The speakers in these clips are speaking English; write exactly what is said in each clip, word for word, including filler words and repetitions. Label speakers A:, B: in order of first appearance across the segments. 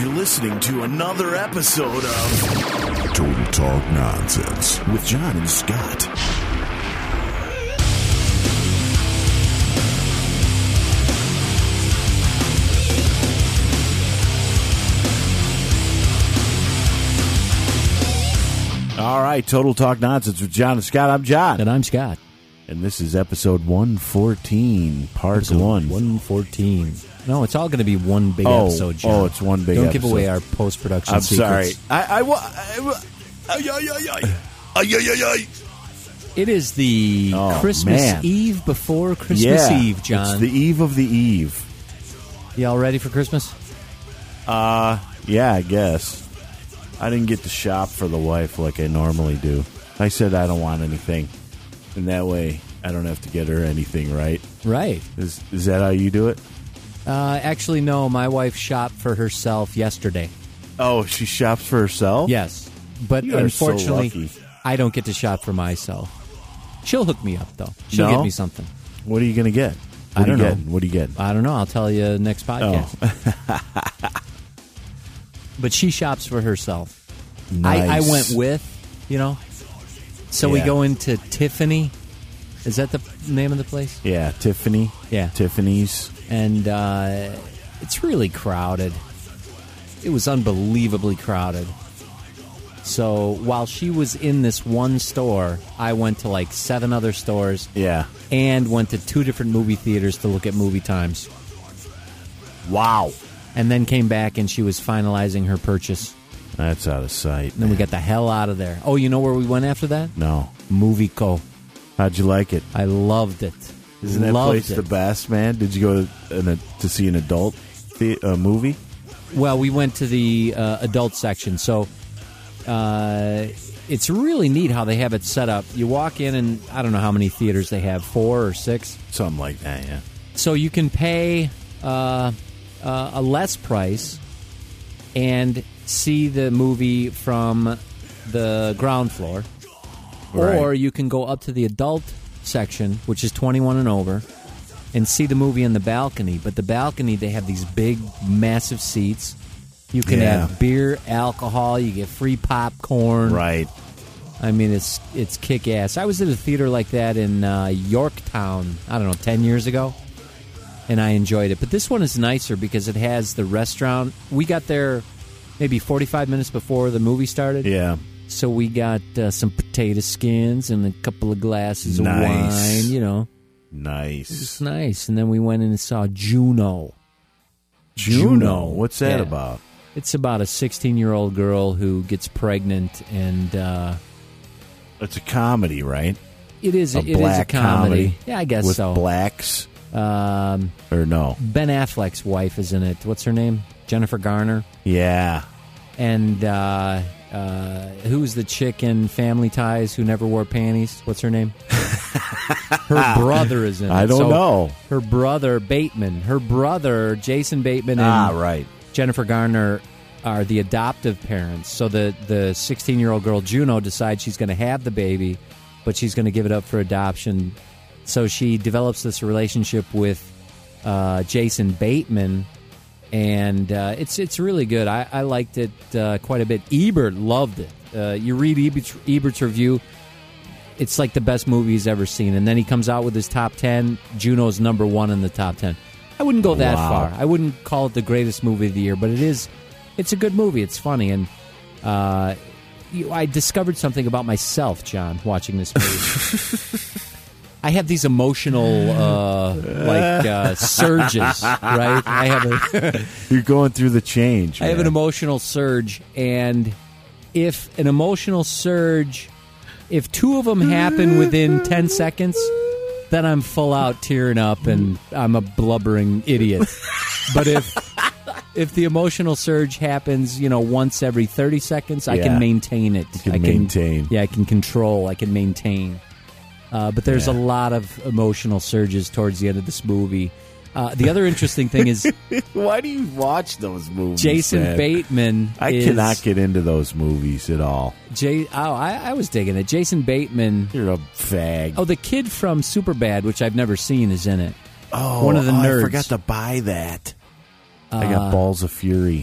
A: You're listening to another episode of
B: Total Talk Nonsense
A: with John and Scott. All right, Total Talk Nonsense with John and Scott. I'm John.
C: And I'm Scott.
A: And this is episode one fourteen, part
C: episode
A: one.
C: one fourteen. No, it's all going to be one big
A: oh,
C: episode, John.
A: Oh, it's one big
C: Don't
A: episode.
C: give away our post-production
A: I'm
C: secrets.
A: sorry. I, I, wa- I, wa- ay, ay, ay, ay. Ay, ay, ay, ay.
C: It is the
A: Oh,
C: Christmas
A: man.
C: Eve before Christmas
A: Yeah,
C: Eve, John.
A: It's the eve of the eve.
C: Y'all ready for Christmas?
A: Uh, yeah, I guess. I didn't get to shop for the wife like I normally do. I said I don't want anything. And that way, I don't have to get her anything, right?
C: Right.
A: Is is that how you do it?
C: Uh, actually, no. My wife shopped for herself yesterday.
A: Oh, she shops for herself?
C: Yes. But
A: You are so
C: unfortunately,
A: lucky.
C: I don't get to shop for myself. She'll hook me up, though. She'll
A: No?
C: get me something.
A: What are you going to get? What
C: I
A: are you
C: don't know.
A: getting? What are you getting?
C: I don't know. I'll tell you next podcast.
A: Oh.
C: But she shops for herself.
A: Nice.
C: I, I went with, you know. So we
A: Yeah.
C: go into Tiffany. Is that the name of the place?
A: Yeah, Tiffany.
C: Yeah.
A: Tiffany's.
C: And uh, it's really crowded. It was unbelievably crowded. So while she was in this one store, I went to like seven other stores
A: Yeah.
C: and went to two different movie theaters to look at movie times.
A: Wow.
C: And then came back and she was finalizing her purchase.
A: That's out of sight.
C: And then we got the hell out of there. Oh, you know where we went after that?
A: No.
C: Movie Co.
A: How'd you like it?
C: I loved it.
A: Isn't that
C: loved
A: place
C: it.
A: the best, man? Did you go to, an, to see an adult the, uh, movie?
C: Well, we went to the uh, adult section, so uh, it's really neat how they have it set up. You walk in, and I don't know how many theaters they have, four or six.
A: Something like that, yeah.
C: So you can pay uh, uh, a less price and see the movie from the ground floor,
A: Right.
C: or you can go up to the adult section, which is twenty-one and over, and see the movie in the balcony. But the balcony, they have these big, massive seats. You can
A: Yeah.
C: have beer, alcohol. You get free popcorn.
A: Right.
C: I mean, it's it's kick ass. I was at a theater like that in uh, Yorktown. I don't know, ten years ago, and I enjoyed it. But this one is nicer because it has the restaurant. We got there maybe forty-five minutes before the movie started.
A: Yeah.
C: So we got uh, some potato skins and a couple of glasses
A: Nice.
C: of wine, you know.
A: Nice.
C: It's nice. And then we went in and saw Juno.
A: Juno.
C: Juno.
A: What's that
C: Yeah.
A: about?
C: It's about a sixteen-year-old girl who gets pregnant, and uh,
A: It's a comedy, right?
C: it is
A: A
C: it is
A: black
C: a comedy.
A: comedy
C: Yeah, I guess
A: With
C: so.
A: blacks?
C: Um,
A: Or no?
C: Ben Affleck's wife is in it. What's her name? Jennifer Garner.
A: Yeah.
C: And uh, uh, who's the chick in Family Ties who never wore panties? What's her name? Her brother is in it.
A: I don't
C: So
A: know.
C: Her brother, Bateman. Her brother, Jason Bateman, and
A: Ah, right.
C: Jennifer Garner are the adoptive parents. So the the sixteen-year-old girl, Juno, decides she's going to have the baby, but she's going to give it up for adoption. So she develops this relationship with uh, Jason Bateman, and uh, it's it's really good. I, I liked it uh, quite a bit. Ebert loved it. Uh, you read Ebert's, Ebert's review, it's like the best movie he's ever seen. And then he comes out with his top ten. Juno's number one in the top ten. I wouldn't go that
A: Wow.
C: far. I wouldn't call it the greatest movie of the year, but it is. It's a good movie. It's funny, and uh, you, I discovered something about myself, John, watching this movie. I have these emotional, uh, like uh, surges, right? I have a,
A: You're going through the change,
C: I have an
A: man.
C: emotional surge, and if an emotional surge, if two of them happen within ten seconds, then I'm full out tearing up and I'm a blubbering idiot. But if if the emotional surge happens, you know, once every thirty seconds, I
A: Yeah.
C: can maintain it.
A: You can
C: I
A: maintain.
C: Yeah, I can control. I can maintain. Uh, but there's
A: Yeah.
C: a lot of emotional surges towards the end of this movie. Uh, the other interesting thing is
A: Why do you watch those movies,
C: Jason
A: man?
C: Bateman.
A: I
C: is,
A: cannot get into those movies at all.
C: Jay, oh, I, I was digging it. Jason Bateman.
A: You're a fag.
C: Oh, the kid from Superbad, which I've never seen, is in it.
A: Oh,
C: one of the
A: oh,
C: nerds.
A: I forgot to buy that. I
C: Uh,
A: got Balls of Fury.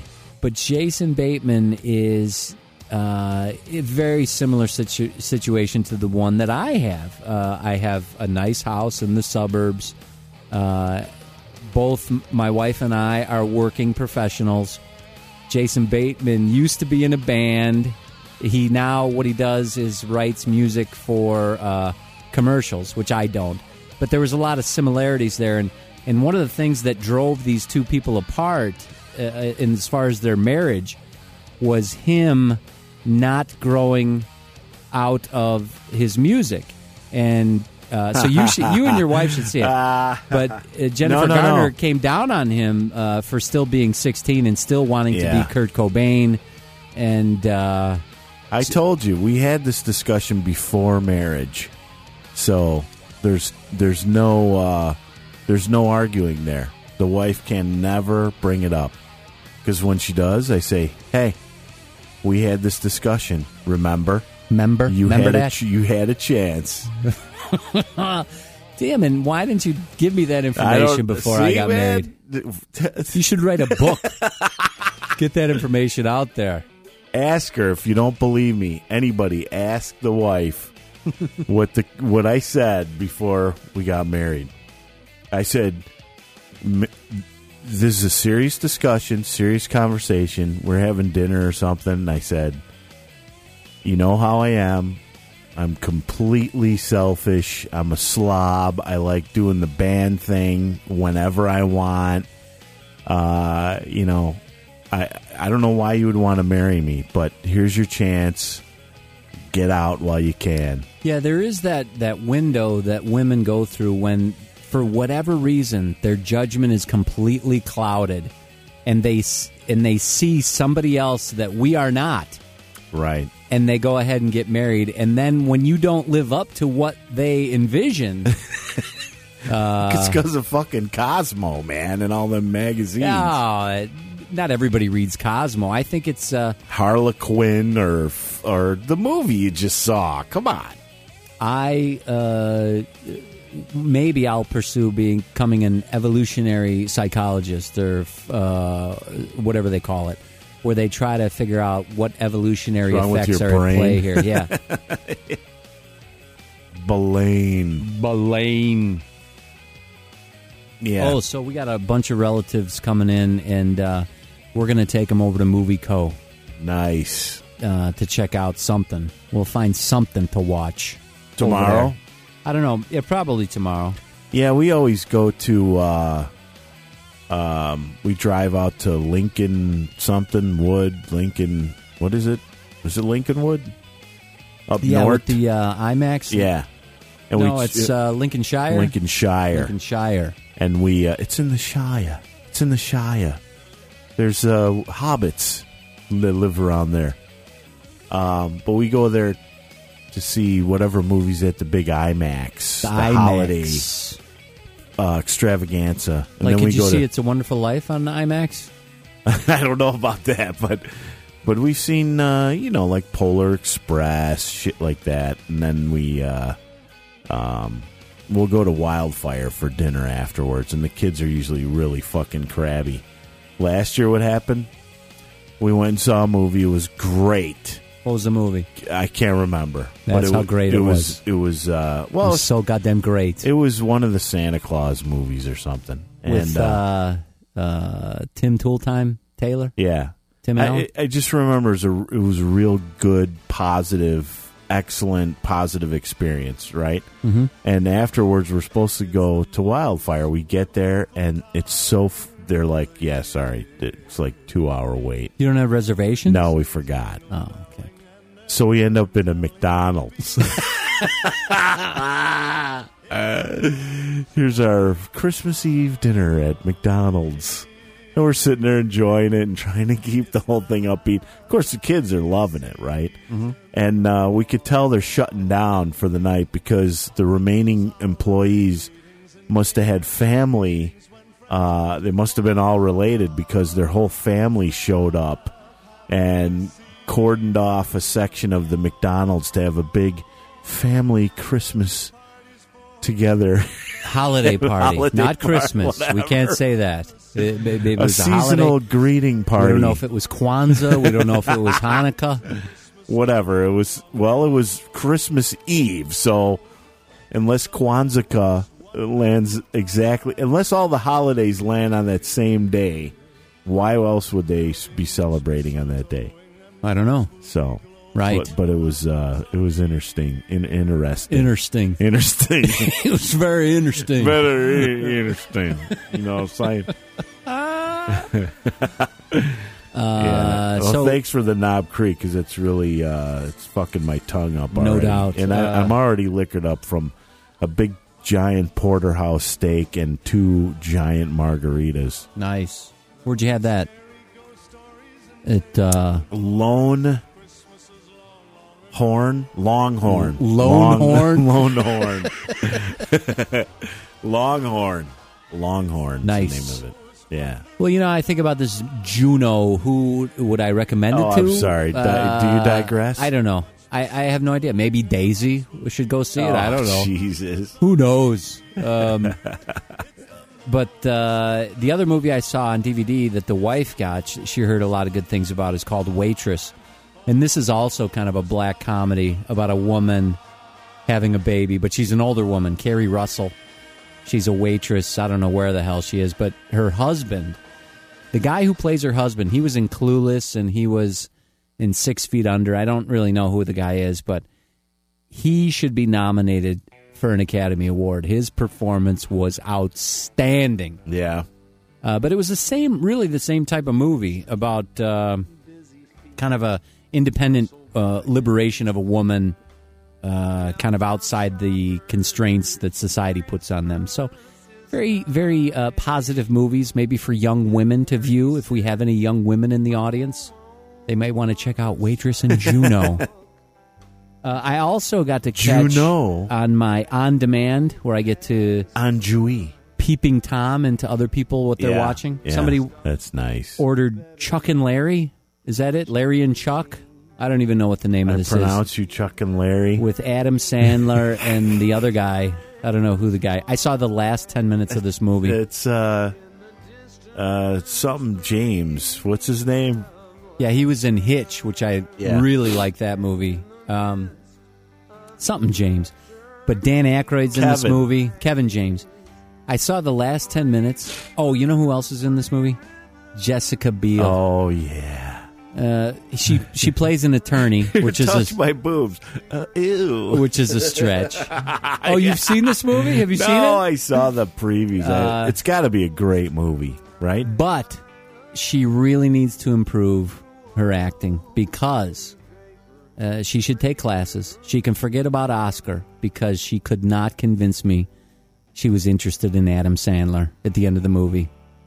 C: but Jason Bateman is uh, a very similar situ- situation to the one that I have. Uh, I have a nice house in the suburbs. Uh, both my wife and I are working professionals. Jason Bateman used to be in a band. He now, what he does is writes music for uh, commercials, which I don't. But there was a lot of similarities there. And, and one of the things that drove these two people apart uh, in as far as their marriage was him not growing out of his music. And uh, so you should, you and your wife should see it. But uh, Jennifer
A: no, no,
C: Garner
A: no.
C: came down on him uh, for still being sixteen and still wanting
A: Yeah.
C: to be Kurt Cobain. And uh,
A: I told you we had this discussion before marriage, so there's there's no uh, there's no arguing there. The wife can never bring it up because when she does, I say, "Hey, we had this discussion. Remember?
C: member,
A: You
C: remember
A: had a
C: that?
A: ch- you had a chance."
C: Damn, and why didn't you give me that
A: I
C: information
A: don't-
C: before
A: see,
C: I got
A: man?
C: married? You should write a book. Get that information out there.
A: Ask her if you don't believe me. Anybody, ask the wife what the what I said before we got married. I said, "M- "This is a serious discussion, serious conversation. We're having dinner or something." And I said, "You know how I am. I'm completely selfish. I'm a slob. I like doing the band thing whenever I want. Uh, you know." I I don't know why you would want to marry me, but here's your chance. Get out while you can.
C: Yeah, there is that, that window that women go through when, for whatever reason, their judgment is completely clouded, and they s- and they see somebody else that we are not,
A: Right.
C: and they go ahead and get married. And then when you don't live up to what they envision,
A: it's because of fucking Cosmo, man, and all them magazines.
C: oh, not everybody reads Cosmo. I think it's uh,
A: Harlequin or or the movie you just saw. Come on.
C: I uh, maybe I'll pursue becoming an evolutionary psychologist or uh, whatever they call it, where they try to figure out what evolutionary
A: Wrong with
C: effects
A: your
C: are
A: brain?
C: at play here. Yeah,
A: Belaine.
C: Belaine.
A: Yeah.
C: Oh, so we got a bunch of relatives coming in, and uh, we're going to take them over to Movie Co.
A: Nice.
C: Uh, to check out something. We'll find something to watch over
A: Tomorrow?
C: there. I don't know. Yeah, probably tomorrow.
A: Yeah, we always go to, uh, um, we drive out to Lincoln something, Wood, Lincoln, what is it? Is it Lincolnwood? Up
C: Yeah,
A: north?
C: with the uh, IMAX.
A: yeah. And
C: No,
A: we,
C: it's uh, Lincolnshire.
A: Lincolnshire.
C: Lincolnshire.
A: And we, uh, it's in the Shire. It's in the Shire. There's uh, hobbits that live around there. Um, but we go there to see whatever movies at the big IMAX,
C: The,
A: the,
C: IMAX.
A: holiday uh, extravaganza. And
C: Like,
A: then we
C: could you
A: go
C: see
A: to,
C: It's a Wonderful Life on IMAX?
A: I don't know about that, but but we've seen, uh, you know, like Polar Express, shit like that. And then we, uh, um, we'll go to Wildfire for dinner afterwards. And the kids are usually really fucking crabby. Last year, what happened? We went and saw a movie. It was great.
C: What was the movie?
A: I can't remember.
C: That's
A: it,
C: how great it was.
A: It was, uh,
C: It
A: well,
C: was so goddamn great.
A: it was one of the Santa Claus movies or something.
C: With
A: and, uh,
C: uh, uh, Tim Tooltime Taylor?
A: yeah.
C: Tim Allen?
A: I, I just remember it was, a, it was a real good, positive, excellent, positive experience, right?
C: Mm-hmm.
A: And afterwards, we're supposed to go to Wildfire. We get there, and it's so... F- they're like, yeah, sorry, it's like two-hour wait.
C: You don't have reservations?
A: No, we forgot.
C: Oh, okay.
A: So we end up in a McDonald's. uh, here's our Christmas Eve dinner at McDonald's. And we're sitting there enjoying it and trying to keep the whole thing upbeat. Of course, the kids are loving it, right? Mm-hmm. And uh, we could tell they're shutting down for the night because the remaining employees must have had family. Uh, they must have been all related because their whole family showed up and cordoned off a section of the McDonald's to have a big family Christmas together.
C: Holiday party,
A: Holiday
C: not
A: party,
C: Christmas. We
A: whatever.
C: can't say that. It, maybe it
A: A
C: was a
A: seasonal
C: holiday.
A: greeting party.
C: We don't know if it was Kwanzaa. We don't know if it was Hanukkah.
A: Whatever. It was, well, it was Christmas Eve. So unless Kwanzaa lands exactly, unless all the holidays land on that same day, why else would they be celebrating on that day?
C: I don't know.
A: So,
C: Right.
A: But, but it was uh, it was interesting. In, interesting.
C: Interesting.
A: Interesting.
C: It was very interesting.
A: Very interesting. You know what I'm saying?
C: Uh,
A: yeah. Well,
C: so
A: thanks for the Knob Creek because it's really uh, it's fucking my tongue up.
C: No
A: already.
C: doubt.
A: And I,
C: Uh,
A: I'm already liquored up from a big giant porterhouse steak and two giant margaritas.
C: nice. Where'd you have that? At uh,
A: Lone Horn, Longhorn,
C: Lone Horn?
A: Lone Horn, Longhorn, Longhorn.
C: Nice.
A: Is the name of it. Yeah.
C: well, you know, I think about this Juno. Who would I recommend it
A: Oh,
C: to?
A: I'm sorry. Di- do you
C: Uh,
A: digress?
C: I don't know. I, I have no idea. Maybe Daisy. We should go see it. I don't know.
A: Oh, Jesus.
C: Who knows? Um, but uh, the other movie I saw on D V D that the wife got, she, she heard a lot of good things about, is called Waitress. And this is also kind of a black comedy about a woman having a baby, but she's an older woman, Carrie Russell. She's a waitress. I don't know where the hell she is, but her husband, the guy who plays her husband, he was in Clueless and he was in Six Feet Under. I don't really know who the guy is, but he should be nominated for an Academy Award. His performance was outstanding.
A: Yeah.
C: Uh, but it was the same, really the same type of movie about uh, kind of a independent uh, liberation of a woman, uh, kind of outside the constraints that society puts on them. So very, very uh, positive movies, maybe for young women to view. If we have any young women in the audience, they may want to check out Waitress and Juno. uh, I also got to catch
A: Juno.
C: on my on-demand, where I get to
A: Anjui.
C: peeping Tom into other people what they're
A: Yeah,
C: watching.
A: yeah,
C: Somebody
A: that's nice.
C: ordered Chuck and Larry. Is that it? Larry and Chuck? I don't even know what the name
A: I
C: of this
A: pronounce you Chuck and Larry.
C: is. With Adam Sandler and the other guy. I don't know who the guy. I saw the last ten minutes of this movie.
A: It's uh, uh, something James. What's his name?
C: Yeah, he was in Hitch, which I
A: Yeah.
C: really like that movie. Um, something James. But Dan Aykroyd's in this
A: Kevin.
C: movie. Kevin James. I saw the last ten minutes. Oh, you know who else is in this movie? Jessica Biel.
A: Oh yeah.
C: Uh, she she plays an attorney, which is
A: Touch
C: a,
A: my boobs. Uh, ew.
C: which is a stretch. Oh, you've seen this movie? Have you
A: no,
C: seen it?
A: I saw the previews. I-
C: Uh,
A: it's got to be a great movie, right?
C: But she really needs to improve her acting because uh, she should take classes. She can forget about Oscar because she could not convince me she was interested in Adam Sandler at the end of the movie.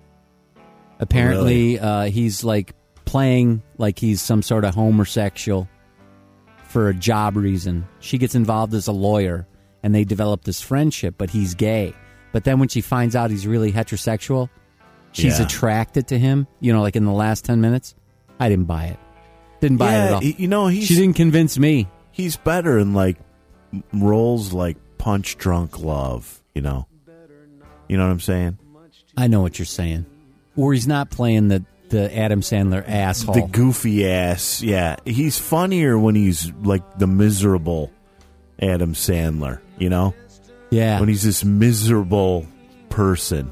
C: Apparently, uh, he's like playing like he's some sort of homosexual for a job reason. She gets involved as a lawyer, and they develop this friendship, but he's gay. But then when she finds out he's really heterosexual, she's
A: Yeah.
C: attracted to him, you know, like in the last ten minutes. I didn't buy it. Didn't buy it at
A: Yeah,
C: all.
A: he- you know he's
C: She didn't convince me.
A: he's better in like m- roles like Punch Drunk Love. You know, you know what I'm saying?
C: I know what you're saying. Or he's not playing the, the Adam Sandler asshole.
A: The goofy ass. Yeah, he's funnier when he's like the miserable Adam Sandler. You know,
C: yeah.
A: when he's this miserable person,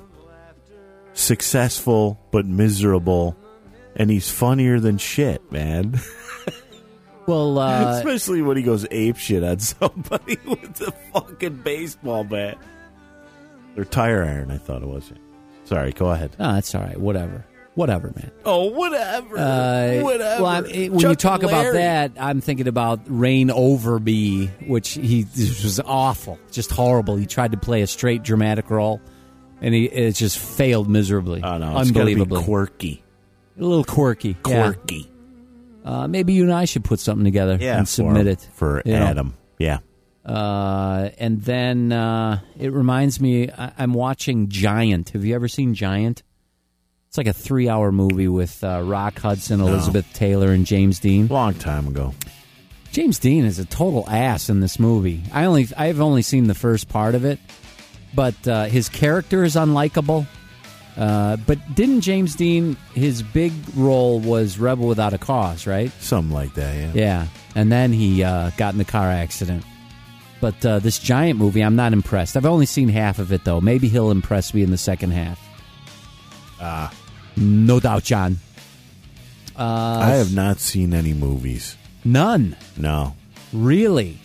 A: successful but miserable, and he's funnier than shit, man.
C: Well, uh,
A: Especially when he goes ape shit on somebody with a fucking baseball bat. Or tire iron, I thought it was. Sorry, go ahead.
C: no, that's all right. Whatever. Whatever, man.
A: Oh, whatever.
C: Uh,
A: whatever.
C: Well, I'm, it- when
A: Chuck
C: you talk
A: and
C: about
A: Larry.
C: that, I'm thinking about Reign Over Me, which he this was awful, just horrible. He tried to play a straight dramatic role, and he it just failed miserably.
A: Oh, no, it's gotta be
C: unbelievably
A: quirky.
C: a little quirky. yeah.
A: Quirky.
C: Uh, maybe you and I should put something together
A: Yeah,
C: and
A: for
C: submit
A: him.
C: it
A: For
C: you know.
A: Adam. Yeah.
C: Uh, and then uh, it reminds me, I- I'm watching Giant. Have you ever seen Giant? It's like a three-hour movie with uh, Rock Hudson, Elizabeth Taylor, and James Dean.
A: Long time ago.
C: James Dean is a total ass in this movie. I only I've only seen the first part of it, but uh, his character is unlikable. Uh, but didn't James Dean, his big role was Rebel Without a Cause, right?
A: Something like that, yeah.
C: Yeah, and then he uh, got in the car accident. But uh, this Giant movie, I'm not impressed. I've only seen half of it, though. Maybe he'll impress me in the second half.
A: Ah. Uh,
C: no doubt, John. Uh,
A: I have not seen any movies.
C: None?
A: No.
C: Really?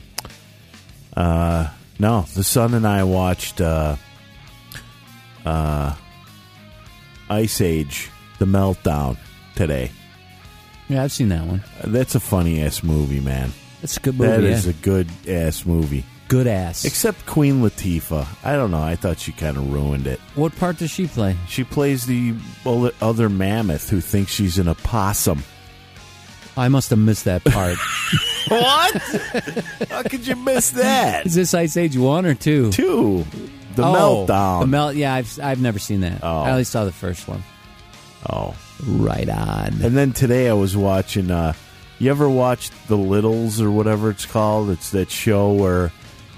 A: Uh, no. The son and I watched uh, uh, Ice Age, The Meltdown today.
C: Yeah, I've seen that one.
A: That's a funny-ass movie, man.
C: It's a good movie,
A: That
C: yeah.
A: is a good-ass movie.
C: Good ass.
A: Except Queen Latifah. I don't know. I thought she kind of ruined it.
C: What part does she play?
A: She plays the other mammoth who thinks she's an opossum.
C: I must have missed that part.
A: What? How could you miss that?
C: Is this Ice Age one or two?
A: Two. The
C: oh,
A: Meltdown.
C: The melt. Yeah, I've I've never seen that.
A: Oh.
C: I only saw the first one.
A: Oh,
C: right on.
A: And then today I was watching. Uh, you ever watched The Littles or whatever it's called? It's that show where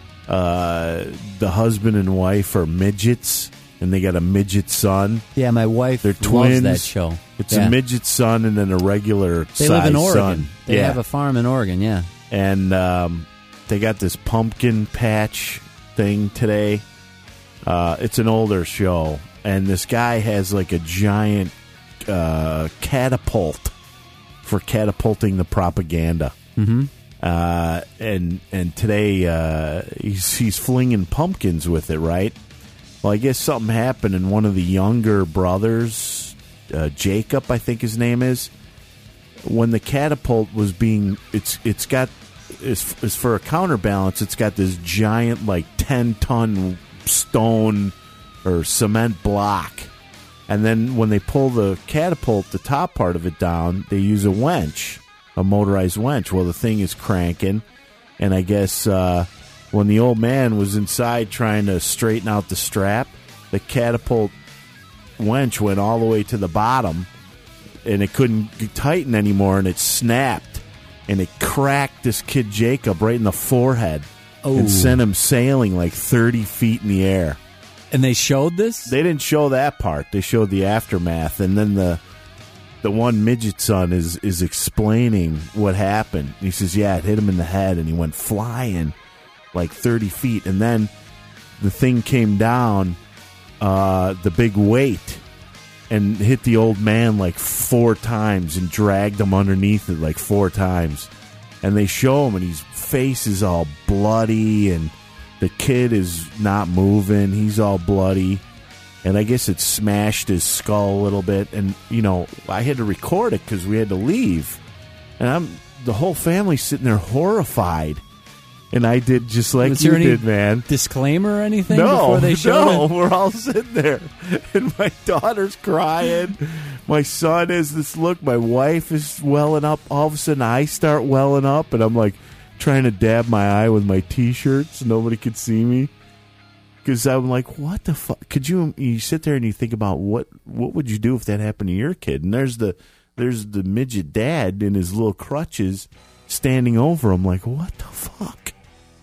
A: uh, the husband and wife are midgets, and they got a midget son.
C: Yeah, my wife
A: They're
C: loves
A: twins.
C: that show.
A: It's
C: yeah.
A: a midget son and then a regular
C: They
A: size
C: live in Oregon.
A: son.
C: They
A: yeah.
C: have a farm in Oregon, yeah.
A: And um, they got this pumpkin patch thing today. Uh, it's an older show, and this guy has like a giant uh, catapult for catapulting the propaganda.
C: Mm-hmm.
A: Uh, and and today uh, he's he's flinging pumpkins with it, right? Well, I guess something happened, and one of the younger brothers, uh, Jacob, I think his name is, when the catapult was being, it's it's got, it's, it's for a counterbalance, it's got this giant like ten ton stone or cement block, and then when they pull the catapult, the top part of it down, they use a winch. A motorized winch. Well, the thing is cranking, and I guess uh, when the old man was inside trying to straighten out the strap, the catapult winch went all the way to the bottom, and it couldn't tighten anymore, and it snapped, and it cracked this kid Jacob right in the forehead
C: Oh.
A: and sent him sailing like thirty feet in the air.
C: And they showed this?
A: They didn't show that part. They showed the aftermath, and then the The one midget son is, is explaining what happened. He says, yeah, it hit him in the head, and he went flying like thirty feet. And then the thing came down, uh, the big weight, and hit the old man like four times and dragged him underneath it like four times. And they show him, and his face is all bloody, and the kid is not moving. He's all bloody. And I guess it smashed his skull a little bit. And, you know, I had to record it because we had to leave. And I'm the whole family's sitting there horrified. And I did just like
C: Was
A: you
C: there any
A: did, man.
C: Disclaimer or anything
A: No,
C: before they showed
A: no,
C: it?
A: we're all sitting there. And my daughter's crying. My son has this look. My wife is welling up. All of a sudden, I start welling up. And I'm like trying to dab my eye with my T-shirt so nobody could see me. Because I'm like, what the fuck? Could you you sit there and you think about what what would you do if that happened to your kid? And there's the there's the midget dad in his little crutches standing over him, like, what the fuck?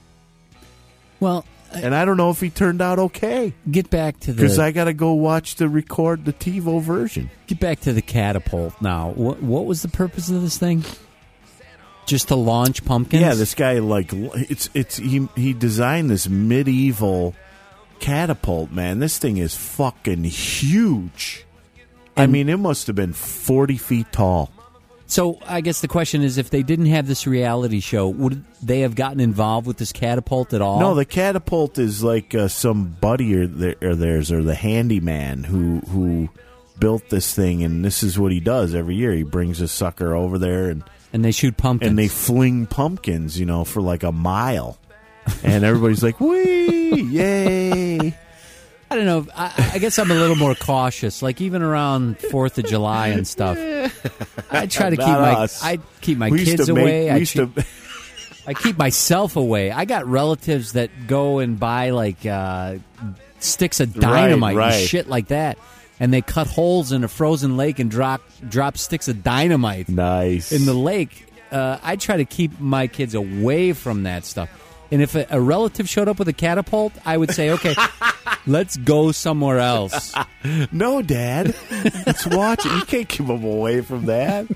C: Well,
A: and I don't know if he turned out okay.
C: Get back to the
A: because I got to go watch the record the TiVo version.
C: Get back to the catapult now. What what was the purpose of this thing? Just to launch pumpkins?
A: Yeah, this guy like it's it's he he designed this medieval catapult, man. This thing is fucking huge. And I mean, it must have been forty feet tall.
C: So I guess the question is, if they didn't have this reality show, would they have gotten involved with this catapult at all?
A: No, the catapult is like uh, some buddy or, th- or theirs or the handyman who who built this thing, and this is what he does every year. He brings a sucker over there, and
C: and they shoot pumpkins,
A: and they fling pumpkins, you know, for like a mile. And everybody's like, whee, yay.
C: I don't know. I, I guess I'm a little more cautious. Like, even around fourth of July and stuff, I try to keep
A: Not
C: my
A: us.
C: I keep my
A: We used
C: kids
A: to make-
C: away.
A: we
C: I,
A: used
C: keep,
A: to-
C: I keep myself away. I got relatives that go and buy, like, uh, sticks of dynamite
A: right.
C: and shit like that. And they cut holes in a frozen lake and drop drop sticks of dynamite
A: Nice.
C: in the lake. uh, I try to keep my kids away from that stuff. And if a, a relative showed up with a catapult, I would say, okay, let's go somewhere else.
A: No, Dad. Let's watch it. You can't keep them away from that.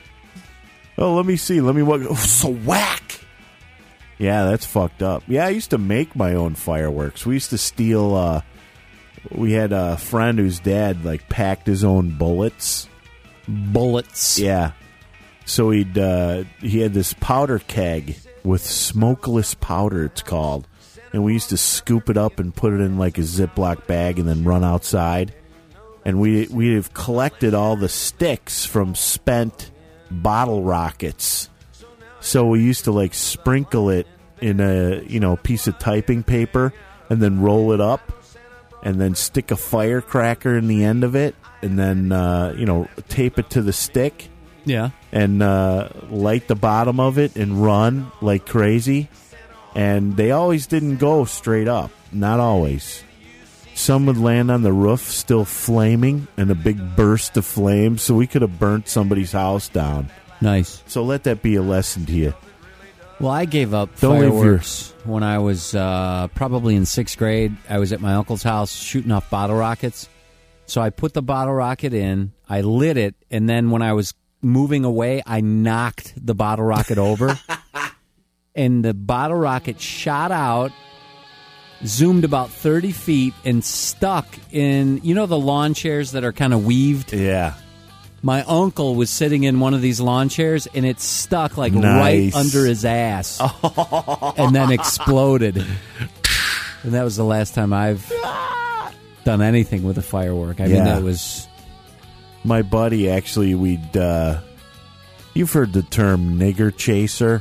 A: Oh, let me see. Let me walk. Oh, so whack. Yeah, that's fucked up. Yeah, I used to make my own fireworks. We used to steal. Uh, we had a friend whose dad like packed his own bullets.
C: Bullets.
A: Yeah. So he'd uh, he had this powder keg with smokeless powder, it's called. And we used to scoop it up and put it in like a Ziploc bag and then run outside. And we we'd have collected all the sticks from spent bottle rockets. So we used to like sprinkle it in a, you know, piece of typing paper and then roll it up and then stick a firecracker in the end of it and then, uh, you know, tape it to the stick.
C: Yeah.
A: And uh, light the bottom of it and run like crazy. And they always didn't go straight up. Not always. Some would land on the roof still flaming and a big burst of flames. So we could have burnt somebody's house down.
C: Nice.
A: So let that be a lesson to you.
C: Well, I gave up
A: Don't leave
C: fireworks when I was uh, probably in sixth grade. I was at my uncle's house shooting off bottle rockets. So I put the bottle rocket in, I lit it, and then when I was moving away, I knocked the bottle rocket over. And the bottle rocket shot out, zoomed about thirty feet, and stuck in, you know, the lawn chairs that are kind of weaved?
A: Yeah.
C: My uncle was sitting in one of these lawn chairs, and it stuck like
A: Nice.
C: right under his ass, and then exploded. And that was the last time I've done anything with a firework. I
A: Yeah.
C: mean, that was...
A: My buddy, actually, we'd... Uh, you've heard the term nigger chaser?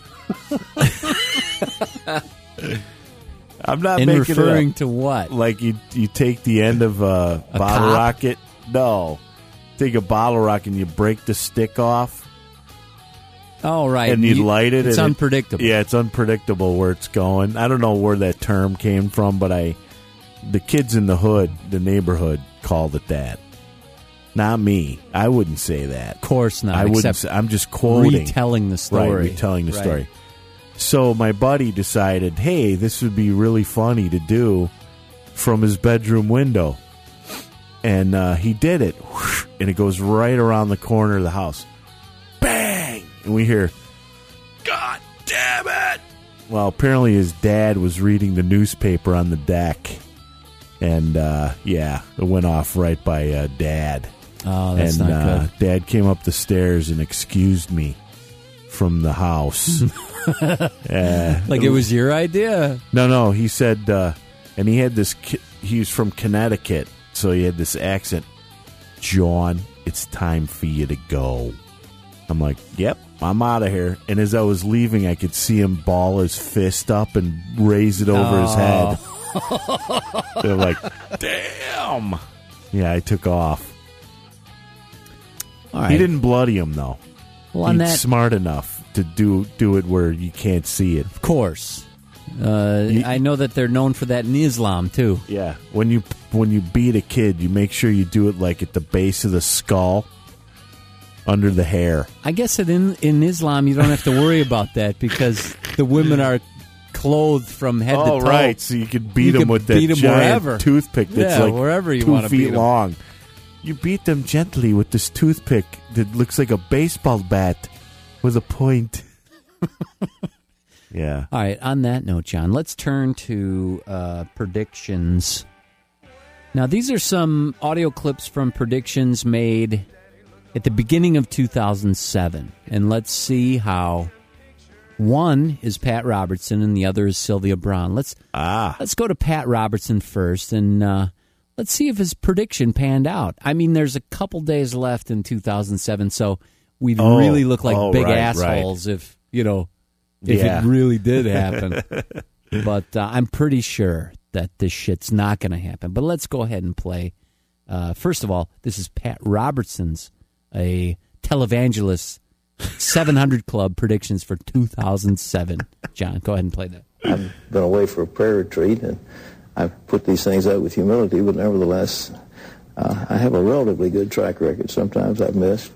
A: I'm not
C: In
A: making
C: referring
A: it up.
C: to what?
A: Like you, you take the end of a,
C: A
A: bottle
C: cop?
A: rocket. No, take a bottle rocket and you break the stick off,
C: Oh, right.
A: and you,
C: You-
A: light it.
C: It's
A: and
C: unpredictable.
A: It, yeah, it's unpredictable where it's going. I don't know where that term came from, but I, the kids in the hood, the neighborhood, called it that. Not me. I wouldn't say that.
C: Of course not.
A: I wouldn't.
C: except
A: Say, I'm just quoting.
C: retelling the story.
A: Right, retelling the
C: Right.
A: story. So my buddy decided, hey, this would be really funny to do from his bedroom window. And uh, he did it. Whoosh, and it goes right around the corner of the house. Bang! And we hear, God damn it! Well, apparently his dad was reading the newspaper on the deck. And, uh, yeah, it went off right by uh, Dad.
C: Oh, that's
A: and
C: not
A: uh,
C: good.
A: Dad came up the stairs and excused me from the house. uh,
C: Like it was your idea.
A: no, no. He said, uh, and he had this. ki- He was from Connecticut, so he had this accent. John, it's time for you to go. I'm like, yep, I'm out of here. And as I was leaving, I could see him ball his fist up and raise it over his head. They're like, damn. Yeah, I took off.
C: All right.
A: He didn't bloody him though.
C: Well, on
A: He's
C: that,
A: smart enough to do do it where you can't see it.
C: of course. Uh,
A: You-
C: I know that they're known for that in Islam, too.
A: Yeah, when you when you beat a kid, you make sure you do it like at the base of the skull, under the hair.
C: I guess that in, in Islam, you don't have to worry about that because the women are clothed from head to
A: Oh,
C: toe.
A: right. So you could beat
C: You
A: them
C: could
A: with that
C: beat 'em
A: giant
C: wherever.
A: toothpick that's
C: Yeah,
A: like
C: wherever you
A: two
C: wanna
A: feet
C: beat 'em.
A: long. You beat them gently with this toothpick that looks like a baseball bat with a point. Yeah.
C: All right, on that note, John, let's turn to uh, predictions. Now, these are some audio clips from predictions made at the beginning of two thousand seven. And let's see how one is Pat Robertson and the other is Sylvia Braun. Let's
A: Ah.
C: let's go to Pat Robertson first, and uh, let's see if his prediction panned out. I mean, there's a couple days left in two thousand seven, so we'd
A: Oh,
C: really look like
A: oh,
C: big
A: right,
C: assholes if, you know, if
A: Yeah.
C: it really did happen. But uh, I'm pretty sure that this shit's not going to happen. But let's go ahead and play. Uh, first of all, this is Pat Robertson's, a televangelist, seven hundred Club predictions for two thousand seven. John, go ahead and play that.
D: I've been away for a prayer retreat, and I've put these things out with humility, but nevertheless, uh, I have a relatively good track record. Sometimes I've missed, but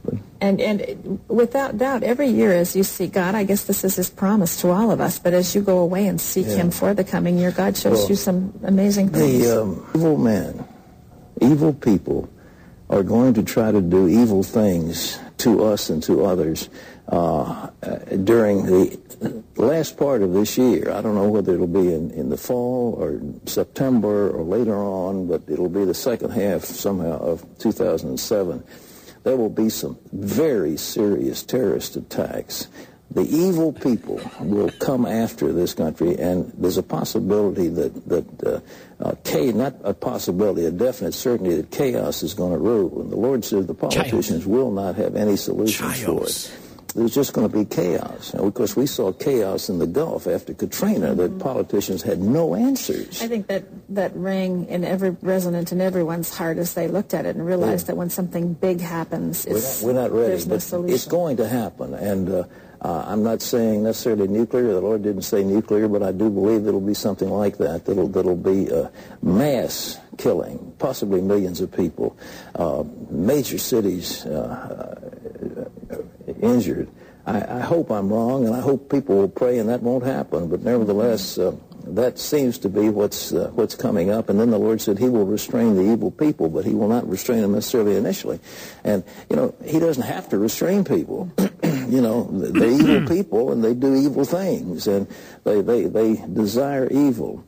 E: And and without doubt, every year as you seek God, I guess this is His promise to all of us, but as you go away and seek
D: Yeah.
E: Him for the coming year, God shows
D: Well,
E: you some amazing things.
D: The um, evil men, evil people, are going to try to do evil things to us and to others uh, uh, during the last part of this year. I don't know whether it'll be in, in the fall or September or later on, but it'll be the second half somehow of two thousand seven. There will be some very serious terrorist attacks. The evil people will come after this country, and there's a possibility that, that uh, uh, chaos, not a possibility, a definite certainty that chaos is going to rule. And the Lord says the politicians will not have any solutions for it. There's just going to be chaos. And of course, we saw chaos in the Gulf after Katrina, that politicians had no answers.
E: I think that, that rang in every resonant in everyone's heart as they looked at it and realized
D: Yeah.
E: that when something big happens,
D: We're
E: it's,
D: not, we're not ready,
E: there's no
D: but
E: solution.
D: it's going to happen. And uh, uh, I'm not saying necessarily nuclear. The Lord didn't say nuclear, but I do believe it'll be something like that. That'll, that'll be uh, mass killing, possibly millions of people, uh, major cities uh, uh, injured. I, I hope I'm wrong, and I hope people will pray and that won't happen. But nevertheless, uh, that seems to be what's uh, what's coming up. And then the Lord said He will restrain the evil people, but He will not restrain them necessarily initially. And, you know, He doesn't have to restrain people. You know, they're evil people, and they do evil things, and they, they, they desire evil.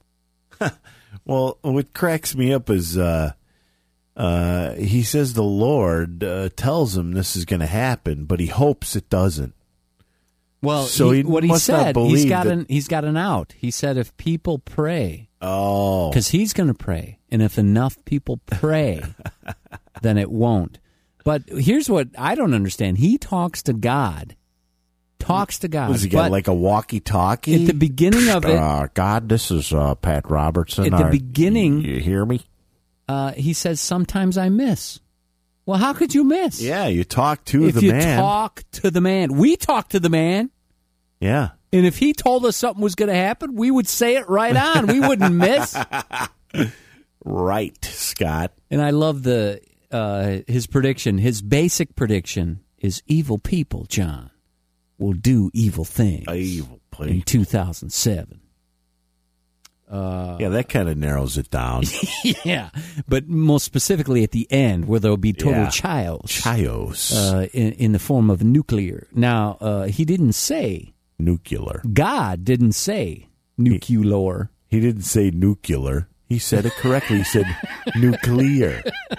A: Well, what cracks me up is uh, uh, he says the Lord uh, tells him this is going to happen, but he hopes it doesn't.
C: Well,
A: So
C: he,
A: he
C: what he
A: must not
C: said, he's
A: believe
C: got
A: that-
C: an he's got an out. He said if people pray,
A: Oh.
C: because he's going to pray, and if enough people pray, then it won't. But here's what I don't understand: he talks to God, talks to God.
A: Was he got
C: but
A: like a walkie-talkie?
C: at the beginning of it,
A: Uh, God, this is uh, Pat Robertson.
C: At the
A: Are-
C: beginning-
A: You hear me?
C: uh, he says sometimes I miss. Well, how could you miss?
A: Yeah, you talk to
C: if
A: the
C: you
A: man.
C: talk to the man, we talk to the man.
A: Yeah.
C: And if he told us something was going to happen, we would say it right on. We wouldn't miss.
A: Right, Scott.
C: And I love the uh, his prediction. His basic prediction is evil people, John, will do evil things
A: Evil
C: in
A: people.
C: two thousand seven.
A: Yeah, that kind of narrows it down.
C: Yeah, but most specifically at the end, where there will be total
A: Yeah.
C: chaos,
A: Chios.
C: uh, in, in the form of nuclear. Now, uh, he didn't say,
A: Nuclear.
C: God didn't say nuclear.
A: He didn't say nuclear. He said it correctly. He said nuclear.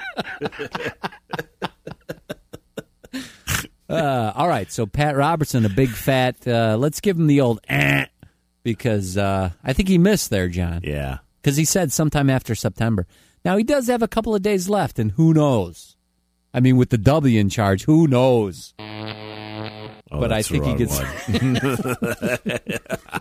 C: Uh, all right, so Pat Robertson, a big fat, uh, let's give him the old eh, because uh, I think he missed there, John.
A: Yeah.
C: Because he said sometime after September. Now, he does have a couple of days left, and who knows? I mean, with the W in charge, who knows?
A: Oh,
C: But I
A: that's the
C: think he
A: wrong
C: gets...
A: one.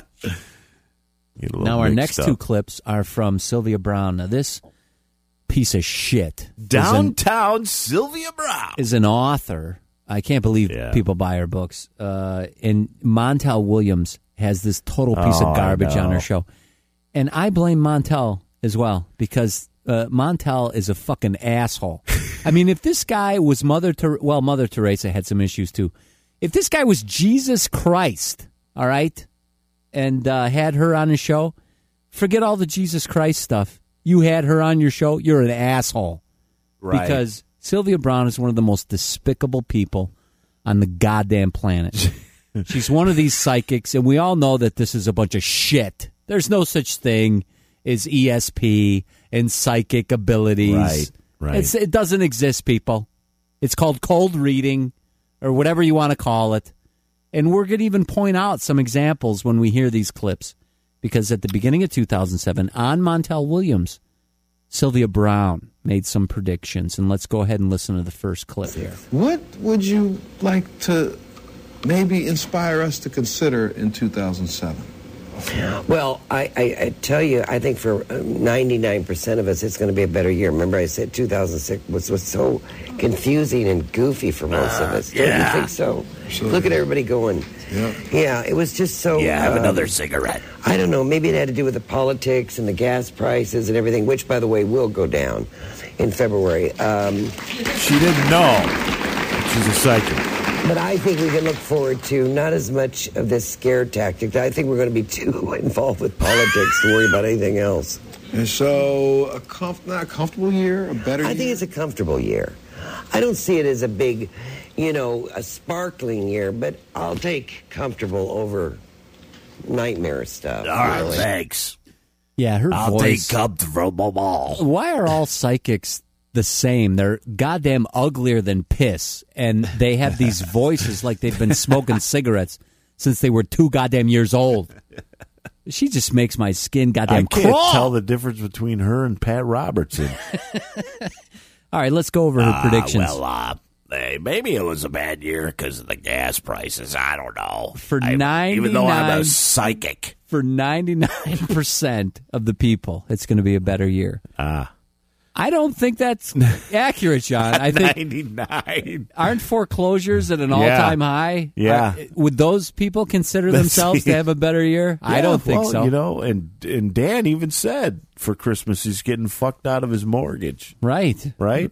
A: Get a little
C: Now, our
A: mixed
C: next
A: up.
C: two clips are from Sylvia Brown. Now, this piece of shit is an,
A: Downtown Sylvia Brown.
C: is an author. I can't believe
A: Yeah.
C: people buy her books. Uh, and Montel Williams has this total piece
A: Oh,
C: of
A: I
C: garbage on
A: know.
C: her show. And I blame Montel as well because uh, Montel is a fucking asshole. I mean, if this guy was Mother Ter- well, Mother Teresa had some issues too. If this guy was Jesus Christ, all right, and uh, had her on his show, forget all the Jesus Christ stuff. You had her on your show, you're an asshole.
A: Right.
C: Because Sylvia Brown is one of the most despicable people on the goddamn planet. She's one of these psychics, and we all know that this is a bunch of shit. There's no such thing as E S P and psychic abilities.
A: Right, right.
C: It's, it doesn't exist, people. It's called cold reading or whatever you want to call it. And we're going to even point out some examples when we hear these clips. Because at the beginning of two thousand seven, on Montel Williams, Sylvia Brown made some predictions. And let's go ahead and listen to the first clip here.
F: What would you like to maybe inspire us to consider in two thousand seven?
G: Well, I, I, I tell you, I think for ninety-nine percent of us, it's going to be a better year. Remember, I said two thousand six was, was so confusing and goofy for most of us. Don't you think so? Look at everybody going.
F: Yeah.
G: Yeah, it was just so...
C: Yeah, have
G: um,
C: another cigarette.
G: I don't know. Maybe it had to do with the politics and the gas prices and everything, which, by the way, will go down in February. Um,
A: She didn't know. She's a psychic.
G: But I think we can look forward to not as much of this scare tactic. I think we're going to be too involved with politics to worry about anything else.
F: And so, a comf- not a comfortable year, a better
G: I
F: year?
G: think it's a comfortable year. I don't see it as a big, you know, a sparkling year, but I'll take comfortable over nightmare stuff.
A: All right,
G: really.
A: thanks.
C: Yeah, her
A: I'll
C: voice.
A: take comfortable ball.
C: Why are all psychics the same? They're goddamn uglier than piss, and they have these voices like they've been smoking cigarettes since they were two goddamn years old. She just makes my skin goddamn
A: I can't
C: crawl.
A: tell the difference between her and Pat Robertson.
C: All right, let's go over her
A: Uh,
C: predictions.
A: well, uh, hey, maybe it was a bad year because of the gas prices. I don't know.
C: For
A: I- even though I'm
C: ninety-nine
A: a psychic.
C: For ninety-nine percent of the people, it's going to be a better year.
A: Ah,
C: I don't think that's accurate, John. I think
A: ninety-nine.
C: aren't foreclosures at an
A: Yeah.
C: all-time high?
A: Yeah.
C: Are- would those people consider
A: Let's
C: themselves
A: see.
C: to have a better year? I
A: Yeah,
C: don't think
A: well,
C: so.
A: You know, and and Dan even said for Christmas he's getting fucked out of his mortgage.
C: Right.
A: Right.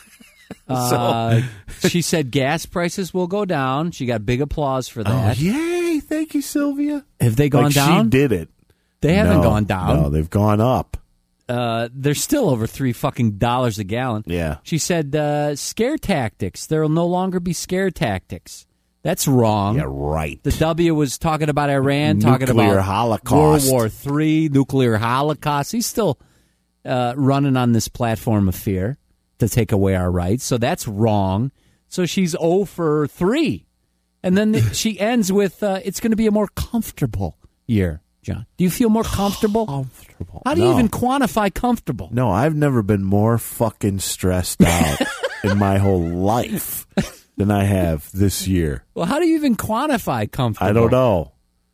C: Uh, she said gas prices will go down. She got big applause for
A: Oh,
C: that.
A: yay! Thank you, Sylvia.
C: Have they gone
A: like
C: down?
A: She did it.
C: They haven't
A: No,
C: gone down.
A: No, they've gone up.
C: Uh, they're still over three fucking dollars a gallon.
A: Yeah.
C: She said uh, scare tactics. There will no longer be scare tactics. That's wrong.
A: Yeah, right.
C: The W was talking about Iran, talking
A: Nuclear
C: about
A: holocaust.
C: World War Three, nuclear holocaust. He's still uh, running on this platform of fear to take away our rights. So that's wrong. So she's zero for three. And then the, she ends with, uh, it's going to be a more comfortable year, John. Do you feel more comfortable?
A: Comfortable.
C: How do you
A: No.
C: even quantify comfortable?
A: No, I've never been more fucking stressed out in my whole life than I have this year.
C: Well, how do you even quantify comfortable?
A: I don't know.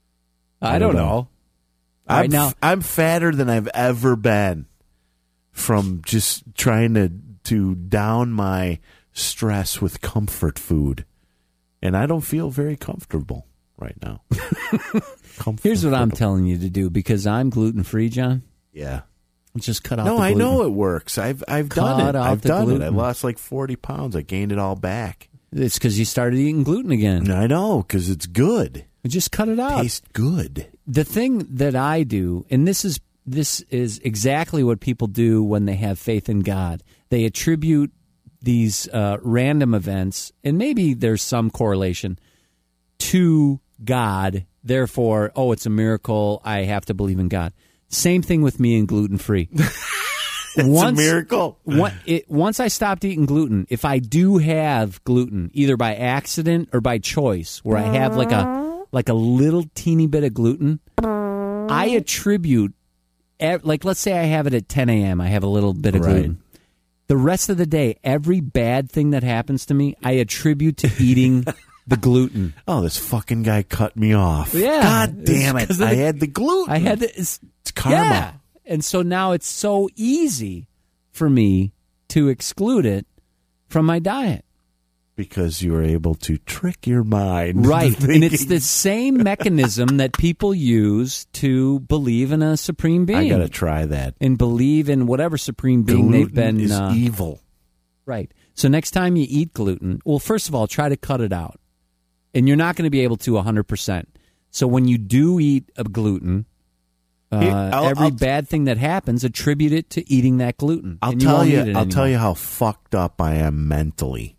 C: I,
A: I
C: don't
A: don't
C: know.
A: know.
C: Right
A: I'm,
C: now-
A: f- I'm fatter than I've ever been from just trying to, to down my stress with comfort food. And I don't feel very comfortable right now.
C: Here's what I'm telling you to do because I'm gluten free, John.
A: Yeah.
C: Just cut out
A: No,
C: the
A: I
C: gluten.
A: know it works. I've I've
C: Cut
A: done it.
C: out
A: I've
C: the
A: done it. I
C: gluten.
A: lost like forty pounds. I gained it all back.
C: It's because you started eating gluten again.
A: I know, because it's good.
C: Just cut it out.
A: Tastes good.
C: The thing that I do, and this is this is exactly what people do when they have faith in God. They attribute these uh, random events, and maybe there's some correlation to God. Therefore, oh, it's a miracle. I have to believe in God. Same thing with me and gluten free.
A: It's
C: once,
A: a miracle.
C: One, it, once I stopped eating gluten, if I do have gluten, either by accident or by choice, where I have like a like a little teeny bit of gluten, I attribute, ev- like let's say I have it at ten a.m., I have a little bit of
A: Right.
C: gluten. The rest of the day, every bad thing that happens to me, I attribute to eating the gluten.
A: Oh, this fucking guy cut me off.
C: Yeah.
A: God damn
C: It's
A: it.
C: 'cause of
A: I
C: the-
A: had the gluten.
C: I had the, it's,
A: It's karma.
C: yeah. And so now it's so easy for me to exclude it from my diet.
A: Because you were able to trick your mind.
C: Right.
A: into
C: And it's
A: thinking-
C: the same mechanism that people use to believe in a supreme being.
A: I got to try that.
C: And believe in whatever supreme being
A: Gluten
C: they've been.
A: is
C: uh,
A: evil.
C: Right. So next time you eat gluten, well, first of all, try to cut it out. And you're not going to be able to one hundred percent. So when you do eat a gluten, uh,
A: Here, I'll-
C: every
A: I'll-
C: bad thing that happens, attribute it to eating that gluten.
A: I'll
C: and
A: tell
C: won't
A: you.
C: eat it
A: I'll tell
C: anymore.
A: you how fucked up I am mentally.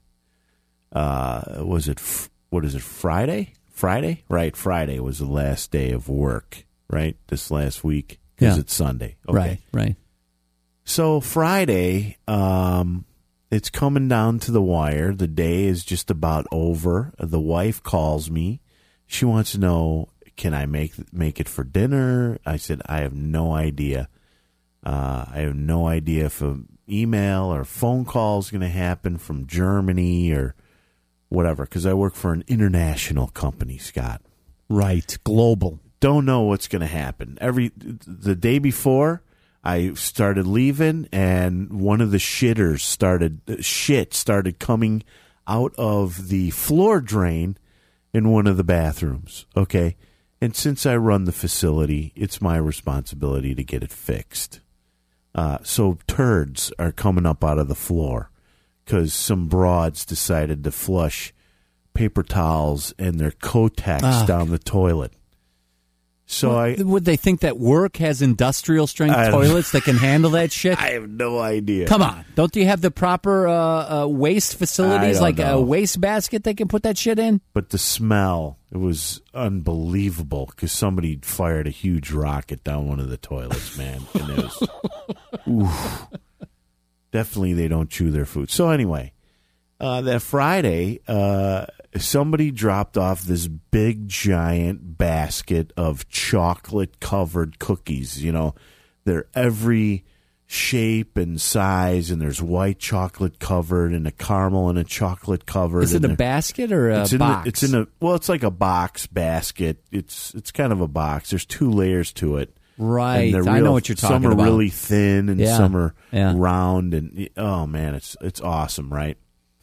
A: Uh, was it? f- What is it? Friday? Friday? Right. Friday was the last day of work. Right. This last week because
C: Yeah.
A: it's Sunday. Okay.
C: Right, right.
A: So Friday, um, it's coming down to the wire. The day is just about over. The wife calls me. She wants to know, can I make make it for dinner? I said, I have no idea. Uh, I have no idea if an email or phone call is going to happen from Germany or whatever, because I work for an international company, Scott.
C: Right. Global.
A: Don't know what's going to happen. Every the day before, I started leaving, and one of the shitters started shit started coming out of the floor drain in one of the bathrooms. Okay, and since I run the facility, it's my responsibility to get it fixed. Uh, so turds are coming up out of the floor because some broads decided to flush paper towels and their Kotex
C: Ah.
A: down the toilet. So
C: Well,
A: I
C: would they think that work has industrial strength
A: I don't-
C: toilets that can handle that shit?
A: I have no idea.
C: Come on, don't you have the proper uh, uh, waste facilities,
A: I don't
C: like
A: know.
C: a waste basket they can put that shit in?
A: But the smell, it was unbelievable because somebody fired a huge rocket down one of the toilets, man. And it was, oof. Definitely they don't chew their food. So anyway, uh, that Friday, uh, somebody dropped off this big, giant basket of chocolate-covered cookies. You know, they're every shape and size, and there's white chocolate covered and a caramel and a chocolate covered.
C: Is it
A: and
C: a
A: they're-
C: basket or a
A: it's in
C: box?
A: A, it's in a well, it's like a box basket. It's it's kind of a box. There's two layers to it.
C: Right.
A: And they're
C: I
A: real-
C: know what you're talking
A: Some are
C: about.
A: really thin and
C: Yeah.
A: some are
C: Yeah.
A: round and oh man, it's it's awesome, right?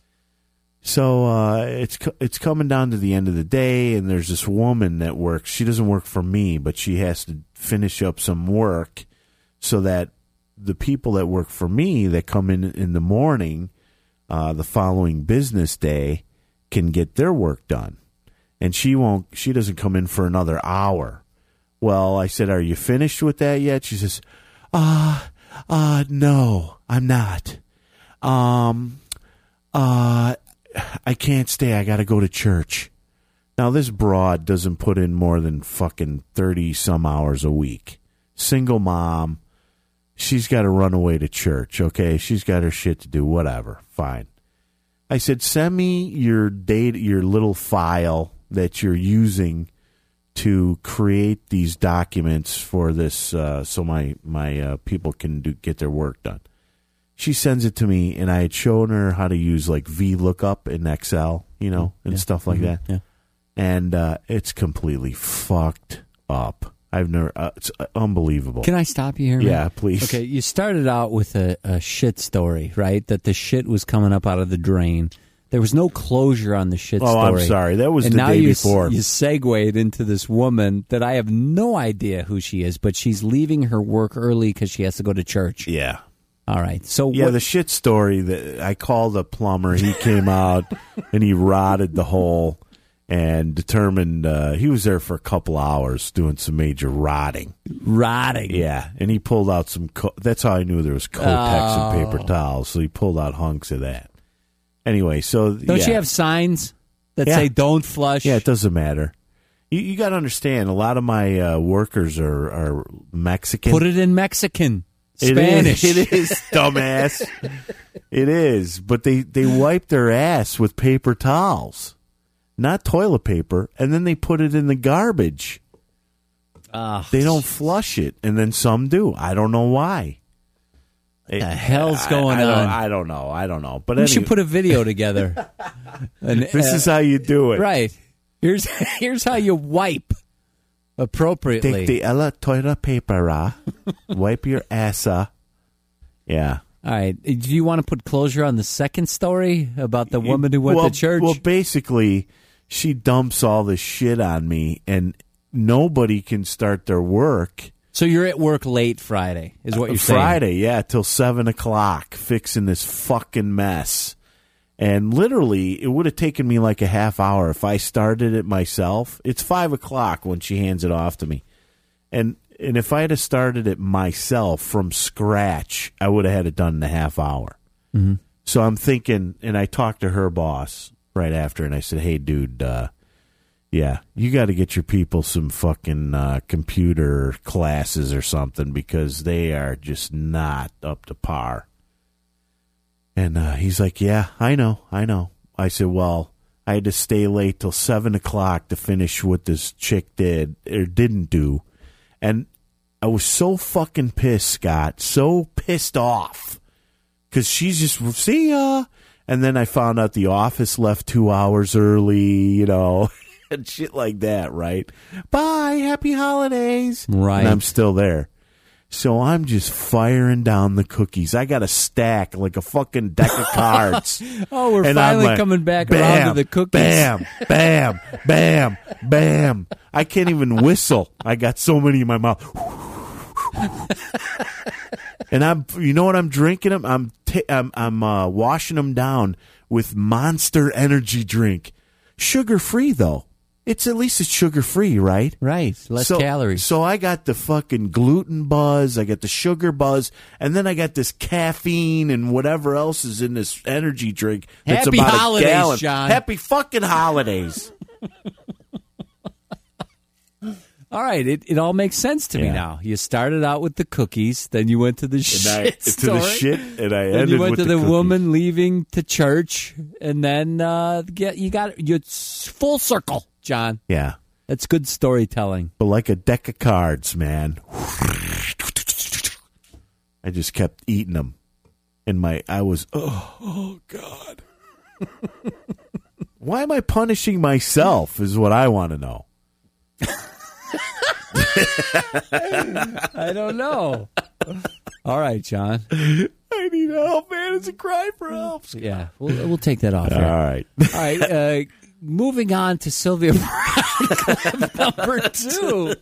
A: So uh, it's co- it's coming down to the end of the day, and there's this woman that works. She doesn't work for me, but she has to finish up some work so that the people that work for me that come in in the morning, uh, the following business day, can get their work done. And she won't. She doesn't come in for another hour. Well, I said, "Are you finished with that yet?" She says, "Uh, uh, no, I'm not. Um, uh, I can't stay. I got to go to church." Now, this broad doesn't put in more than fucking thirty some hours a week. Single mom. She's got to run away to church, okay? She's got her shit to do, whatever. Fine. I said, send me your data, your little file that you're using to create these documents for this, uh, so my my uh, people can do, get their work done. She sends it to me, and I had shown her how to use like VLOOKUP in Excel, you know, and
C: Yeah.
A: stuff like
C: Mhm.
A: that.
C: Yeah.
A: And uh, it's completely fucked up. I've never. Uh, it's unbelievable.
C: Can I stop you here? man?
A: Yeah, please.
C: Okay, you started out with a, a shit story, right? That the shit was coming up out of the drain. There was no closure on the shit
A: Oh,
C: story.
A: I'm sorry. That was
C: and
A: the
C: now
A: day
C: you,
A: before.
C: You segued into this woman that I have no idea who she is, but she's leaving her work early because she has to go to church.
A: Yeah.
C: All right. So
A: Yeah,
C: what,
A: the shit story that I called a plumber. He came out and he rotted the hole and determined uh, he was there for a couple hours doing some major rotting.
C: rotting.
A: Yeah, and he pulled out some. Co- that's how I knew there was Kotex
C: Oh.
A: and paper towels. So he pulled out hunks of that. Anyway, so
C: Don't
A: yeah.
C: you have signs that
A: Yeah.
C: say "Don't flush"?
A: Yeah, it doesn't matter. You, you got to understand. A lot of my uh, workers are are Mexican.
C: Put it in Mexican,
A: It
C: Spanish.
A: is, it is, dumbass. It is, but they, they wipe their ass with paper towels, not toilet paper, and then they put it in the garbage.
C: Ugh.
A: They don't flush it, and then some do. I don't know why.
C: What the hell's going
A: I, I
C: on?
A: Don't, I don't know. I don't know. But
C: we
A: anyway,
C: should put a video together. And,
A: this
C: uh,
A: is how you do it.
C: right. Here's here's how you wipe appropriately.
A: Take the ella toilet paper, uh, wipe your ass. Uh. Yeah.
C: All right. Do you want to put closure on the second story about the woman who went
A: well,
C: to church?
A: Well, basically, she dumps all this shit on me, and nobody can start their work.
C: So you're at work late Friday, is what you're saying?
A: Friday, yeah, till seven o'clock, fixing this fucking mess. And literally, it would have taken me like a half hour if I started it myself. It's five o'clock when she hands it off to me, and and if I had started it myself from scratch, I would have had it done in a half hour.
C: Mm-hmm.
A: So I'm thinking, and I talked to her boss right after, and I said, "Hey, dude, uh, yeah, you got to get your people some fucking uh, computer classes or something because they are just not up to par." And uh, he's like, "Yeah, I know, I know." I said, "Well, I had to stay late till seven o'clock to finish what this chick did or didn't do," and I was so fucking pissed, Scott, so pissed off because she's just see ya, and then I found out the office left two hours early, you know. And shit like that, right? Bye, happy holidays.
C: Right.
A: And I'm still there. So I'm just firing down the cookies. I got a stack, like a fucking deck of cards.
C: Oh, we're
A: And I'm
C: finally
A: like,
C: coming back
A: bam,
C: around to the cookies.
A: Bam, bam, bam, bam. I can't even whistle. I got so many in my mouth. And I'm, you know what I'm drinking them? I'm, t- I'm, I'm uh, washing them down with Monster Energy drink, sugar free though. It's at least it's sugar free, right?
C: Right, less
A: so,
C: calories.
A: So I got the fucking gluten buzz, I got the sugar buzz, and then I got this caffeine and whatever else is in this energy drink. That's
C: Happy
A: about
C: holidays,
A: a gallon.
C: John.
A: Happy fucking holidays.
C: All right, it, it all makes sense to me
A: Yeah.
C: now. You started out with the cookies, then you went to the
A: And I,
C: shit
A: to
C: story.
A: the shit, and I
C: Then
A: ended
C: you went
A: with
C: to
A: the,
C: the,
A: cookies.
C: woman leaving to church, and then uh, get you got you full circle, John.
A: Yeah,
C: That's good storytelling.
A: but like a deck of cards, man. I just kept eating them, and my I was oh, oh God. Why am I punishing myself? Is what I want to know.
C: I don't know. All right, John.
A: I need help, man. It's a cry for help.
C: Yeah, we'll we'll take that off.
A: All
C: here.
A: right.
C: All right. Uh, moving on to Sylvia Browne, number two,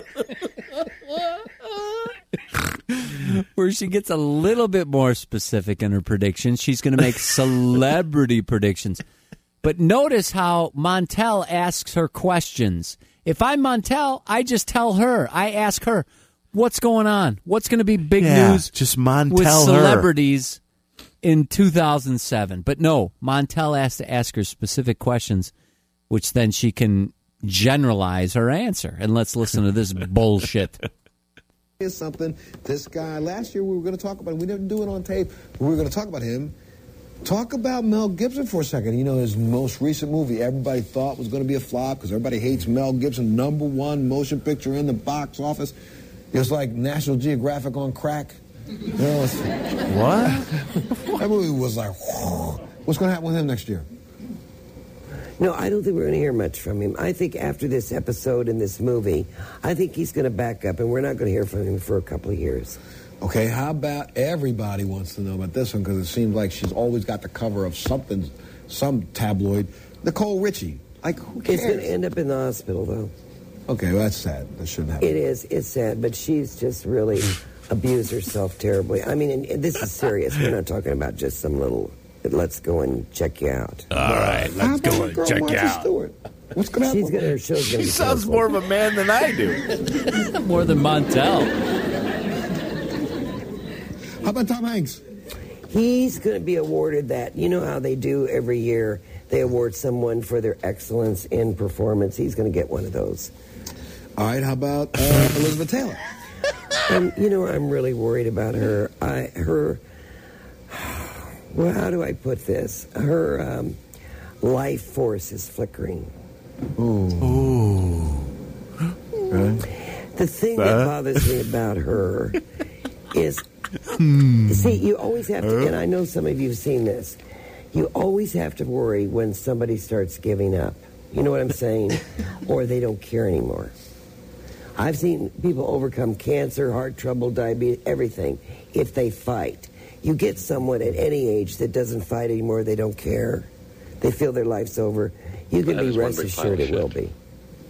C: where she gets a little bit more specific in her predictions. She's going to make celebrity predictions. But notice how Montel asks her questions. If I'm Montel, I just tell her. I ask her, what's going on? What's going to be big
A: Yeah,
C: news
A: just Montel
C: with
A: her.
C: celebrities in two thousand seven? But no, Montel has to ask her specific questions, which then she can generalize her answer. And let's listen to this bullshit.
F: Here's something. This guy, last year we were going to talk about him. We didn't do it on tape, but we were going to talk about him. Talk about Mel Gibson for a second. You know, his most recent movie everybody thought was going to be a flop because everybody hates Mel Gibson, number one motion picture in the box office. It was like National Geographic on crack. You know, it's,
A: What?
F: that movie was like, whew. What's going to happen with him next year?
G: No, I don't think we're going to hear much from him. I think after this episode in this movie, I think he's going to back up, and we're not going to hear from him for a couple of years.
F: Okay, how about everybody wants to know about this one because it seems like she's always got the cover of something, some tabloid. Nicole Richie. Like, who cares?
G: He's going to end up in the hospital, though.
F: Okay, well, that's sad. That shouldn't happen.
G: It is. It's sad, but she's just really abused herself terribly. I mean, and, and this is serious. We're not talking about just some little, let's go and check you out.
A: All right,
F: How about my girl Martha Stewart? What's going to happen?
G: She's going to, her show's going to
A: She
G: be
A: sounds
G: canceled.
A: more of a man than I do.
C: More than Montel.
F: How about Tom Hanks?
G: He's going to be awarded that. You know how they do every year? They award someone for their excellence in performance. He's going to get one of those.
F: All right, how about uh, Elizabeth Taylor?
G: And, you know, I'm really worried about her. I, her, well, how do I put this? Her um, life force is flickering.
A: Ooh.
G: The thing
A: Uh.
G: that bothers me about her is, see, you always have to, and I know some of you have seen this, you always have to worry when somebody starts giving up. You know what I'm saying? Or they don't care anymore. I've seen people overcome cancer, heart trouble, diabetes, everything, if they fight. You get someone at any age that doesn't fight anymore, they don't care. They feel their life's over. You can
H: That
G: be
H: is one
G: rest
H: big pile
G: assured
H: of
G: it will
H: shit.
G: be.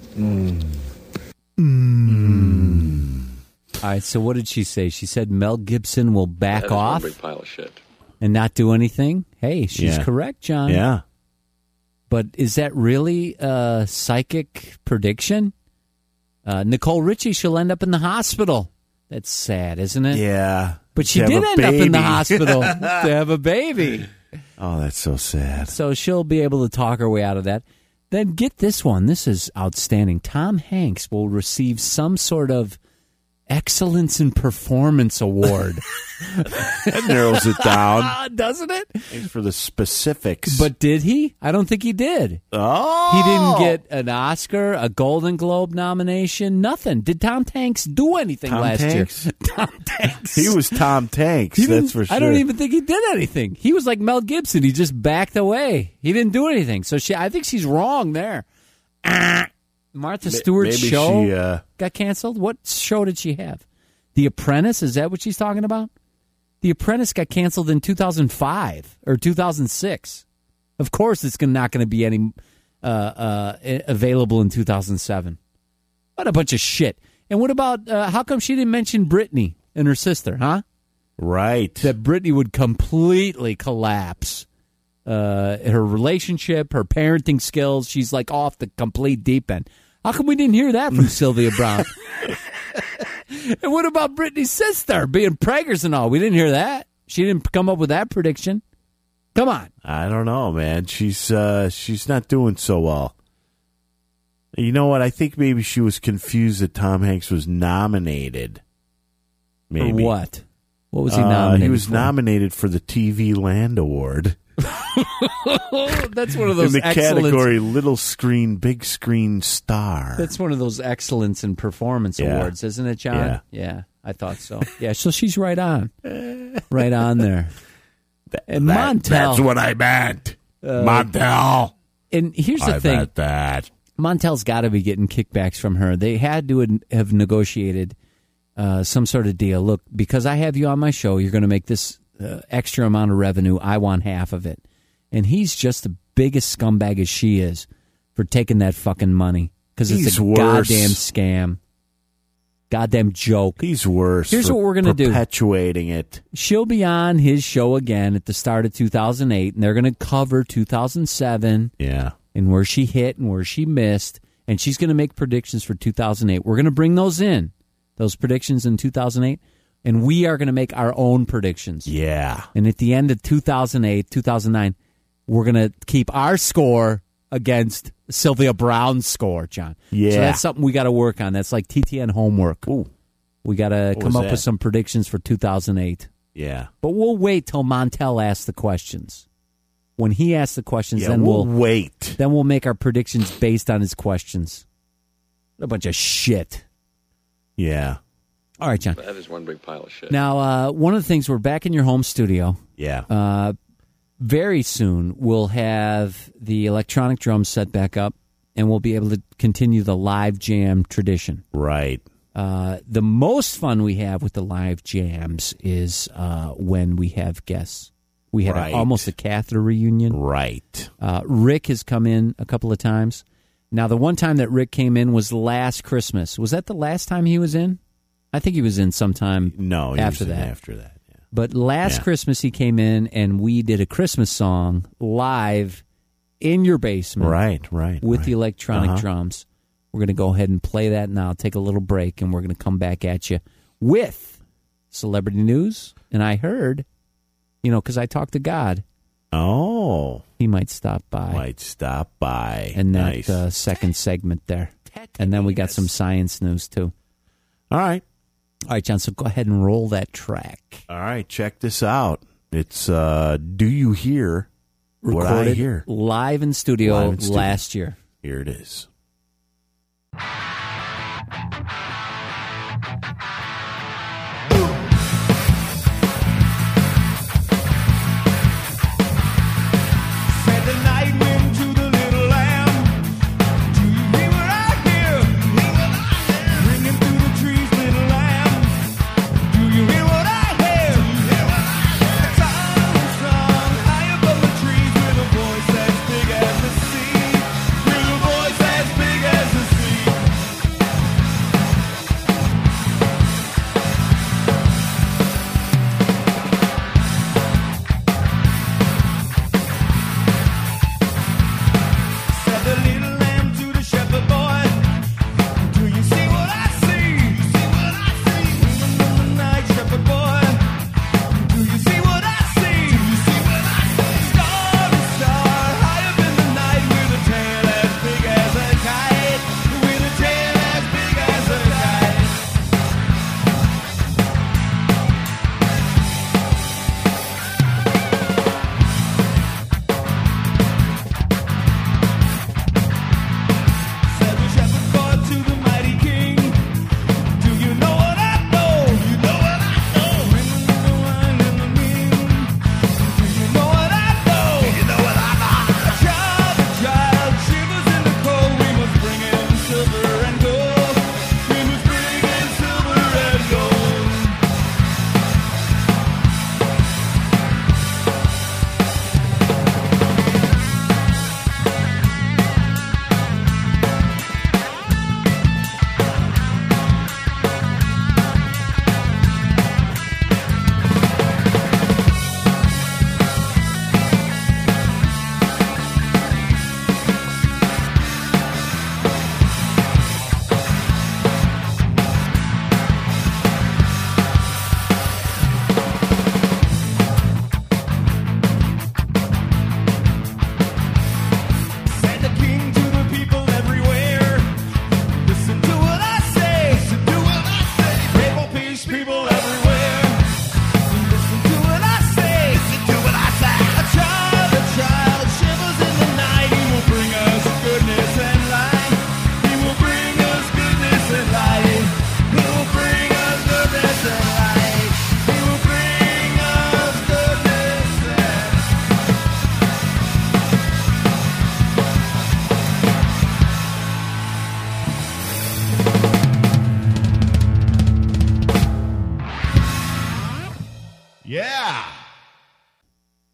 C: All right, so what did she say? She said Mel Gibson will back
H: That is
C: off
H: one big pile of shit.
C: and not do anything. Hey, she's
A: Yeah.
C: correct, John.
A: Yeah.
C: But is that really a psychic prediction? Uh, Nicole Richie, she'll end up in the hospital. That's sad, isn't it?
A: Yeah.
C: But she
A: To have
C: did
A: a
C: end up in the
A: baby.
C: hospital to have a baby.
A: Oh, that's so sad.
C: So she'll be able to talk her way out of that. Then get this one. This is outstanding. Tom Hanks will receive some sort of Excellence in Performance Award.
A: That narrows it down.
C: Doesn't it?
A: Thanks for the specifics.
C: But did he? I don't think he did.
A: oh,
C: He didn't get an Oscar, a Golden Globe nomination, nothing. Did Tom Hanks do anything
A: Tom
C: last
A: Tanks?
C: year? Tom Hanks.
A: He was Tom Tanks.
C: He
A: That's
C: didn't-
A: for sure.
C: I don't even think he did anything. He was like Mel Gibson. He just backed away. He didn't do anything. So she, I think she's wrong there. Ah. Martha Stewart's
A: maybe
C: show
A: she, uh,
C: got canceled. What show did she have? The Apprentice? Is that what she's talking about? The Apprentice got canceled in two thousand five or two thousand six. Of course, it's not going to be any uh, uh, available in two thousand seven. What a bunch of shit. And what about, uh, how come she didn't mention Britney and her sister, huh?
A: Right.
C: that Brittany would completely collapse. Uh, her relationship, her parenting skills, she's like off the complete deep end. How come we didn't hear that from Sylvia Brown? And what about Brittany's sister being preggers and all? We didn't hear that. She didn't come up with that prediction. Come on.
A: I don't know, man. She's uh, she's not doing so well. You know what? I think maybe she was confused that Tom Hanks was nominated. Maybe.
C: For what? What was he
A: Uh,
C: nominated
A: he was
C: for?
A: nominated for the T V Land Award.
C: That's one of those
A: in the
C: excellence-
A: category Little Screen, Big Screen Star.
C: That's one of those excellence in performance
A: Yeah.
C: awards, isn't it, John?
A: Yeah.
C: Yeah, I thought so. Yeah, so she's right on. Right on there. And
A: That-
C: Montel.
A: That's what I meant. Montel.
C: And here's the
A: I
C: thing.
A: meant that.
C: Montel's got to be getting kickbacks from her. They had to have negotiated uh, some sort of deal. Look, because I have you on my show, you're going to make this uh, extra amount of revenue. I want half of it. And he's just the biggest scumbag as she is for taking that fucking money. Because it's
A: He's
C: a
A: worse.
C: goddamn scam. Goddamn joke.
A: He's worse.
C: Here's
A: for
C: what we're gonna do.
A: Perpetuating it.
C: She'll be on his show again at the start of two thousand eight, and they're going to cover two thousand seven
A: Yeah.
C: and where she hit and where she missed, and she's going to make predictions for two thousand eight. We're going to bring those in, those predictions in two thousand eight, and we are going to make our own predictions.
A: Yeah.
C: And at the end of two thousand eight, two thousand nine, we're going to keep our score against Sylvia Brown's score, John.
A: Yeah.
C: So that's something we got to work on. That's like T T N homework.
A: Ooh.
C: We got to
A: What
C: come
A: was
C: up
A: that?
C: with some predictions for two thousand eight.
A: Yeah.
C: But we'll wait till Montel asks the questions. When he asks the questions,
A: Yeah,
C: then
A: we'll
C: we'll
A: wait.
C: Then we'll make our predictions based on his questions. A bunch of shit.
A: Yeah.
C: All right, John.
H: That is one big pile of shit.
C: Now, uh, one of the things, we're back in your home studio.
A: Yeah.
C: Uh, very soon, we'll have the electronic drums set back up, and we'll be able to continue the live jam tradition.
A: Right.
C: Uh, the most fun we have with the live jams is uh, when we have guests. We had
A: Right.
C: a, almost a catheter reunion.
A: Right.
C: Uh, Rick has come in a couple of times. Now, the one time that Rick came in was last Christmas. Was that the last time he was in? I think he was in sometime
A: No, he
C: after
A: was in
C: that.
A: After that. Yeah.
C: But last
A: Yeah.
C: Christmas he came in and we did a Christmas song live in your basement.
A: Right, right.
C: With
A: right.
C: the electronic
A: Uh-huh.
C: drums. We're going to go ahead and play that now, take a little break, and we're going to come back at you with celebrity news. And I heard, you know, because I talked to God,
A: Oh.
C: he might stop by.
A: Might stop by.
C: And that
A: Nice.
C: uh, second segment there. And then we got some science news, too.
A: All right.
C: All right, John, so go ahead and roll that track.
A: All right. Check this out. It's uh, Do You Hear What I
C: Recorded
A: Hear?
C: live in studio
A: Live in studio.
C: last year.
A: Here it is.
I: Said the night wind to the little lamb. Do you hear what I hear? Ringing through the trees, little lamb. Do you hear what I hear? A song, song, high above the trees with a voice as big as the sea. With a voice as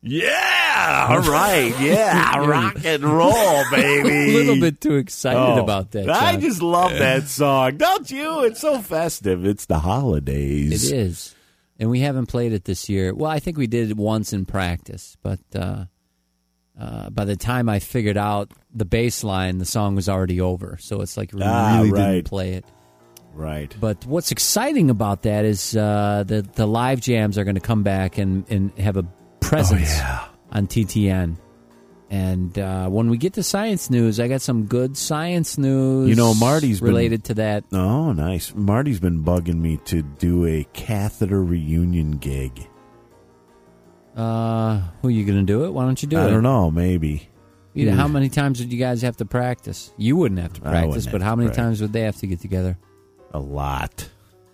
A: Yeah, all right. Yeah, rock and roll, baby.
C: A little bit too excited
A: Oh,
C: about that.
A: I
C: John.
A: just love that song. Don't you? It's so festive. It's the holidays.
C: It is. And we haven't played it this year. Well, I think we did it once in practice, but uh, uh, by the time I figured out the bass line, the song was already over. So it's like we
A: Ah,
C: really
A: right.
C: didn't play it.
A: Right.
C: But what's exciting about that is uh, the the live jams are going to come back and, and have a presence
A: Oh, yeah.
C: on T T N. And uh, when we get to science news, I got some good science news.
A: You know, Marty's been-
C: related to that.
A: Oh, nice. Marty's been bugging me to do a catheter reunion gig.
C: Uh, who are you going to do it? Why don't you do
A: I
C: it?
A: don't know. Maybe.
C: You know, how many times would you guys have to practice? You wouldn't have to
A: I
C: practice,
A: wouldn't
C: but
A: have
C: how
A: to
C: many
A: practice.
C: times would they have to get together?
A: A lot.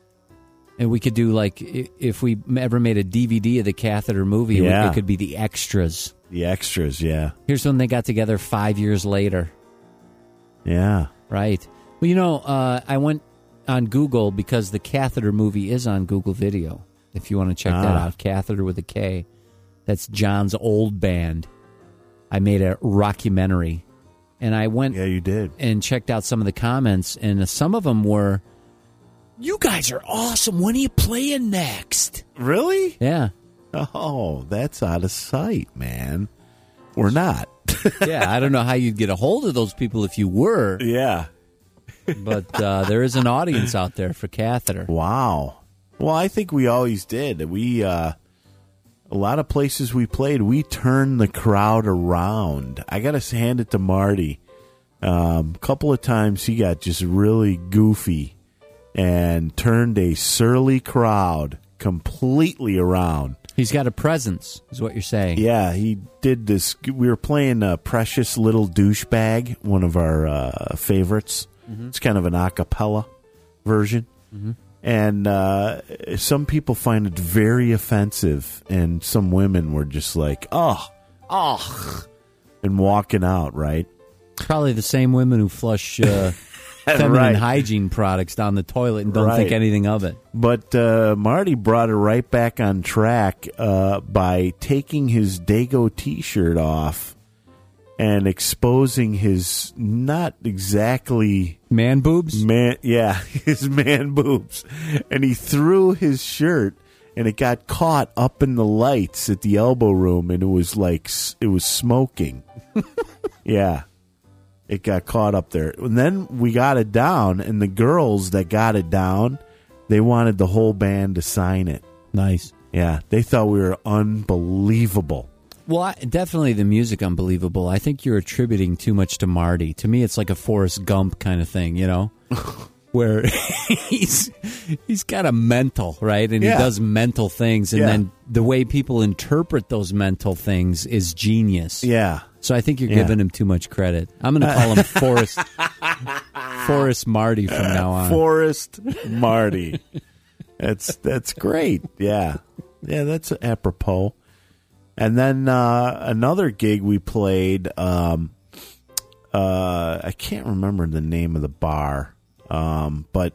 C: And we could do, like, i- if we ever made a D V D of the catheter movie,
A: Yeah.
C: it could be the extras.
A: The extras, yeah.
C: Here's when they got together five years later.
A: Yeah.
C: Right. Well, you know, uh, I went on Google because the catheter movie is on Google Video. If you want to check that
A: Ah.
C: out, Catheter with a K. That's John's old band. I made a rockumentary. And I went
A: Yeah, you did.
C: and checked out some of the comments, and some of them were, "You guys are awesome. When are you playing next?"
A: Really?
C: Yeah.
A: Oh, that's out of sight, man. We're not.
C: Yeah, I don't know how you'd get a hold of those people if you were,
A: Yeah.
C: but uh, there is an audience out there for Catheter.
A: Wow. Well, I think we always did. We, uh, a lot of places we played, we turned the crowd around. I got to hand it to Marty. Um, a couple of times he got just really goofy and turned a surly crowd completely around.
C: He's got a presence, is what you're saying.
A: Yeah, he did this. We were playing uh, Precious Little Douchebag, one of our uh, favorites.
C: Mm-hmm.
A: It's kind of an a cappella version.
C: Mm-hmm.
A: And uh, some people find it very offensive, and some women were just like, oh, oh, and walking out, right?
C: Probably the same women who flush uh, feminine
A: Right.
C: hygiene products down the toilet and don't
A: Right.
C: think anything of it.
A: But uh, Marty brought it right back on track uh, by taking his Dago T-shirt off and exposing his not exactly
C: Man boobs?
A: man, yeah, his man boobs, and he threw his shirt, and it got caught up in the lights at the elbow room, and it was like s- it was smoking. Yeah. It got caught up there. And then we got it down, and the girls that got it down, they wanted the whole band to sign it.
C: Nice.
A: Yeah, they thought we were unbelievable.
C: Well, I, definitely the music unbelievable. I think you're attributing too much to Marty. To me, it's like a Forrest Gump kind of thing, you know? Where he's he's got a mental, right? And
A: Yeah.
C: he does mental things, and
A: Yeah.
C: then the way people interpret those mental things is genius.
A: Yeah.
C: So I think you're
A: Yeah.
C: giving him too much credit. I'm going to call him Forrest Forrest Marty from now on.
A: Forrest Marty. That's that's great. Yeah. Yeah, that's apropos. And then uh, another gig we played, um, uh, I can't remember the name of the bar, um, but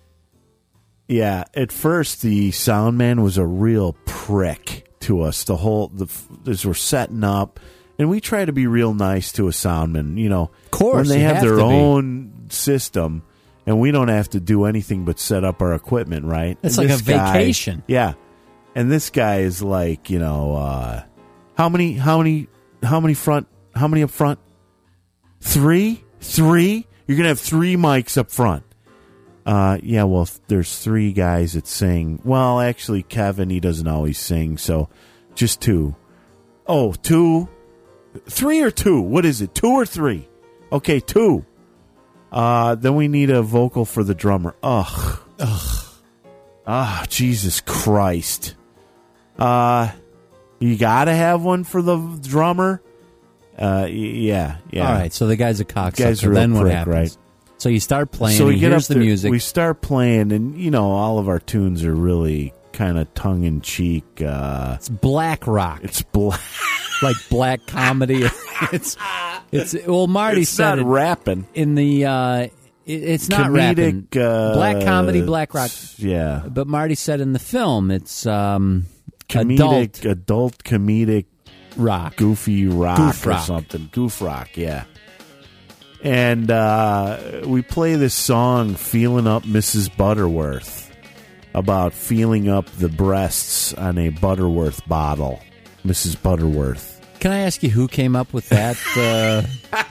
A: yeah, at first the sound man was a real prick to us. The whole, the, as we're setting up, and we try to be real nice to a soundman, you know.
C: Of course,
A: when they
C: you
A: have,
C: have
A: their
C: to be.
A: own system, and we don't have to do anything but set up our equipment, right?
C: It's
A: And
C: like
A: this
C: a
A: guy-
C: vacation.
A: yeah, and this guy is like, you know, uh, how many, how many, how many front, how many up front? Three, three. You're gonna have three mics up front. Uh, yeah, well, th- there's three guys that sing. Well, actually, Kevin, he doesn't always sing, so just two. Oh, two, three or two? What is it? Two or three? Okay, two. Uh, then we need a vocal for the drummer. Ugh, ugh. Ah, Jesus Christ. Uh, you gotta have one for the drummer. Uh, y- yeah, yeah.
C: All right, so the guy's a cocksucker.
A: Guy's a real
C: Then what
A: prick,
C: happens?
A: right?
C: So you start playing,
A: So we
C: and
A: get
C: here's
A: up
C: the
A: there,
C: music.
A: we start playing, and you know all of our tunes are really kind of tongue in cheek. Uh,
C: it's black rock.
A: it's black.
C: like black comedy. it's it's well, Marty
A: It's
C: said
A: not
C: it
A: rapping.
C: in the uh, it, it's not rapping.
A: Comedic, uh,
C: Black comedy, black rock.
A: Yeah,
C: But Marty said in the film, it's um,
A: comedic,
C: adult.
A: adult comedic.
C: rock.
A: Goofy rock
C: Goof
A: or
C: rock.
A: something. Goof rock, yeah. And uh, we play this song, Feeling Up Missus Butterworth, about feeling up the breasts on a Butterworth bottle. Missus Butterworth.
C: Can I ask you who came up with that? Uh,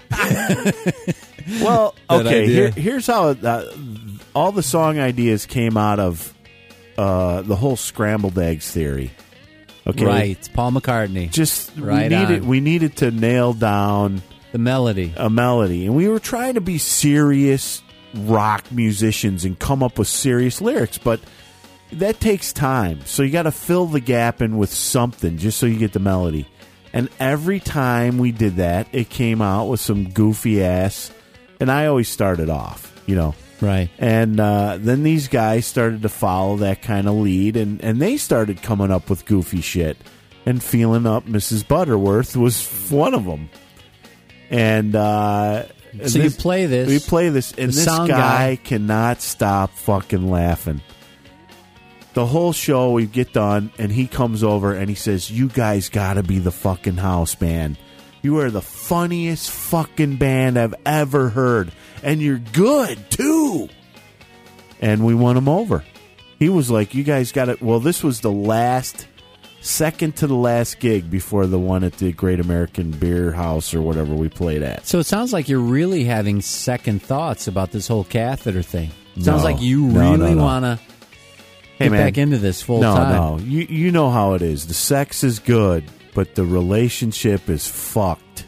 A: Well,
C: That
A: okay,
C: idea.
A: here, here's how uh, all the song ideas came out of uh, the whole scrambled eggs theory. Okay,
C: Right, Paul McCartney.
A: Just
C: Right
A: we needed
C: on.
A: we needed to nail down
C: The melody.
A: a melody, and we were trying to be serious rock musicians and come up with serious lyrics, but that takes time. So you got to fill the gap in with something just so you get the melody. And every time we did that, it came out with some goofy ass. And I always started off, you know.
C: Right.
A: And uh, then these guys started to follow that kind of lead, and, and they started coming up with goofy shit. And Feeling Up Missus Butterworth was one of them. And uh,
C: So you play this.
A: We play this, and
C: The
A: this
C: sound
A: guy,
C: guy-
A: cannot stop fucking laughing. The whole show, we get done, and he comes over and he says, "You guys got to be the fucking house band. You are the funniest fucking band I've ever heard. And you're good, too." And we won him over. He was like, "You guys got it." Well, this was the last, second to the last gig before the one at the Great American Beer House or whatever we played at.
C: So it sounds like you're really having second thoughts about this whole catheter thing. It sounds
A: No.
C: like you
A: No, no,
C: really
A: no.
C: want to
A: Hey,
C: get
A: man.
C: back into this full
A: no,
C: time.
A: No, You, you know how it is. The sex is good, but the relationship is fucked.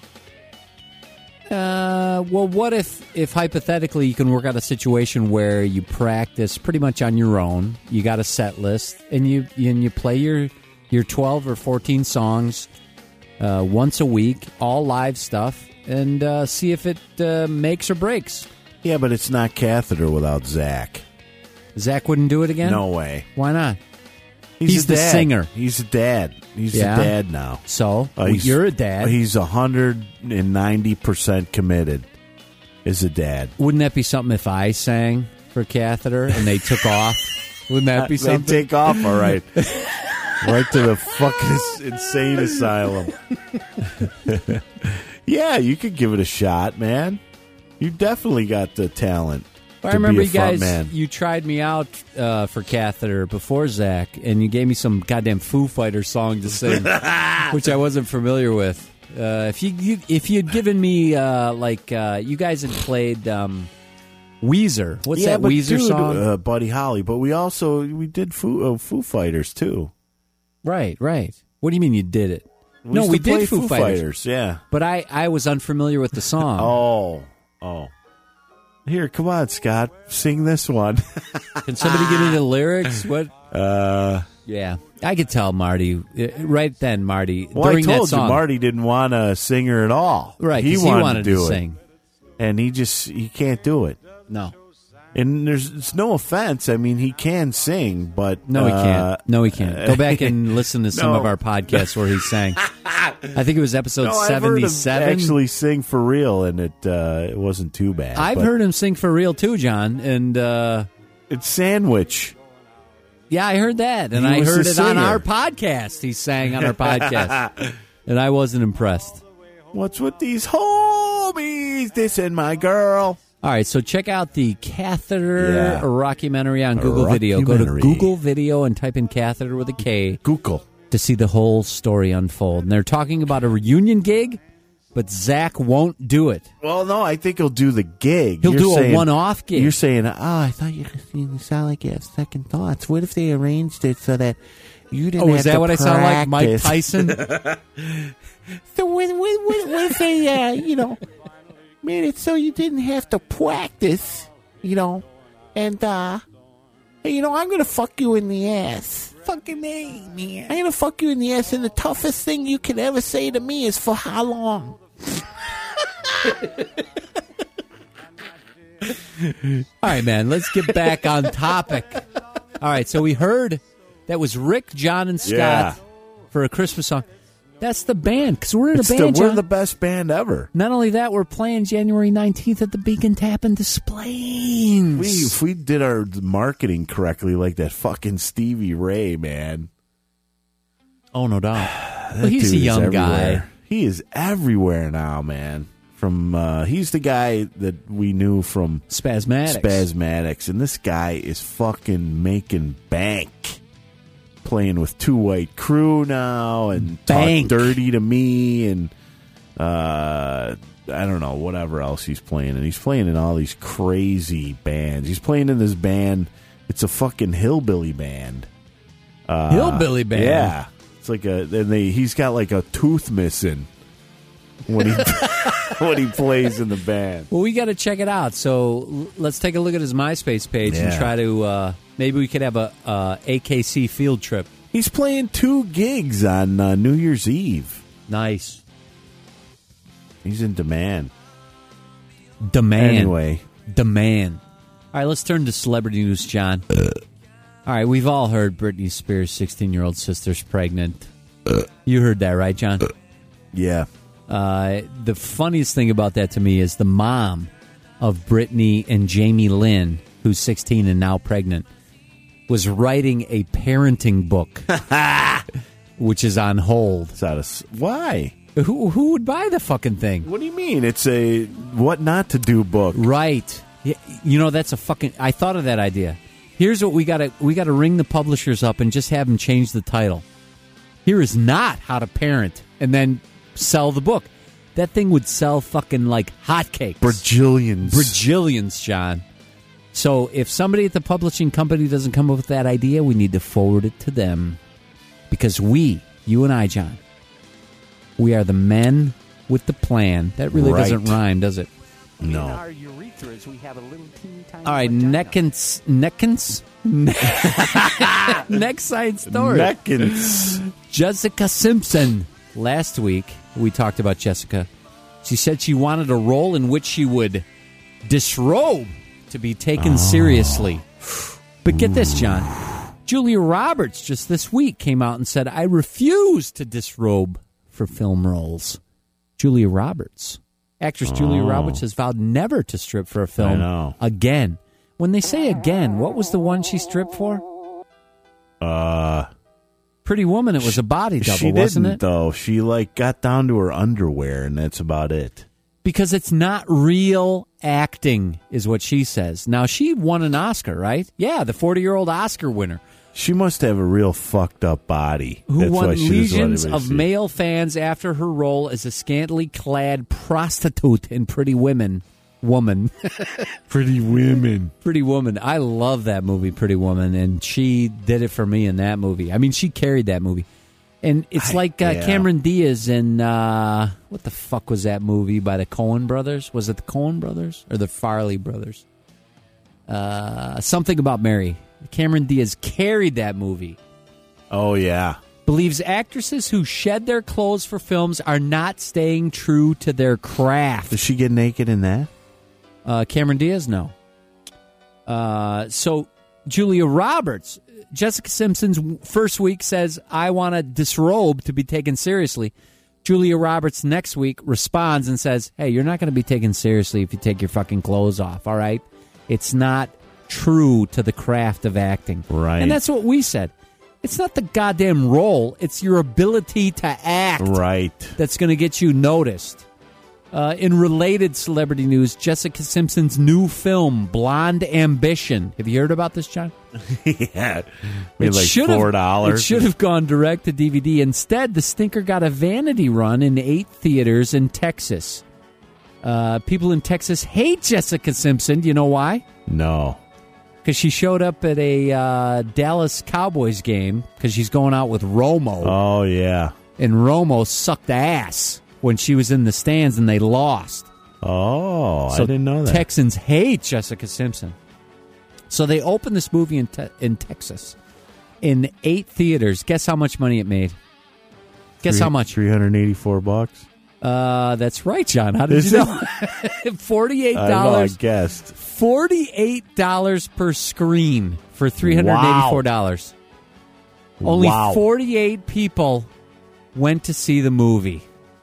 C: Uh, well, what if, if hypothetically you can work out a situation where you practice pretty much on your own? You got a set list, and you and you play your your twelve or fourteen songs uh, once a week, all live stuff, and uh, see if it uh, makes or breaks.
A: Yeah, but it's not Catheter without Zach.
C: Zach wouldn't do it again?
A: No way.
C: Why not?
A: He's,
C: He's
A: a
C: the
A: dad.
C: singer.
A: He's a dad. He's
C: Yeah.
A: a dad now.
C: So,
A: Uh, he's-
C: you're a dad.
A: He's one hundred ninety percent committed as a dad.
C: Wouldn't that be something if I sang for Catheter and they took off? Wouldn't that be
A: They
C: something?
A: take off, all right. Right to the fucking insane asylum. Yeah, you could give it a shot, man. You definitely got the talent.
C: I
A: to
C: remember
A: be a
C: you guys,
A: front man.
C: you tried me out uh, for Catheter before Zach, and you gave me some goddamn Foo Fighters song to sing, which I wasn't familiar with. Uh, if you, you if you'd given me uh, like uh, you guys had played um, Weezer, what's
A: yeah,
C: that
A: but
C: Weezer
A: dude,
C: song?
A: Uh, Buddy Holly. But we also we did Foo, uh, Foo Fighters too.
C: right, right. What do you mean you did it?
A: We
C: no,
A: used
C: we
A: to play
C: did Foo,
A: Foo
C: Fighters.
A: Fighters, yeah.
C: But I, I was unfamiliar with the song.
A: Oh, oh. Here, come on, Scott, sing this one.
C: Can somebody give me the lyrics? What?
A: Uh,
C: Yeah, I could tell Marty uh, right then. Marty
A: well, I
C: during that
A: told you,
C: song,
A: Marty didn't want a singer at all.
C: right?
A: He
C: 'cause
A: wanted,
C: he wanted
A: to do it,
C: sing.
A: and he just he can't do it.
C: No,
A: And there's it's no offense. I mean, he can sing, but
C: no, he
A: uh,
C: can't. No, he can't. Go back and listen to some
A: No.
C: of our podcasts where he sang. I think it was episode
A: No, I've heard him
C: seventy-seven.
A: actually sing for real, and it uh, it wasn't too bad.
C: I've
A: but
C: heard him sing for real too, John. And uh,
A: it's Sandwich.
C: yeah, I heard that, and
A: He
C: I
A: was
C: heard
A: the
C: it on
A: singer.
C: our podcast. He sang on our podcast, and I wasn't impressed.
A: What's with these homies? This and my girl.
C: All right, so check out the Catheter
A: Yeah.
C: rockumentary on Google Video. Go to
A: Rockumentary.
C: Google Video and type in Catheter with a K
A: Google.
C: to see the whole story unfold. And they're talking about a reunion gig, but Zach won't do it.
A: Well, no, I think he'll do the gig.
C: He'll
A: You're
C: do a
A: saying-
C: one-off gig.
A: You're saying, oh, I thought you, you sound like you have second thoughts. What if they arranged it so that you didn't
C: Oh,
A: have
C: is that
A: to
C: what I sound like, Mike
A: practice?
C: Tyson?
A: So what, what, what, what if they, uh, you know, made it so you didn't have to practice, you know, and, uh, you know, I'm going to fuck you in the ass. Fucking me, man. I'm going to fuck you in the ass, and the toughest thing you can ever say to me is for how long?
C: All right, man, let's get back on topic. All right, so we heard that was Rick, John, and Scott
A: Yeah.
C: for a Christmas song. That's the band, because we're in
A: It's
C: a
A: the,
C: band,
A: we're
C: John.
A: the best band ever.
C: Not only that, we're playing January nineteenth at the Beacon Tap and Displays.
A: We, if we did our marketing correctly, like that fucking Stevie Ray, man.
C: Oh, no doubt.
A: That
C: Well, he's a
A: dude is
C: young
A: everywhere.
C: guy.
A: He is everywhere now, man. From uh, he's the guy that we knew from
C: Spasmatics.
A: Spasmatics, and this guy is fucking making bank, playing with Two White Crew now, and
C: Bank.
A: Talk Dirty to Me, and uh, I don't know whatever else he's playing, and he's playing in all these crazy bands. He's playing in this band. It's a fucking hillbilly band. Uh,
C: Hillbilly band?
A: Yeah, it's like a. And they he's got like a tooth missing when he when he plays in the band.
C: Well, we got to check it out. So l- let's take a look at his MySpace page and
A: Yeah.
C: try to. Uh, maybe we could have a uh, A K C field trip.
A: He's playing two gigs on uh, New Year's Eve.
C: Nice.
A: He's in demand.
C: Demand.
A: Anyway.
C: Demand. All right, let's turn to celebrity news, John.
A: Uh.
C: All right, we've all heard Britney Spears' sixteen-year-old sister's pregnant. You heard that, right, John?
A: Yeah.
C: Uh, the funniest thing about that to me is the mom of Britney and Jamie Lynn, who's sixteen and now pregnant, was writing a parenting book, which is on hold.
A: It's out of, why?
C: Who who would buy the fucking thing?
A: What do you mean? It's a what not to do book.
C: Right. Yeah, you know, that's a fucking... I thought of that idea. Here's what we got to we got to ring the publishers up and just have them change the title. Here is not how to parent, and then sell the book. That thing would sell fucking like hotcakes.
A: Bajillions.
C: Bajillions, John. So if somebody at the publishing company doesn't come up with that idea, we need to forward it to them. Because we, you and I, John, we are the men with the plan. That really
A: Right.
C: doesn't rhyme, does it?
A: No.
H: our urethras, we have a little teeny tiny
C: All right,
H: vagina.
C: Neckins, Neckins, next side story.
A: Neckins.
C: Jessica Simpson. Last week, we talked about Jessica. She said she wanted a role in which she would disrobe to be taken seriously. But get this, John. Julia Roberts just this week came out and said, I refuse to disrobe for film roles. Julia Roberts. Actress Julia Roberts has vowed never to strip for a film
A: I know.
C: again. When they say again, what was the one she stripped for?
A: Uh,
C: Pretty Woman. It was a body double,
A: she
C: wasn't
A: didn't,
C: it?
A: though. She, like, got down to her underwear, and that's about it.
C: Because it's not real acting, is what she says. Now, she won an Oscar, right? Yeah, the forty-year-old Oscar winner.
A: She must have a real fucked up body.
C: Who
A: That's
C: won
A: why she doesn't let
C: legions
A: anybody
C: of
A: see it.
C: male fans after her role as a scantily clad prostitute in Pretty Women. Woman.
A: Pretty Women.
C: Pretty Woman. I love that movie, Pretty Woman, and she did it for me in that movie. I mean, she carried that movie. And it's
A: I-
C: like uh,
A: yeah.
C: Cameron Diaz in, uh, what the fuck was that movie by the Coen brothers? Was it the Coen brothers or the Farley brothers? Uh, something About Mary. Cameron Diaz carried that movie.
A: Oh, yeah.
C: Believes actresses who shed their clothes for films are not staying true to their craft.
A: Does she get naked in that?
C: Uh, Cameron Diaz, no. Uh, so Julia Roberts, Jessica Simpson's first week says, I want to disrobe to be taken seriously. Julia Roberts next week responds and says, hey, you're not going to be taken seriously if you take your fucking clothes off, all right? It's not true to the craft of acting.
A: Right.
C: And that's what we said. It's not the goddamn role. It's your ability to act
A: Right.
C: that's going to get you noticed. Uh, in related celebrity news, Jessica Simpson's new film, Blonde Ambition. Have you heard about this, John?
A: Yeah. Made like
C: should have-
A: four dollars.
C: It should have gone direct to D V D. Instead, the stinker got a vanity run in eight theaters in Texas. Uh, people in Texas hate Jessica Simpson. Do you know why?
A: No.
C: Because she showed up at a uh, Dallas Cowboys game because she's going out with Romo.
A: Oh, yeah.
C: And Romo sucked ass when she was in the stands and they lost.
A: Oh,
C: So
A: I didn't know that.
C: Texans hate Jessica Simpson. So they opened this movie in te- in Texas in eight theaters. Guess how much money it made? Guess how much?
A: three hundred eighty-four bucks.
C: Uh, that's right, John. How did
A: Is
C: you
A: it?
C: know? Forty-eight
A: I don't know, I
C: dollars.
A: guessed.
C: Forty-eight dollars per screen for three hundred eighty-four dollars. Only
A: Wow.
C: forty-eight people went to see the movie.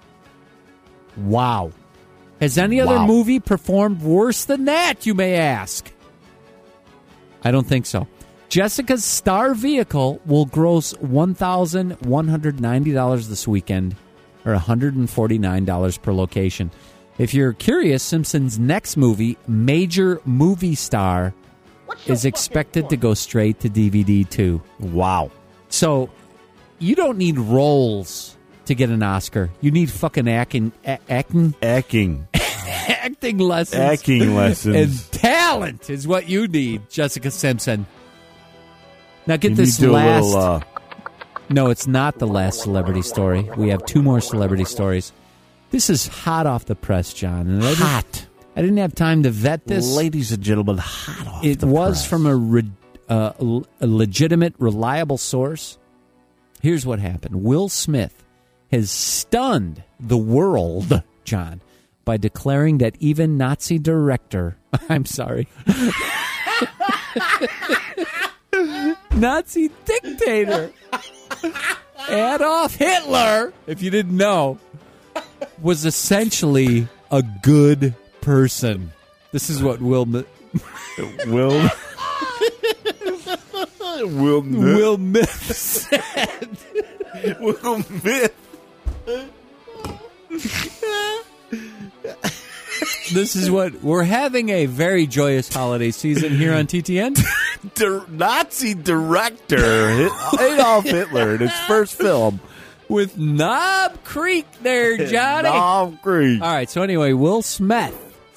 C: Wow. Has any other
A: Wow.
C: movie performed worse than that, you may ask? I don't think so. Jessica's star vehicle will gross one thousand one hundred ninety dollars this weekend, or one hundred forty-nine dollars per location. If you're curious, Simpsons' next movie, Major Movie Star, is expected to go straight to D V D too.
A: Wow.
C: So you don't need roles to get an Oscar. You need fucking acting, a- acting,
A: Acting.
C: acting lessons,
A: Acting lessons.
C: and talent is what you need, Jessica Simpson. Now get
A: You
C: this
A: need to do a
C: last.
A: little, uh,
C: No, it's not the last celebrity story. We have two more celebrity stories. This is hot off the press, John. And I didn't-
A: hot.
C: I didn't have time to vet this.
A: Ladies and gentlemen, hot off
C: It
A: the
C: was
A: press.
C: from a, re- uh, a legitimate, reliable source. Here's what happened. Will Smith has stunned the world, John, by declaring that even Nazi director, I'm sorry, Nazi dictator Adolf Hitler, if you didn't know, was essentially a good person. This is what Will Mi-
A: Will. Will.
C: Will Smith said.
A: Will Smith.
C: This is what we're having a very joyous holiday season here on T T N.
A: Di- Nazi director Adolf Hitler in his first film
C: With Knob Creek there, Johnny.
A: Knob Creek.
C: All right, so anyway, Will Smith.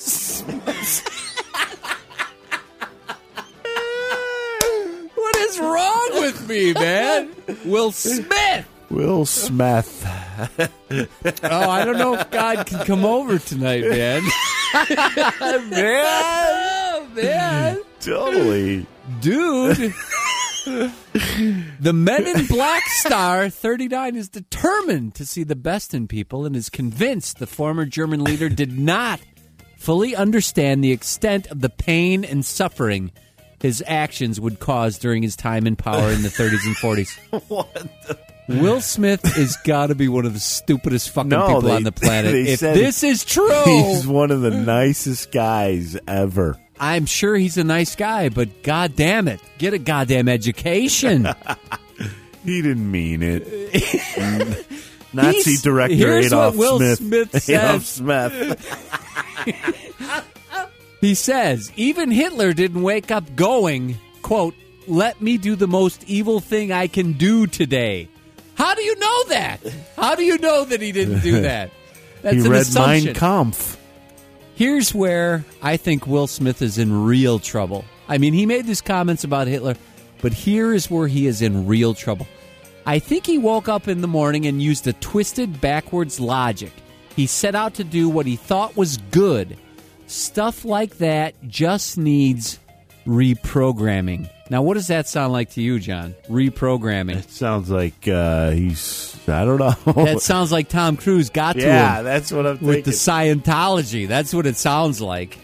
C: What is wrong with me, man? Will Smith.
A: Will Smith.
C: Oh, I don't know if God can come over tonight, man.
A: Man,
C: Oh, man.
A: totally.
C: Dude. The Men in Black star, thirty-nine, is determined to see the best in people and is convinced the former German leader did not fully understand the extent of the pain and suffering his actions would cause during his time in power in the thirties and forties.
A: What the?
C: Will Smith has got to be one of the stupidest fucking
A: No,
C: people
A: they-
C: on the planet.
A: they
C: If
A: said
C: this is true,
A: He's one of the nicest guys ever.
C: I'm sure he's a nice guy, but god damn it, get a goddamn education.
A: He didn't mean it. Nazi
C: He's-
A: director
C: here's
A: Adolf
C: what Will
A: Smith.
C: Smith said.
A: Adolf Smith.
C: He says, even Hitler didn't wake up going, quote, let me do the most evil thing I can do today. How do you know that? How do you know that he didn't do that? That's
A: he
C: an
A: read
C: assumption.
A: Mein Kampf.
C: Here's where I think Will Smith is in real trouble. I mean, he made these comments about Hitler, but here is where he is in real trouble. I think he woke up in the morning and used a twisted backwards logic. He set out to do what he thought was good. Stuff like that just needs reprogramming. Now, what does that sound like to you, John? Reprogramming.
A: It sounds like uh, he's, I don't know.
C: That sounds like Tom Cruise got to
A: yeah,
C: him
A: that's what I'm
C: with the
A: thinking.
C: Scientology. That's what it sounds like.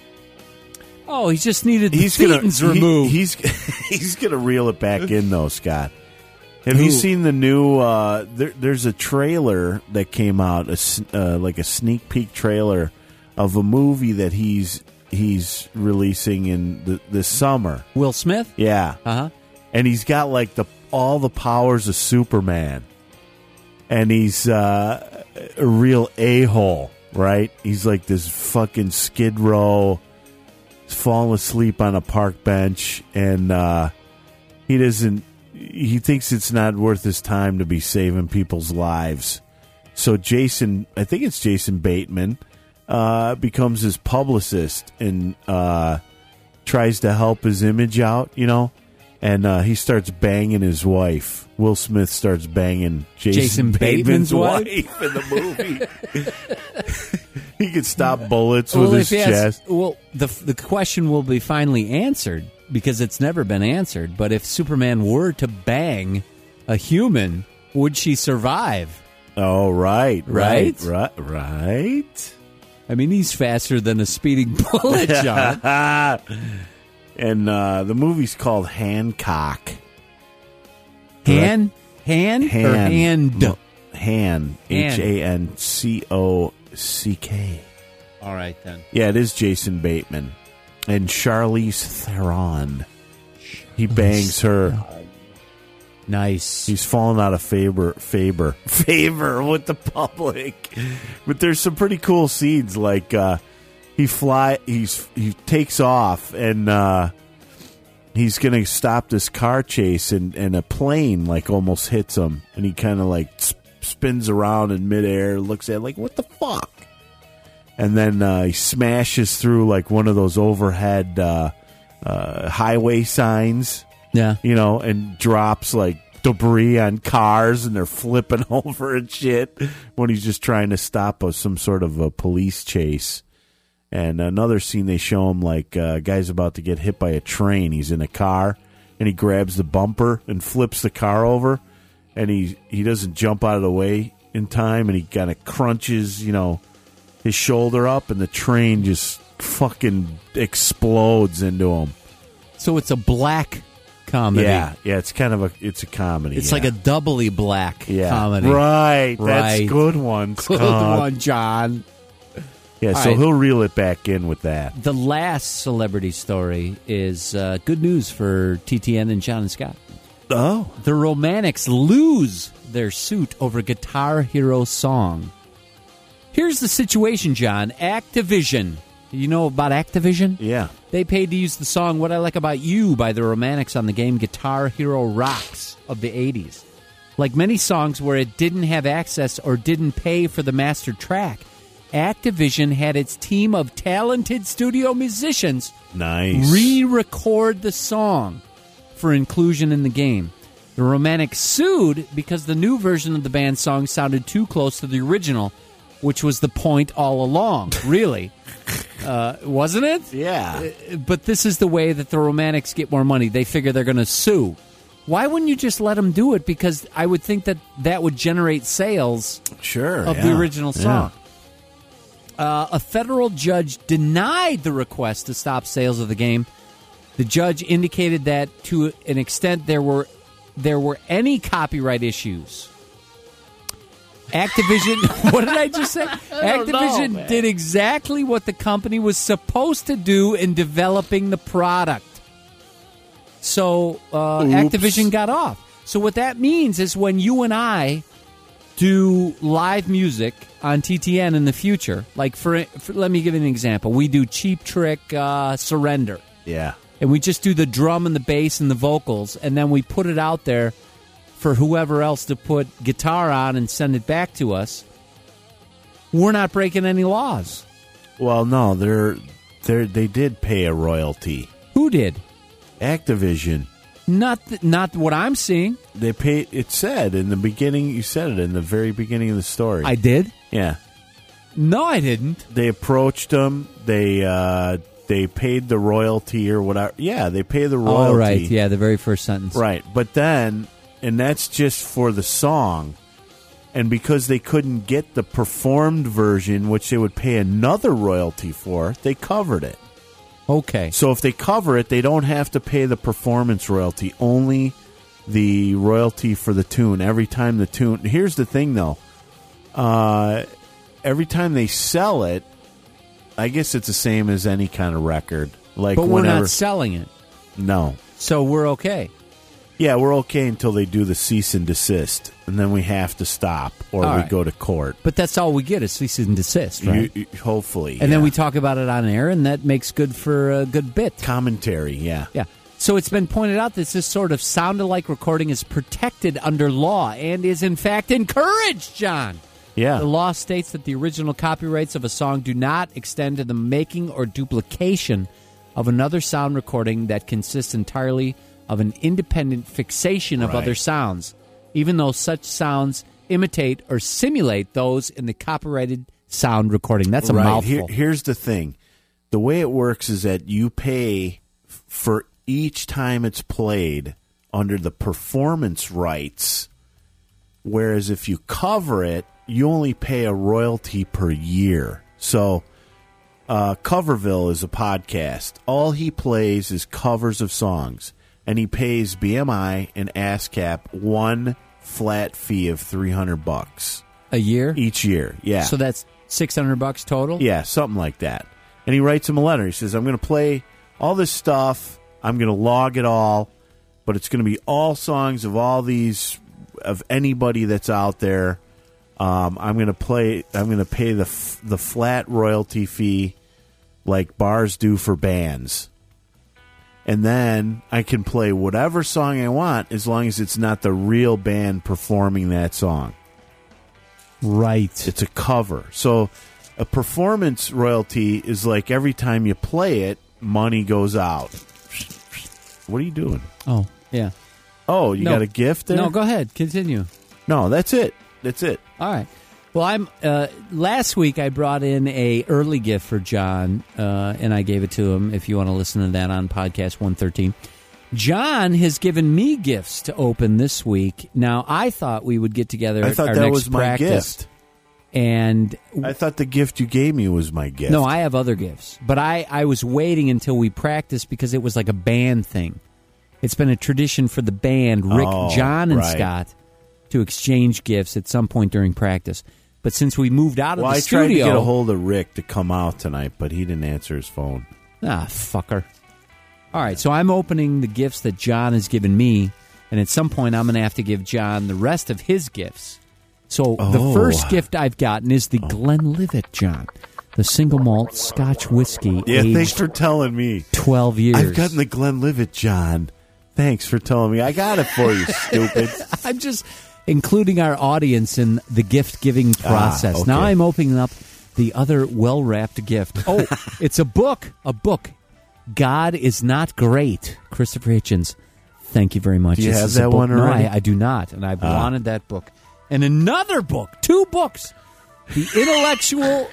C: Oh, he just needed the
A: He's gonna
C: thetans
A: he-
C: removed.
A: he's he's gonna reel it back in though, Scott. Have you
C: Who?
A: seen the new? Uh, there, there's a trailer that came out, a, s- uh, like a sneak peek trailer of a movie that he's he's releasing in the, this summer.
C: Will Smith?
A: Yeah,
C: Uh-huh.
A: and he's got like the all the powers of Superman, and he's uh, a real a hole, right? He's like this fucking Skid Row, falling asleep on a park bench, and uh, he doesn't. He thinks it's not worth his time to be saving people's lives. So Jason, I think it's Jason Bateman, uh, becomes his publicist and uh, tries to help his image out, you know. And uh, he starts banging his wife. Will Smith starts banging Jason,
C: Jason
A: Bateman's,
C: Bateman's wife?
A: wife in the movie. He could stop bullets
C: Well,
A: with
C: if
A: his
C: he has-
A: chest.
C: well, the the question will be finally answered because it's never been answered. But if Superman were to bang a human, would she survive?
A: Oh, right, right,
C: Right?
A: right, right.
C: I mean, he's faster than a speeding bullet, John.
A: And uh, the movie's called Hancock.
C: Han? Han? Or hand?
A: No, Han. H
C: Han.
A: A N C O C K.
C: All right, then.
A: Yeah, it is Jason Bateman. And Charlize Theron. He bangs her.
C: Nice.
A: He's fallen out of favor, favor, favor with the public. But there's some pretty cool scenes. Like uh, he fly, he's he takes off, and uh, he's gonna stop this car chase, and, and a plane like almost hits him, and he kind of like sp- spins around in midair, looks at it like, what the fuck? And then uh, he smashes through like one of those overhead uh, uh, highway signs.
C: Yeah.
A: You know, and drops like debris on cars, and they're flipping over and shit when he's just trying to stop a, some sort of a police chase. And another scene, they show him like a uh, guy's about to get hit by a train. He's in a car, and he grabs the bumper and flips the car over, and he, he doesn't jump out of the way in time, and he kind of crunches, you know, his shoulder up, and the train just fucking explodes into him.
C: So it's a black comedy.
A: Yeah, yeah, it's kind of a it's a comedy.
C: It's
A: yeah.
C: like a doubly black
A: yeah.
C: comedy.
A: Right,
C: right.
A: That's good one.
C: Good
A: Scott.
C: one, John.
A: Yeah,
C: All
A: so
C: right.
A: he'll reel it back in with that.
C: The last celebrity story is uh, good news for T T N and John and Scott.
A: Oh.
C: The Romantics lose their suit over Guitar Hero song. Here's the situation, John. Activision. You know about Activision?
A: Yeah.
C: They paid to use the song What I Like About You by the Romantics on the game Guitar Hero Rocks of the eighties. Like many songs where it didn't have access or didn't pay for the master track, Activision had its team of talented studio musicians
A: nice.
C: re-record the song for inclusion in the game. The Romantics sued because the new version of the band's song sounded too close to the original, which was the point all along, really. uh, wasn't it?
A: Yeah.
C: Uh, but this is the way that the Romantics get more money. They figure they're going to sue. Why wouldn't you just let them do it? Because I would think that that would generate sales
A: sure,
C: of
A: yeah.
C: the original song.
A: Yeah.
C: Uh, a federal judge denied the request to stop sales of the game. The judge indicated that to an extent there were there were any copyright issues. Activision, what did I just say? Activision
A: know,
C: did exactly what the company was supposed to do in developing the product. So uh, Activision got off. So what that means is when you and I do live music on T T N in the future, like for, for let me give you an example. We do Cheap Trick uh, Surrender.
A: Yeah.
C: And we just do the drum and the bass and the vocals, and then we put it out there for whoever else to put guitar on and send it back to us. We're not breaking any laws.
A: Well, no, they're they they did pay a royalty.
C: Who did?
A: Activision.
C: Not th- not what I'm seeing.
A: They paid. It said in the beginning. You said it in the very beginning of the story.
C: I did?
A: Yeah.
C: No, I didn't.
A: They approached them. They uh, they paid the royalty or whatever. Yeah, they pay the royalty.
C: Oh, right. Yeah, the very first sentence.
A: Right, but then, and that's just for the song. And because they couldn't get the performed version, which they would pay another royalty for, they covered it.
C: Okay.
A: So if they cover it, they don't have to pay the performance royalty, only the royalty for the tune. Every time the tune... Here's the thing, though. Uh, every time they sell it, I guess it's the same as any kind of record. Like
C: but we're
A: whenever,
C: not selling it.
A: No.
C: So we're okay.
A: Yeah, we're okay until they do the cease and desist, and then we have to stop, or
C: All
A: we
C: right.
A: go to court.
C: But that's all we get is cease and desist, right?
A: You, you- hopefully.
C: and then
A: yeah.
C: we talk about it on air, and that makes good for a good bit.
A: Commentary, yeah.
C: Yeah. So it's been pointed out that this sort of sound-alike recording is protected under law and is, in fact, encouraged, John.
A: Yeah.
C: The law states that the original copyrights of a song do not extend to the making or duplication of another sound recording that consists entirely of an independent fixation of
A: Right.
C: other sounds, even though such sounds imitate or simulate those in the copyrighted sound recording. That's a
A: right.
C: mouthful.
A: Here, here's the thing. The way it works is that you pay f- for each time it's played under the performance rights, whereas if you cover it, you only pay a royalty per year. So uh, Coverville is a podcast. All he plays is covers of songs, and he pays B M I and ASCAP one flat fee of three hundred bucks
C: a year?
A: each year. Yeah.
C: So that's six hundred bucks total?
A: Yeah, something like that. And he writes him a letter. He says, I'm going to play all this stuff, I'm going to log it all, but it's going to be all songs of all these, of anybody that's out there. Um, I'm going to play, I'm going to pay the f- the flat royalty fee like bars do for bands. And then I can play whatever song I want as long as it's not the real band performing that song.
C: Right.
A: It's a cover. So a performance royalty is like every time you play it, money goes out. What are you doing?
C: Oh, yeah.
A: Oh, you
C: No.
A: got a gift there?
C: No, go ahead. Continue.
A: No, that's it. That's it.
C: All right. Well, I'm. Uh, last week I brought in a early gift for John, uh, and I gave it to him. If you want to listen to that on podcast one thirteen, John has given me gifts to open this week. Now I thought we would get together.
A: I thought
C: our
A: that
C: next
A: was my
C: practice,
A: gift.
C: and
A: I thought the gift you gave me was my gift.
C: no, I have other gifts, but I, I was waiting until we practiced because it was like a band thing. It's been a tradition for the band, Rick,
A: Oh,
C: John, and
A: right.
C: Scott, to exchange gifts at some point during practice. But since we moved out of
A: well,
C: the
A: I
C: studio,
A: tried to get a hold of Rick to come out tonight, but he didn't answer his phone.
C: ah, fucker. All right, so I'm opening the gifts that John has given me, and at some point I'm going to have to give John the rest of his gifts. So the
A: Oh.
C: first gift I've gotten is the Glenlivet, John, the single malt Scotch whiskey,
A: Yeah,
C: aged
A: thanks for telling me.
C: twelve years.
A: I've gotten the Glenlivet, John. Thanks for telling me. I got it for you, stupid.
C: I'm just including our audience in the gift-giving process.
A: Ah, okay.
C: Now I'm opening up the other well-wrapped gift. Oh, it's a book. A book. God is Not Great. Christopher Hitchens. Thank you very much.
A: Do you
C: This
A: have
C: is a
A: that
C: book-
A: one
C: No,
A: already?
C: I, I do not, and I've
A: Ah.
C: wanted that book. And another book. Two books. The Intellectual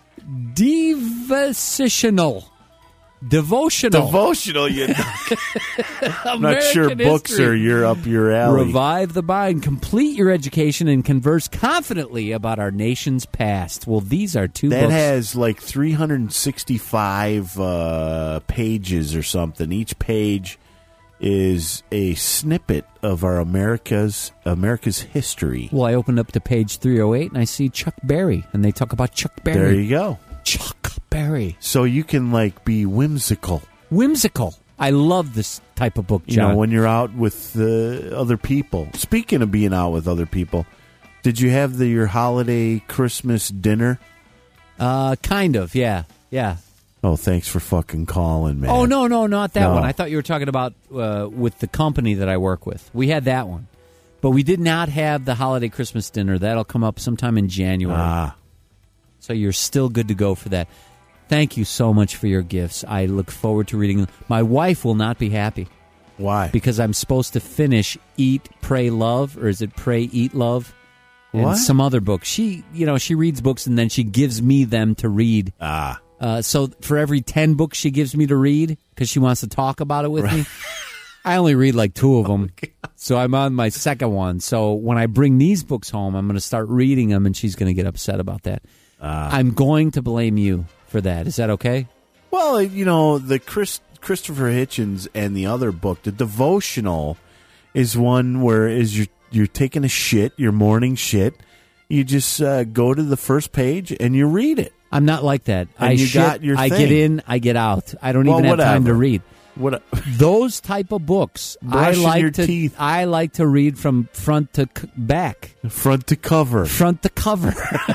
C: Devotional. Devotional.
A: Devotional, you I'm not sure
C: American
A: books
C: history.
A: are your up your alley.
C: Revive the mind, complete your education, and converse confidently about our nation's past. Well, these are two
A: That
C: books.
A: has like three hundred sixty-five uh, pages or something. Each page is a snippet of our America's America's history.
C: Well, I opened up to page three oh eight, and I see Chuck Berry, and they talk about Chuck Berry.
A: There you go.
C: Chuck Berry.
A: So you can like be whimsical.
C: Whimsical. I love this type of book,
A: You
C: John.
A: know, when you're out with uh, other people. Speaking of being out with other people, did you have the, your holiday Christmas dinner?
C: uh, kind of, yeah. Yeah.
A: Oh, thanks for fucking calling, man.
C: Oh, no, no, not that
A: No.
C: one. I thought you were talking about uh, with the company that I work with. We had that one. But we did not have the holiday Christmas dinner. That'll come up sometime in January.
A: Ah,
C: So you're still good to go for that. Thank you so much for your gifts. I look forward to reading them. My wife will not be happy
A: why?
C: because I'm supposed to finish Eat, Pray, Love, or is it Pray, Eat, Love? And
A: What?
C: some other book. She, you know, she reads books and then she gives me them to read.
A: Ah,
C: Uh, so for every ten books she gives me to read because she wants to talk about it with me, I only read like two of them. So I'm on my second one. So when I bring these books home, I'm going to start reading them, and she's going to get upset about that.
A: Ah.
C: I'm going to blame you for that. Is that okay?
A: well, you know, the Chris, Christopher Hitchens and the other book, the devotional, is one where is you're, you're taking a shit, your morning shit. You just uh, go to the first page and you read it.
C: I'm not like that.
A: And
C: I
A: you
C: shit,
A: got your
C: I
A: thing.
C: get in, I get out. I don't
A: Well,
C: even have time to
A: whatever.
C: read.
A: What?
C: Those type of books, I
A: Brushing
C: like
A: your
C: to.
A: teeth.
C: I like to read from front to c- back,
A: Front to cover.
C: front to cover.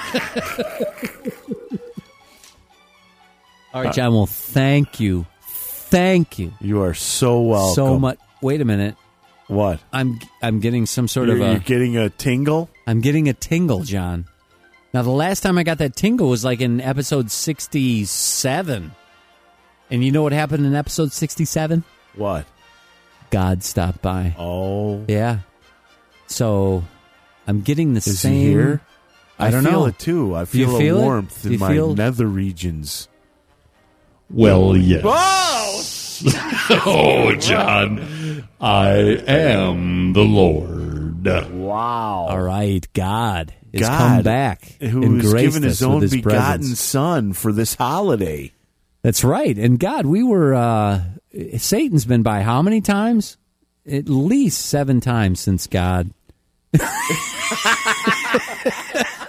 C: All right, John. Well, thank you, thank you
A: You are so welcome.
C: so much. Wait a minute.
A: What?
C: I'm I'm getting some sort
A: You're,
C: of
A: you're
C: a.
A: getting a tingle?
C: I'm getting a tingle, John. Now, the last time I got that tingle was like in episode sixty-seven. And you know what happened in episode sixty-seven?
A: What?
C: God stopped by.
A: Oh.
C: Yeah. So I'm getting the
A: Is
C: same.
A: he here?
C: I don't
A: feel
C: know.
A: it too. I
C: Do you
A: feel,
C: feel
A: a
C: it?
A: warmth
C: Do
A: in
C: you
A: my
C: feel-
A: nether regions.
B: Well, yes.
A: Oh!
B: Oh, John, I am the Lord.
A: Wow.
C: All right. God has
A: God,
C: come back
A: who
C: and
A: has
C: graced
A: given his
C: us with
A: own
C: his
A: begotten
C: presence.
A: son for this holiday.
C: That's right. And God, we were, uh, Satan's been by how many times? At least seven times since God.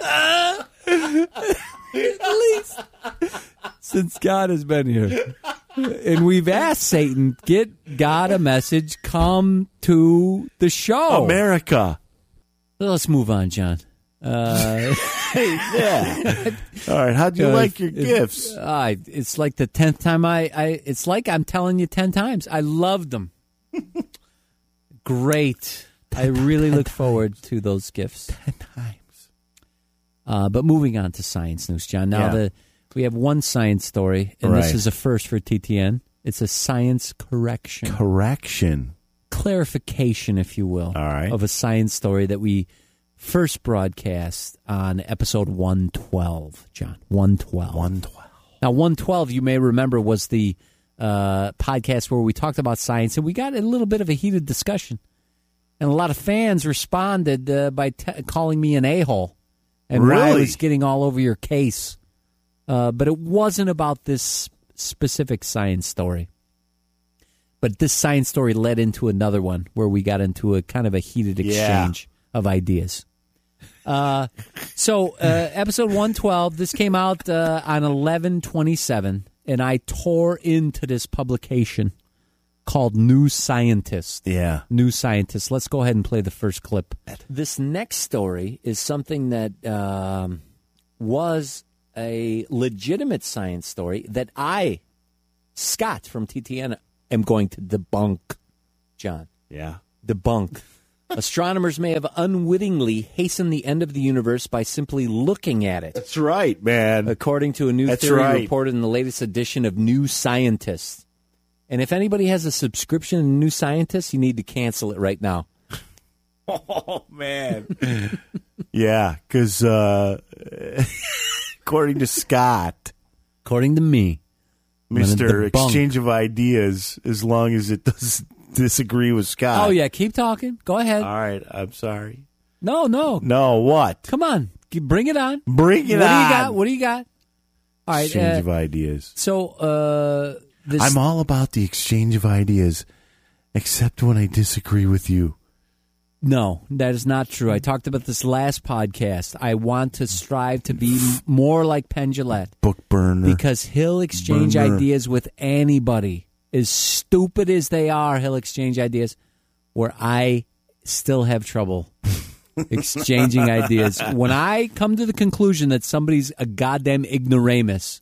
C: At least since God has been here. And we've asked Satan, get God a message, come to the show.
A: America.
C: Let's move on, John. Uh,
A: yeah. All right. How'd you
C: uh,
A: like your
C: it-
A: gifts?
C: Uh, it's like the tenth time I, I. It's like I'm telling you ten times. I loved them. Great. I really look forward to those gifts.
A: Ten times.
C: Uh, but moving on to science news, John. Now
A: Yeah.
C: the we have one science story, and this
A: Right.
C: is a first for T T N. It's a science correction.
A: Correction.
C: Clarification, if you will,
A: All right.
C: of a science story that we first broadcast on episode one twelve, John. one twelve.
A: one twelve.
C: Now, one twelve, you may remember, was the uh, podcast where we talked about science, and we got a little bit of a heated discussion. And a lot of fans responded uh, by t- calling me an a-hole. And why I
A: Really?
C: was getting all over your case. Uh, but it wasn't about this specific science story. But this science story led into another one where we got into a kind of a heated exchange
A: Yeah.
C: of ideas. Uh, so uh, episode one twelve, this came out uh, on eleven twenty-seven, and I tore into this publication called New Scientist.
A: Yeah.
C: New Scientist. Let's go ahead and play the first clip. This next story is something that um, was a legitimate science story that I, Scott from T T N, am going to debunk, John.
A: Yeah.
C: Debunk. Astronomers may have unwittingly hastened the end of the universe by simply looking at it,
A: That's right, man.
C: according to a new
A: That's
C: theory
A: right.
C: reported in the latest edition of New Scientist. And if anybody has a subscription to New Scientist, you need to cancel it right now.
A: Oh, man. yeah, because uh, according to Scott,
C: According to me, I'm gonna
A: Mister
C: debunk.
A: Exchange of Ideas, as long as it doesn't disagree with Scott.
C: Oh, yeah, keep talking. Go ahead.
A: All right, I'm sorry.
C: No, no.
A: No, what?
C: Come on. G- Bring it on.
A: Bring it
C: what
A: on.
C: do you got? What do you got? All right.
A: Exchange
C: uh,
A: of Ideas.
C: so, uh, this,
A: I'm all about the exchange of ideas, except when I disagree with you.
C: no, that is not true. I talked about this last podcast. I want to strive to be m- more like Penn Jillette
A: Book burner.
C: because he'll exchange
A: Burner.
C: ideas with anybody. As stupid as they are, he'll exchange ideas where I still have trouble exchanging ideas. When I come to the conclusion that somebody's a goddamn ignoramus,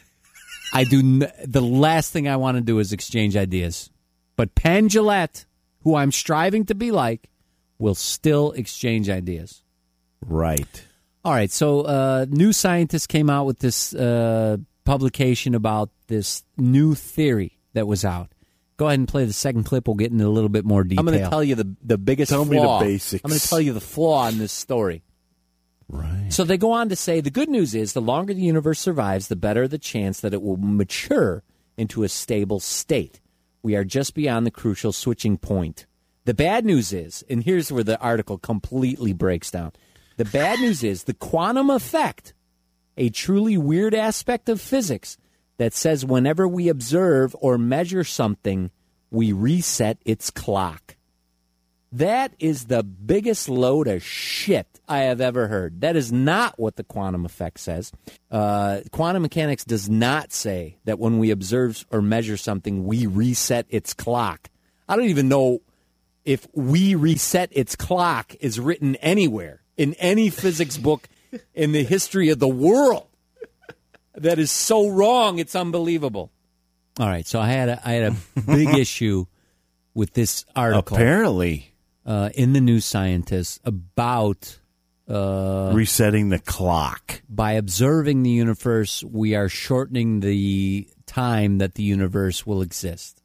C: I do n- the last thing I want to do is exchange ideas. But Penn Jillette, who I'm striving to be like, will still exchange ideas.
A: Right.
C: All right, so uh, New Scientist came out with this uh, publication about this new theory that was out. Go ahead and play the second clip. We'll get into a little bit more detail. I'm going to tell you the, the biggest
A: Tell me the
C: flaw.
A: basics.
C: I'm going to tell you the flaw in this story.
A: Right.
C: So they go on to say the good news is the longer the universe survives, the better the chance that it will mature into a stable state. We are just beyond the crucial switching point. The bad news is, and here's where the article completely breaks down. The bad news is the quantum effect, a truly weird aspect of physics that says whenever we observe or measure something, we reset its clock. That is the biggest load of shit I have ever heard. That is not what the quantum effect says. Uh, quantum mechanics does not say that when we observe or measure something, we reset its clock. I don't even know if we reset its clock is written anywhere in any physics book in the history of the world. That is so wrong, it's unbelievable. All right, so I had a, I had a big issue with this article.
A: Apparently.
C: Uh, in the New Scientist about uh,
A: resetting the clock.
C: By observing the universe, we are shortening the time that the universe will exist.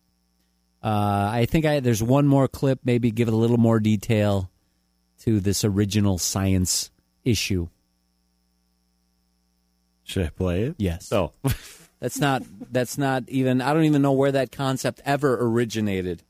C: Uh, I think I, there's one more clip, maybe give it a little more detail to this original science issue.
A: Should I play it?
C: Yes.
A: Oh.
C: That's not, that's not even, I don't even know where that concept ever originated.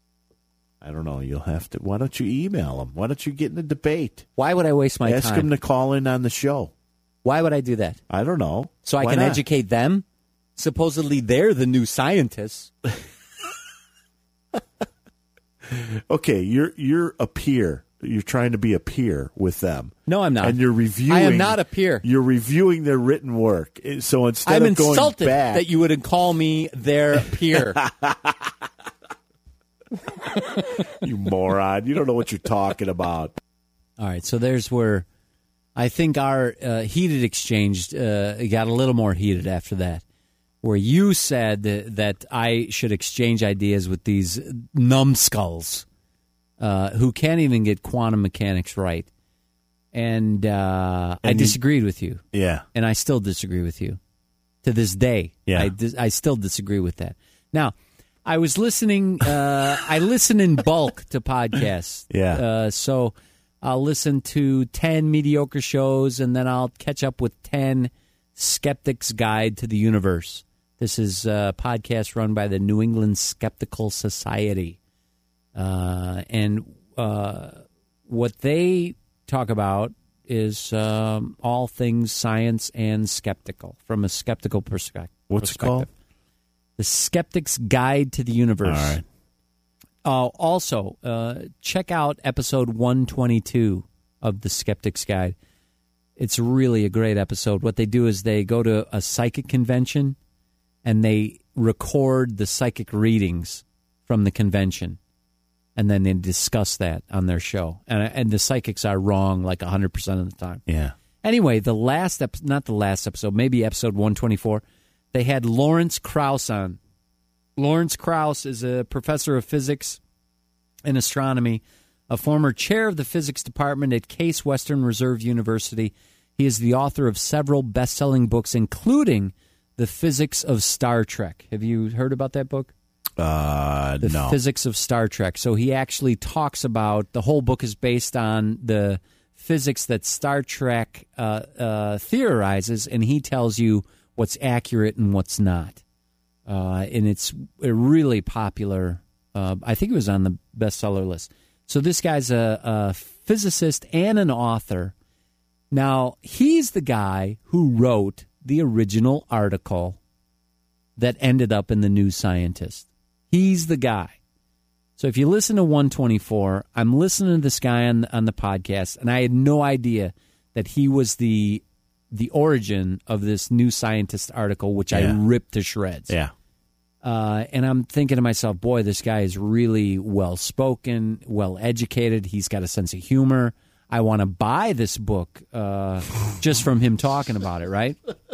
A: I don't know. You'll have to. Why don't you email them? Why don't you get in a debate?
C: Why would I waste my
A: Ask
C: time?
A: them to call in on the show.
C: Why would I do that?
A: I don't know.
C: So I
A: Why
C: can
A: not?
C: educate them? Supposedly they're the new scientists.
A: Okay, you're you're a peer you're trying to be a peer with them.
C: No, I'm not.
A: And you're reviewing.
C: I am not a peer.
A: You're reviewing their written work. So instead
C: I'm
A: of going
C: insulted
A: back,
C: that you would call me their peer.
A: You moron! You don't know what you're talking about.
C: All right, so there's where I think our uh, heated exchange uh, got a little more heated after that, where you said that, that I should exchange ideas with these numbskulls uh, who can't even get quantum mechanics right. And, uh,
A: and
C: I
A: you,
C: disagreed with you.
A: Yeah.
C: And I still disagree with you. To this day,
A: yeah.
C: I, dis- I still disagree with that. Now, I was listening, uh, I listen in bulk to podcasts.
A: Yeah.
C: Uh, so I'll listen to ten mediocre shows, and then I'll catch up with ten Skeptics Guide to the Universe. This is a podcast run by the New England Skeptical Society. Uh, and uh, what they talk about is um, all things science and skeptical, from a skeptical perspe-
A: What's
C: perspective. What's
A: it called?
C: The Skeptic's Guide to the Universe.
A: All right.
C: Uh, also, uh, check out episode one twenty-two of the Skeptic's Guide. It's really a great episode. What they do is they go to a psychic convention and they record the psychic readings from the convention, and then they discuss that on their show. And and the psychics are wrong like one hundred percent of the time.
A: Yeah.
C: Anyway, the last ep- not the last episode, maybe episode one twenty-four, they had Lawrence Krauss on. Lawrence Krauss is a professor of physics and astronomy, a former chair of the physics department at Case Western Reserve University. He is the author of several best-selling books, including The Physics of Star Trek. Have you heard about that book?
A: Uh,
C: the
A: no.
C: Physics of Star Trek. So he actually talks about, the whole book is based on the physics that Star Trek uh, uh, theorizes, and he tells you what's accurate and what's not. Uh, and it's a really popular, uh, I think it was on the bestseller list. So this guy's a, a physicist and an author. Now, he's the guy who wrote the original article that ended up in the New Scientist. He's the guy. So if you listen to one twenty-four, I'm listening to this guy on, on the podcast, and I had no idea that he was the the origin of this New Scientist article, which yeah. I ripped to shreds.
A: Yeah.
C: Uh, and I'm thinking to myself, boy, this guy is really well-spoken, well-educated. He's got a sense of humor. I want to buy this book uh, just from him talking about it, right?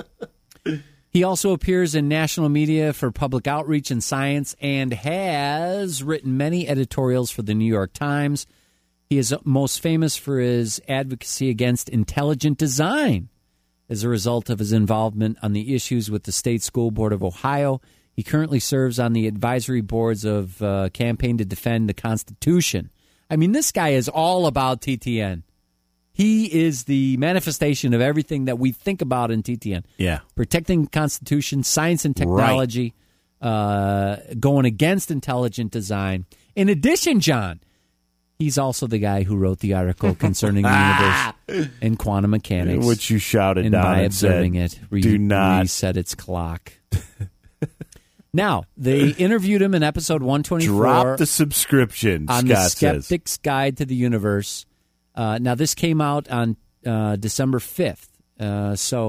C: He also appears in national media for public outreach and science and has written many editorials for the New York Times. He is most famous for his advocacy against intelligent design as a result of his involvement on the issues with the State School Board of Ohio. He currently serves on the advisory boards of uh, Campaign to Defend the Constitution. I mean, this guy is all about T T N. He is the manifestation of everything that we think about in T T N.
A: Yeah.
C: Protecting the Constitution, science and technology, right. uh, going against intelligent design. In addition, John, he's also the guy who wrote the article concerning the universe and quantum mechanics.
A: Which you shouted
C: and
A: down
C: by
A: and
C: observing
A: said,
C: it, re-
A: do not
C: reset its clock. Now, they interviewed him in episode one twenty-four.
A: Drop the subscription,
C: on
A: Scott
C: the Skeptic's
A: says.
C: Guide to the Universe. Uh, now, this came out on uh, December fifth. Uh, so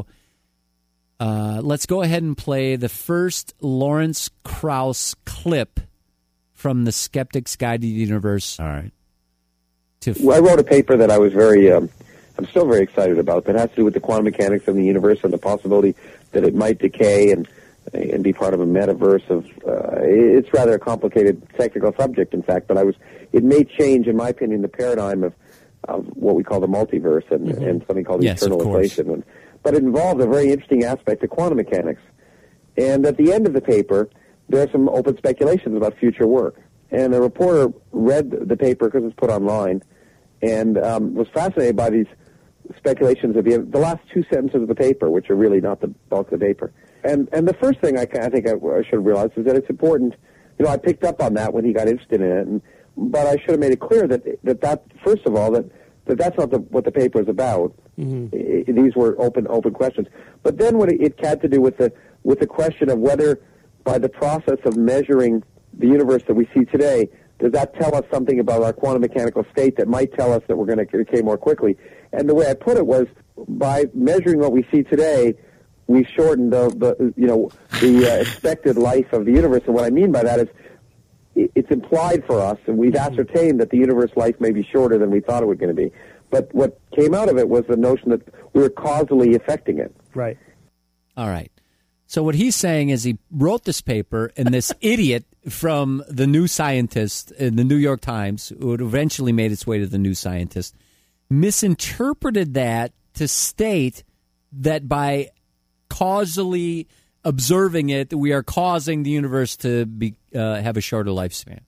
C: uh, let's go ahead and play the first Lawrence Krauss clip from the Skeptic's Guide to the Universe.
A: All right.
J: To f- well, I wrote a paper that I was very, um, I'm still very excited about that has to do with the quantum mechanics of the universe and the possibility that it might decay and and be part of a metaverse of, uh, it's rather a complicated technical subject, in fact, but I was, it may change, in my opinion, the paradigm of, of what we call the multiverse and, mm-hmm. and something called
C: yes,
J: eternal inflation. And, but it involved a very interesting aspect of quantum mechanics. And at the end of the paper, there are some open speculations about future work. And a reporter read the paper because it's put online and um, was fascinated by these speculations at the end, the last two sentences of the paper, which are really not the bulk of the paper. And and the first thing I, I think I, I should have realized is that it's important. You know, I picked up on that when he got interested in it, and, but I should have made it clear that that, that first of all, that, that that's not the, what the paper is about. Mm-hmm. It, these were open open questions. But then what it, it had to do with the with the question of whether, by the process of measuring the universe that we see today, does that tell us something about our quantum mechanical state that might tell us that we're going to decay more quickly? And the way I put it was, by measuring what we see today, we shortened the, the you know the uh, expected life of the universe. And what I mean by that is, it's implied for us, and we've ascertained that the universe life may be shorter than we thought it was going to be. But what came out of it was the notion that we were causally affecting it.
K: Right.
C: All right. So what he's saying is he wrote this paper, and this idiot from the New Scientist in the New York Times, who eventually made its way to the New Scientist, misinterpreted that to state that by causally observing it, we are causing the universe to be uh, have a shorter lifespan,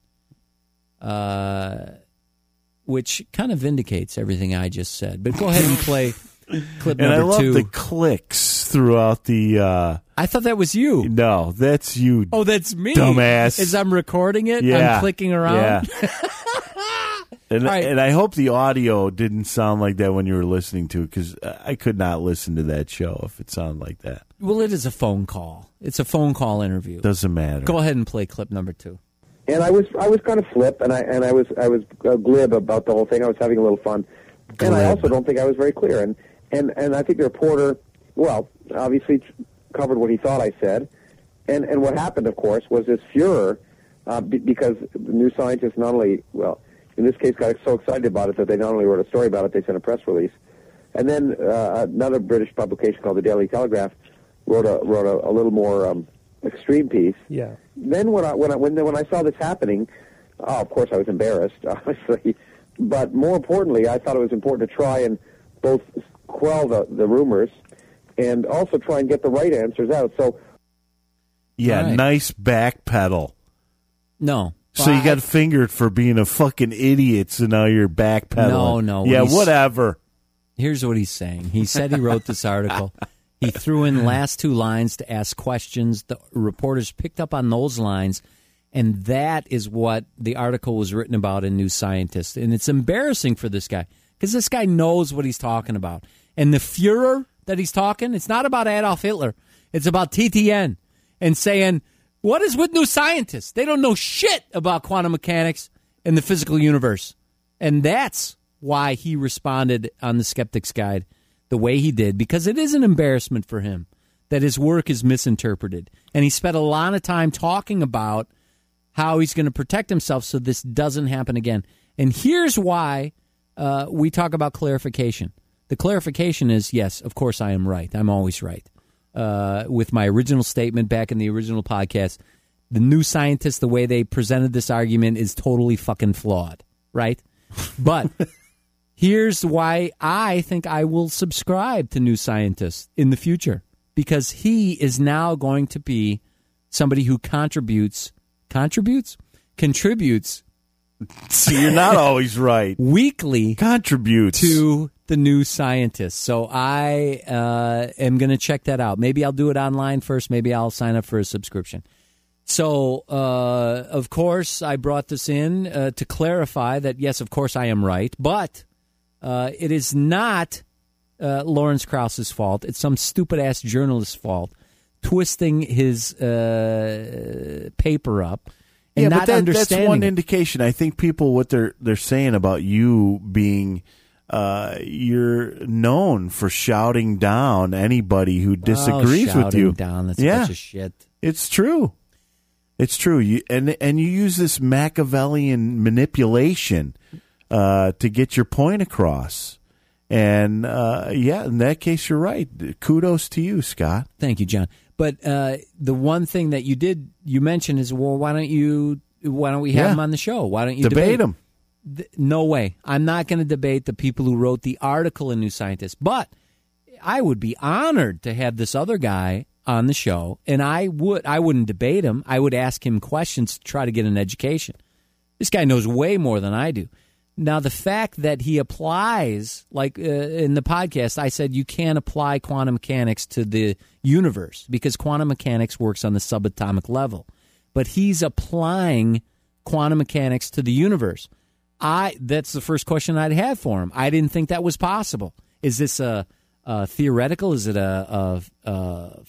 C: uh, which kind of vindicates everything I just said. But go ahead and play clip
A: and
C: number
A: I love
C: two.
A: the clicks throughout the... Uh,
C: I thought that was you.
A: No, that's you,
C: Oh, that's me.
A: dumbass.
C: As I'm recording it,
A: Yeah.
C: I'm clicking around.
A: Yeah. And,
C: All right.
A: and I hope the audio didn't sound like that when you were listening to it, because I could not listen to that show if it sounded like that.
C: Well, it is a phone call. It's a phone call interview.
A: Doesn't matter.
C: Go ahead and play clip number two.
J: And I was I was kind of flip, and I and I was I was uh, glib about the whole thing. I was having a little fun, and I also don't think I was very clear. And and and I think the reporter, well, obviously covered what he thought I said, and and what happened, of course, was this furor uh, b- because the New Scientist not only well. in this case, got so excited about it that they not only wrote a story about it, they sent a press release. And then uh, another British publication called the Daily Telegraph wrote a wrote a, a little more um, extreme piece.
K: Yeah.
J: Then when I when I when when I saw this happening, oh, of course I was embarrassed, obviously. But more importantly, I thought it was important to try and both quell the, the rumors and also try and get the right answers out. So,
A: yeah,
C: right.
A: Nice back pedal.
C: No.
A: So you
C: I-
A: got fingered for being a fucking idiot, so now you're backpedaling.
C: No, no.
A: Yeah,
C: he's-
A: whatever.
C: Here's what he's saying. He said he wrote this article. He threw in last two lines to ask questions. The reporters picked up on those lines, and that is what the article was written about in New Scientist. And it's embarrassing for this guy because this guy knows what he's talking about. And the furor that he's talking, it's not about Adolf Hitler. It's about T T N and saying, what is with New Scientists? They don't know shit about quantum mechanics and the physical universe. And that's why he responded on the Skeptic's Guide the way he did, because it is an embarrassment for him that his work is misinterpreted. And he spent a lot of time talking about how he's going to protect himself so this doesn't happen again. And here's why uh, we talk about clarification. The clarification is, yes, of course I am right. I'm always right. Uh, with my original statement back in the original podcast, the New Scientists, the way they presented this argument is totally fucking flawed, right? But here's why I think I will subscribe to New Scientists in the future, because he is now going to be somebody who contributes, contributes, contributes.
A: See, you're not always right.
C: Weekly
A: contributes
C: to the New Scientists. So I uh, am going to check that out. Maybe I'll do it online first. Maybe I'll sign up for a subscription. So, uh, of course, I brought this in uh, to clarify that, yes, of course I am right, but uh, it is not uh, Lawrence Krauss's fault. It's some stupid-ass journalist's fault, twisting his uh, paper up and
A: yeah,
C: not
A: but that,
C: understanding
A: that's one
C: it.
A: indication. I think people, what they're they're saying about you being, uh, you're known for shouting down anybody who disagrees
C: oh,
A: with you.
C: Down. That's
A: yeah,
C: a bunch of shit.
A: It's true. It's true. You, and and you use this Machiavellian manipulation uh, to get your point across. And uh, yeah, in that case, you're right. Kudos to you, Scott.
C: Thank you, John. But uh, the one thing that you did you mentioned is, well, why don't you why don't we have
A: Yeah.
C: him on the show? Why don't you
A: Debate
C: debate
A: him.
C: Th- No way. I'm not going to debate the people who wrote the article in New Scientist. But I would be honored to have this other guy on the show, and I would I wouldn't debate him. I would ask him questions to try to get an education. This guy knows way more than I do. Now, the fact that he applies, like uh, in the podcast, I said you can't apply quantum mechanics to the universe because quantum mechanics works on the subatomic level. But he's applying quantum mechanics to the universe. I that's the first question I'd have for him. I didn't think that was possible. Is this a, a theoretical? Is it a, a, a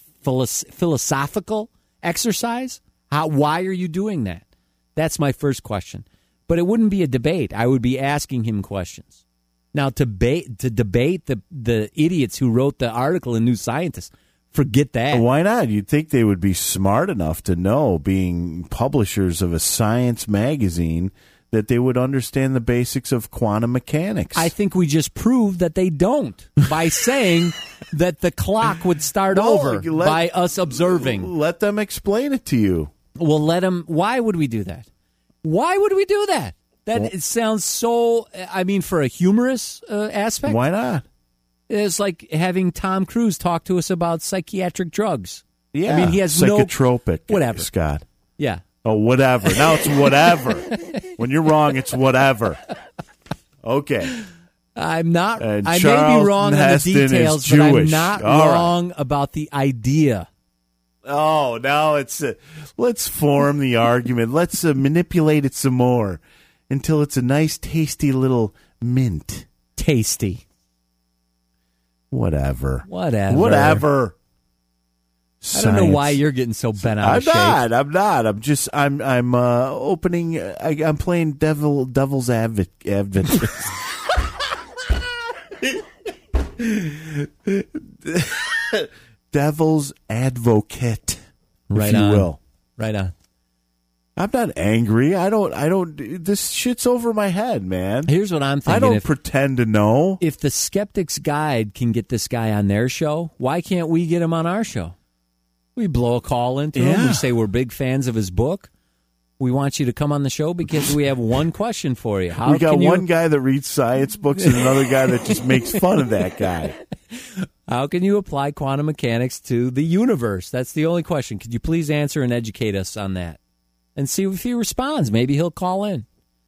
C: philosophical exercise? How? Why are you doing that? That's my first question. but it wouldn't be a debate. I would be asking him questions. Now, to, ba- to debate the, the idiots who wrote the article in New Scientist, forget that.
A: Why not? You'd think they would be smart enough to know, being publishers of a science magazine, that they would understand the basics of quantum mechanics.
C: I think we just proved that they don't by saying that the clock would start
A: No,
C: over
A: let-
C: by us observing.
A: Let them explain it to you.
C: Well, let them. Why would we do that? Why would we do that? That
A: Well-
C: it sounds so. I mean, for a humorous uh, aspect.
A: Why not?
C: It's like having Tom Cruise talk to us about psychiatric drugs.
A: Yeah,
C: I mean, he has
A: psychotropic,
C: no whatever.
A: Scott.
C: Yeah.
A: Oh, whatever. Now it's whatever. When you're wrong, it's whatever. Okay.
C: I'm not.
A: And
C: I may
A: Charlton
C: be wrong on the
A: Heston is
C: details, but I'm
A: Jewish.
C: not
A: All right.
C: wrong about the idea.
A: Oh, now it's uh, let's form the argument. Let's uh, manipulate it some more until it's a nice, tasty little mint.
C: Tasty.
A: Whatever.
C: Whatever.
A: Whatever.
C: I don't know
A: Science.
C: why you're getting so bent out
A: I'm
C: of shape.
A: not. I'm not. I'm just. I'm. I'm uh, opening. I, I'm playing devil. Devil's advocate. advocate. Devil's advocate,
C: Right
A: if you
C: on.
A: will.
C: Right on.
A: I'm not angry. I don't. I don't. This shit's over my head, man.
C: Here's what I'm thinking.
A: I don't
C: if,
A: pretend to know.
C: if the Skeptic's Guide can get this guy on their show, why can't we get him on our show? We blow a call into him.
A: Yeah.
C: We say we're big fans of his book. We want you to come on the show because we have one question for you. How
A: we got
C: can you,
A: one guy that reads science books and another guy that just makes fun of that guy.
C: How can you apply quantum mechanics to the universe? That's the only question. Could you please answer and educate us on that? And see if he responds. Maybe he'll call in.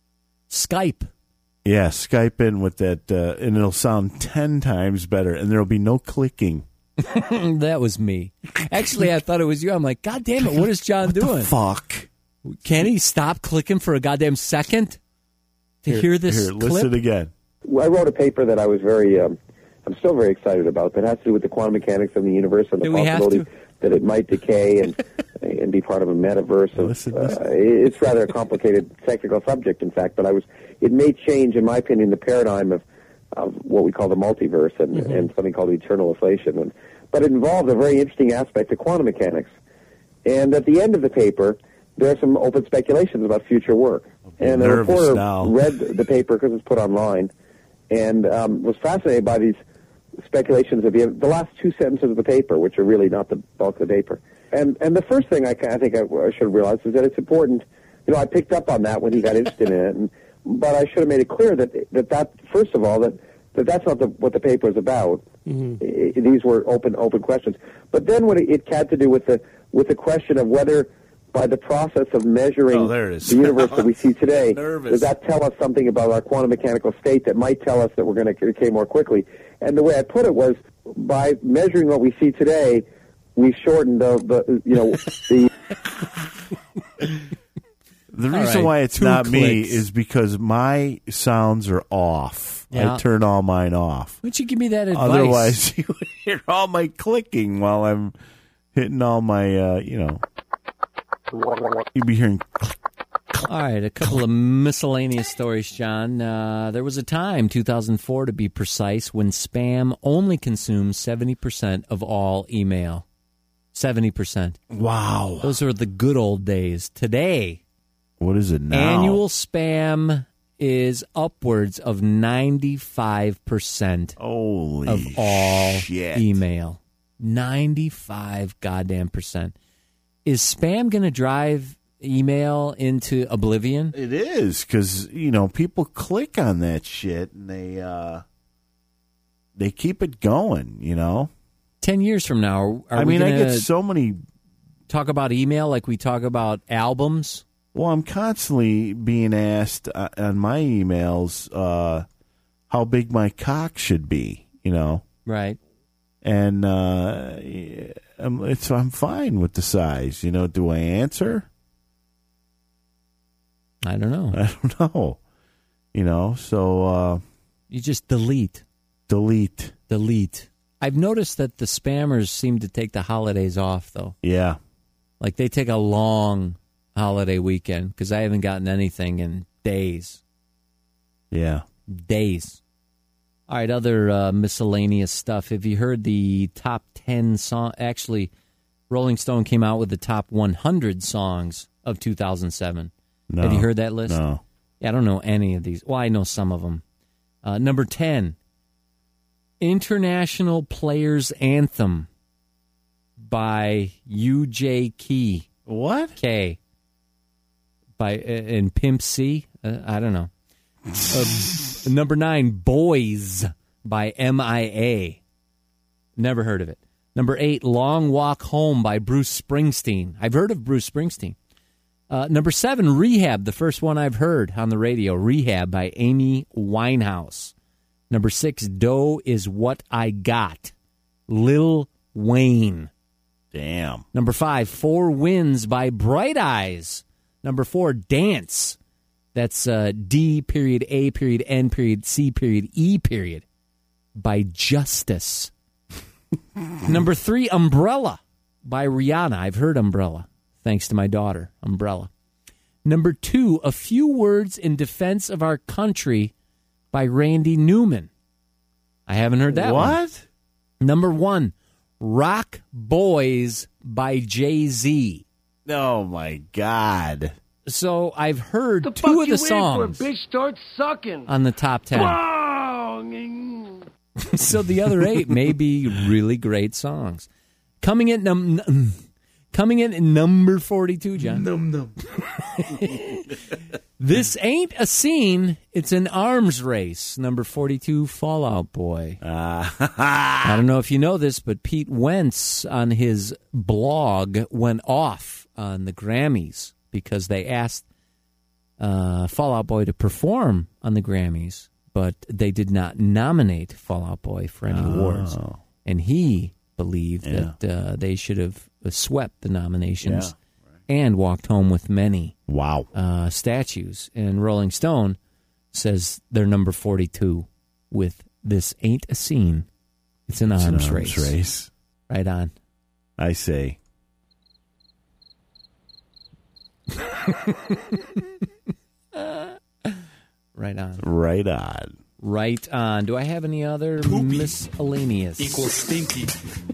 C: Skype.
A: Yeah, Skype in with that, uh, and it'll sound ten times better, and there'll be no clicking.
C: That was me. Actually, I thought it was you. I'm like, God damn it, what is John
A: What
C: doing?
A: the fuck?
C: Can he stop clicking for a goddamn second to
A: Here-
C: hear this
A: Here,
C: clip?
A: listen again.
J: I wrote a paper that I was very, um, I'm still very excited about, that has to do with the quantum mechanics of the universe and the
C: Do we have
J: possibility
C: to?
J: that it might decay and and be part of a metaverse. Of,
A: Listen,
J: uh,
A: listen.
J: it's rather a complicated technical subject, in fact, but I was, it may change, in my opinion, the paradigm of, of what we call the multiverse and,
C: Mm-hmm.
J: and something called eternal inflation. And, but it involves a very interesting aspect of quantum mechanics. And at the end of the paper, there are some open speculations about future work. And a
A: nervous
J: reporter
A: now.
J: read the paper because it's put online and um, was fascinated by these speculations of the, the last two sentences of the paper, which are really not the bulk of the paper. And and the first thing I, I think I, I should have realized is that it's important. You know, I picked up on that when he got interested in it, and, but I should have made it clear that that, that first of all, that, that that's not the, what the paper is about. Mm-hmm. I, these were open open questions. But then when it, it had to do with the with the question of whether, by the process of measuring
A: Oh, there it is.
J: the universe that we see today,
A: Nervous.
J: does that tell us something about our quantum mechanical state that might tell us that we're going to decay more quickly? And the way I put it was, by measuring what we see today, we shortened the, the you know, the...
A: The
C: All
A: reason
C: right,
A: why it's
C: two
A: not me
C: clicks.
A: is because my sounds are off.
C: Yeah.
A: I turn all mine off.
C: Why don't you give me that advice?
A: Otherwise, you would hear all my clicking while I'm hitting all my, uh, you know. You'd be hearing.
C: All right, a couple of miscellaneous stories, John. Uh, there was a time, two thousand four to be precise, when spam only consumed seventy percent of all email. seventy percent.
A: Wow.
C: Those are the good old days. Today,
A: What is it now?
C: annual spam is upwards of ninety-five percent
A: Holy
C: of all
A: shit.
C: email. ninety-five goddamn percent. Is spam going to drive email into oblivion?
A: It is, because, you know, people click on that shit and they, uh, they keep it going, you know?
C: Ten years from now, are
A: I
C: we
A: mean, I
C: gonna
A: get so many.
C: talk about email like we talk about albums?
A: Well, I'm constantly being asked uh, on my emails uh, how big my cock should be, you know?
C: Right.
A: And uh, I'm, it's, I'm fine with the size. You know, do I answer?
C: I don't know.
A: I don't know. You know, so uh,
C: You just delete.
A: delete.
C: Delete. I've noticed that the spammers seem to take the holidays off, though.
A: Yeah.
C: Like they take a long holiday weekend because I haven't gotten anything in days.
A: Yeah.
C: Days. All right, other uh, miscellaneous stuff. Have you heard the top ten song? Actually, Rolling Stone came out with the top one hundred songs of two thousand seven.
A: No.
C: Have you heard that list?
A: No.
C: Yeah, I don't know any of these. Well, I know some of them. Uh, number ten, International Players Anthem by U J Key.
A: What?
C: K. By, uh, and Pimp C? Uh, I don't know. Uh, number nine, Boys by M I A. Never heard of it. Number eight, Long Walk Home by Bruce Springsteen. I've heard of Bruce Springsteen. Uh, number seven, Rehab, the first one I've heard on the radio. Rehab by Amy Winehouse. Number six, Dough is What I Got. Lil Wayne.
A: Damn.
C: Number five, Four Winds by Bright Eyes. Number four, Dance. That's uh, D period A period N period C period E period by Justice. Number three, Umbrella by Rihanna. I've heard Umbrella, thanks to my daughter, Umbrella. Number two, A Few Words in Defense of Our Country by Randy Newman. I haven't heard that one.
A: What?
C: Number one, Rock Boys by Jay-Z.
A: Oh, my God.
C: So I've heard
K: the
C: two
K: fuck
C: of
K: you
C: the
K: waiting
C: songs
K: for? Bitch, start sucking.
C: on the top ten. So the other eight may be really great songs. Coming in num, num coming in at number forty-two, John.
B: Num num.
C: This ain't a scene, it's an arms race. Number forty-two, Fall Out Boy.
A: Uh,
C: I don't know if you know this, but Pete Wentz on his blog went off on the Grammys because they asked uh, Fall Out Boy to perform on the Grammys, but they did not nominate Fall Out Boy for any
A: Oh.
C: awards. And he believed
A: Yeah.
C: that uh, they should have swept the nominations
A: Yeah.
C: and walked home with many
A: wow.
C: uh, statues. And Rolling Stone says they're number forty-two with This Ain't a Scene. It's an
A: It's
C: arms,
A: an
C: race.
A: arms race.
C: Right on.
A: I say.
C: Right on.
A: Right on.
C: Right on. Do I have any other miscellaneous?
B: Equals stinky.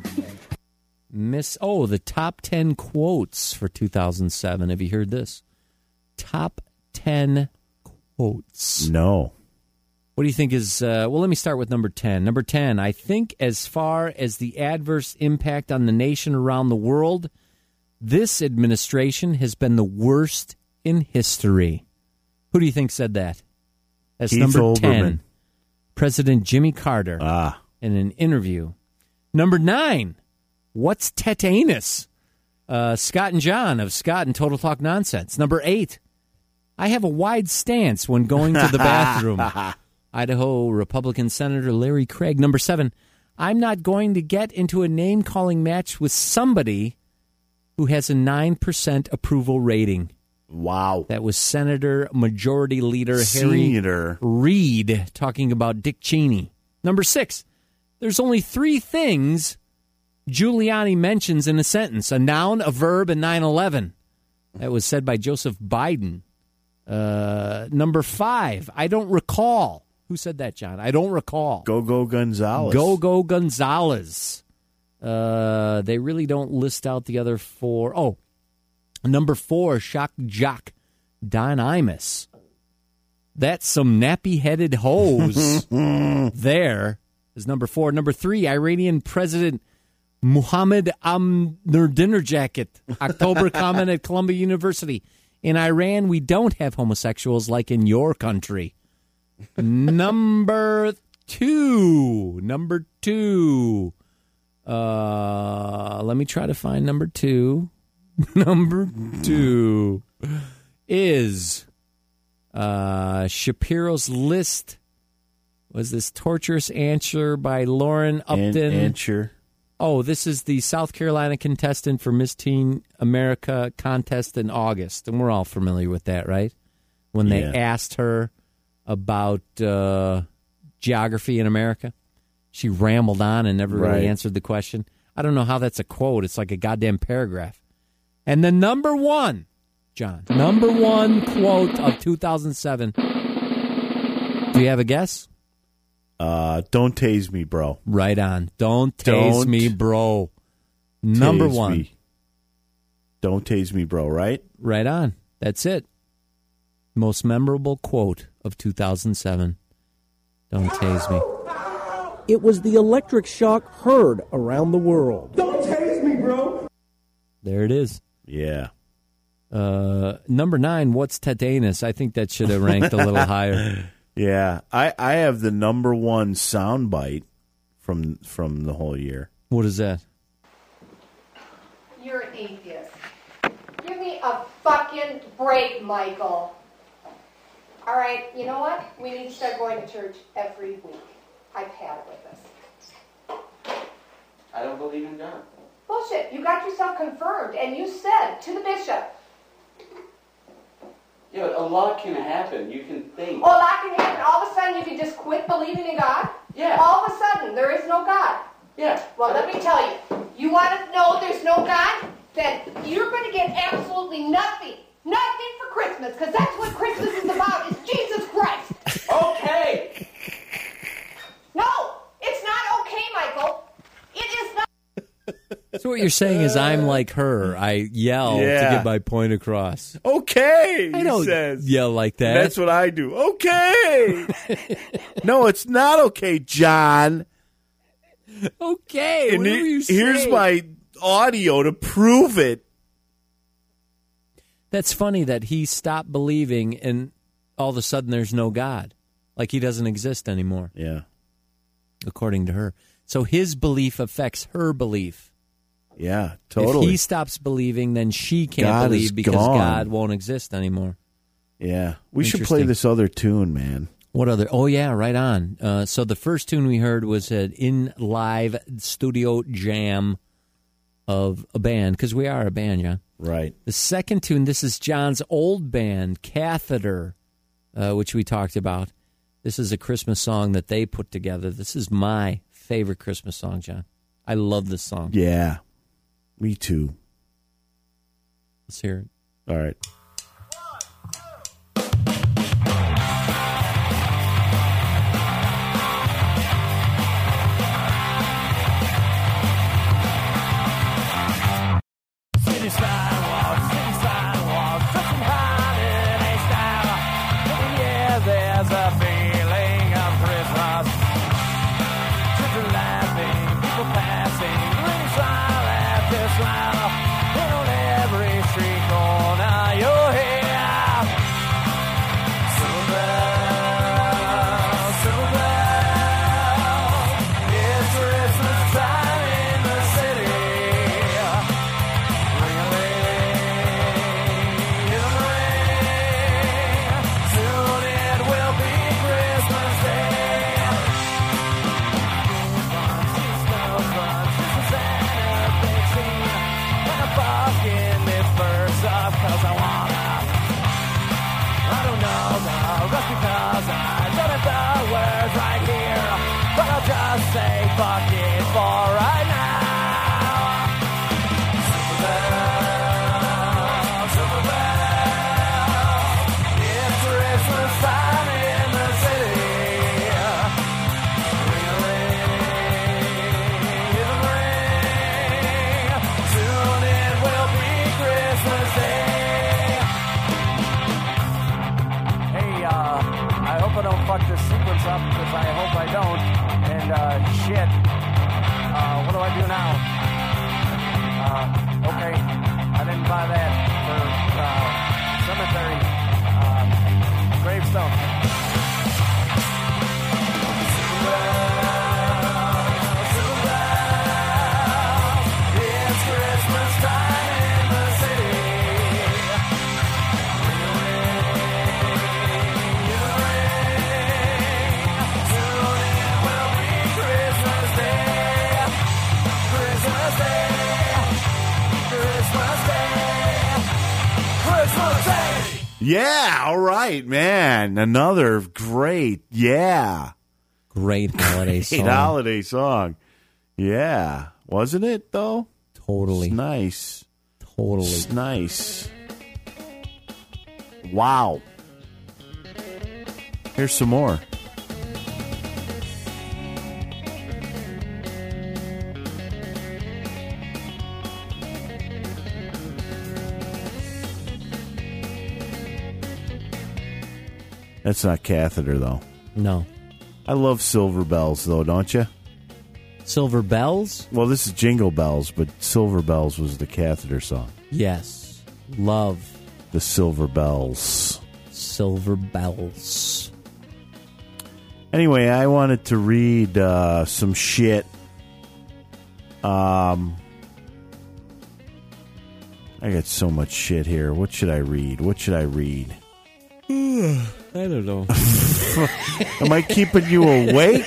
C: Miss. Oh, the top ten quotes for two thousand seven. Have you heard this? Top ten quotes.
A: No.
C: What do you think is, uh, well, let me start with number ten. Number ten, I think as far as the adverse impact on the nation around the world, this administration has been the worst in history. Who do you think said that? That's
A: Keith
C: number
A: Olbermann.
C: ten. President Jimmy Carter
A: Ah.
C: in an interview. Number nine, what's tetanus? Uh, Scott and John of Scott and Total Talk Nonsense. Number eight, I have a wide stance when going to the bathroom. Idaho Republican Senator Larry Craig. Number seven, I'm not going to get into a name-calling match with somebody who has a nine percent approval rating.
A: Wow.
C: That was Senator Majority Leader
A: Senator.
C: Harry Reid talking about Dick Cheney. Number six, there's only three things Giuliani mentions in a sentence, a noun, a verb, and nine eleven. That was said by Joseph Biden. Uh, number five, I don't recall. Who said that, John? I don't recall.
A: Go-Go Gonzalez.
C: Go-Go Gonzalez. Uh, they really don't list out the other four. Oh, number four, shock jock Don Imus. That's some nappy-headed hose. There is number four. Number three, Iranian President Muhammad Ahmadinejad. October comment at Columbia University. In Iran, we don't have homosexuals like in your country. Number two. Number two. Uh, let me try to find number two. Number two is uh, Shapiro's List. Was this torturous answer by Lauren Upton?
A: An- answer.
C: Oh, this is the South Carolina contestant for Miss Teen America contest in August. And we're all familiar with that, right? When they
A: Yeah.
C: asked her about uh, geography in America, she rambled on and never really
A: Right.
C: answered the question. I don't know how that's a quote. It's like a goddamn paragraph. And the number one John. Number one quote of two thousand seven. Do you have a guess?
A: Uh, don't tase me, bro.
C: Right on. Don't tase
A: Don't
C: me, bro. Number
A: Tase
C: one.
A: me. Don't tase me, bro, right?
C: Right on. That's it. Most memorable quote of two thousand seven. Don't tase me.
K: It was the electric shock heard around the world.
I: Don't tase me, bro.
C: There it is.
A: Yeah.
C: Uh, number nine, what's tetanus? I think that should have ranked a little higher.
A: Yeah. I, I have the number one soundbite from from the whole year.
C: What is that?
L: You're an atheist. Give me a fucking break, Michael. All right, you know what? We need to start going to church every week. I've had it with this.
M: I don't believe in God.
L: Bullshit. You got yourself confirmed, and you said to the bishop.
M: Yeah, but a lot can happen. You can think.
L: Oh, that can happen. All of a sudden, you can just quit believing in God?
M: Yeah.
L: All of a sudden, there is no God.
M: Yeah.
L: Well, let me tell you. You want to know there's no God? Then you're going to get absolutely nothing. Nothing for Christmas, because that's what Christmas is about, is Jesus Christ.
M: Okay.
L: No, it's not okay, Michael. It is not.
C: So what you're saying is I'm like her. I yell
A: Yeah.
C: to get my point across.
A: Okay,
C: I
A: he
C: don't
A: says.
C: yell like that.
A: That's what I do. Okay. No, it's not okay, John.
C: Okay,
A: And
C: whatever
A: he-
C: you say.
A: here's my audio to prove it.
C: That's funny that he stopped believing and all of a sudden there's no God. Like he doesn't exist anymore.
A: Yeah.
C: According to her. So his belief affects her belief.
A: Yeah, totally.
C: If he stops believing, then she can't
A: God is
C: believe because
A: gone.
C: God won't exist anymore.
A: Yeah. We should play
C: Interesting.
A: this other tune, man.
C: What other? Oh, yeah, right on. Uh, so the first tune we heard was an in live studio jam of a band, because we are a band, John.
A: Right.
C: The second tune, this is John's old band, Catheter, uh, which we talked about. This is a Christmas song that they put together. This is my favorite Christmas song, John. I love this song.
A: Yeah. Me too.
C: Let's hear it.
A: All right.
I: City sidewalks, city sidewalks, such a holiday style. Every year there's a feeling of Christmas. Children laughing, people passing, grinning smile after smile. And on every street corner you'll hear silver bells, silver bells. It's Christmas time in the city. Soon it will be Christmas Day. Snow buns, Christmas and a big scene. And a buck in this verse up 'cause I wanna. I don't know the rest because I don't have the words right here. But I'll just say fuck it for right now. Silver bells, silver bells. It's Christmas time in the city. Ring a ring, give 'em a ring. Soon it will be Christmas Day. Hey, uh, I hope I don't fuck this sequence up, because I hope I don't. And, uh, shit. Uh, what do I do now? Uh, okay. I didn't buy that for, uh, cemetery, uh, gravestone. It's Christmas time in the city. Ring a ring, give 'em a ring. Soon it will be Christmas Day. Christmas Day. Christmas Day. Christmas Day.
A: Yeah, all right, man. Another great, yeah.
C: Great holiday
A: Great
C: song.
A: holiday song. Yeah. Wasn't it, though?
C: Totally.
A: It's nice.
C: Totally.
A: It's nice. Wow. Here's some more. That's not Catheter, though.
C: No.
A: I love Silver Bells, though, don't you?
C: Silver Bells?
A: Well, this is Jingle Bells, but Silver Bells was the Catheter song.
C: Yes. Love.
A: The Silver Bells.
C: Silver Bells.
A: Anyway, I wanted to read uh, some shit. Um, I got so much shit here. What should I read? What should I read?
C: I don't know.
A: Am I keeping you awake?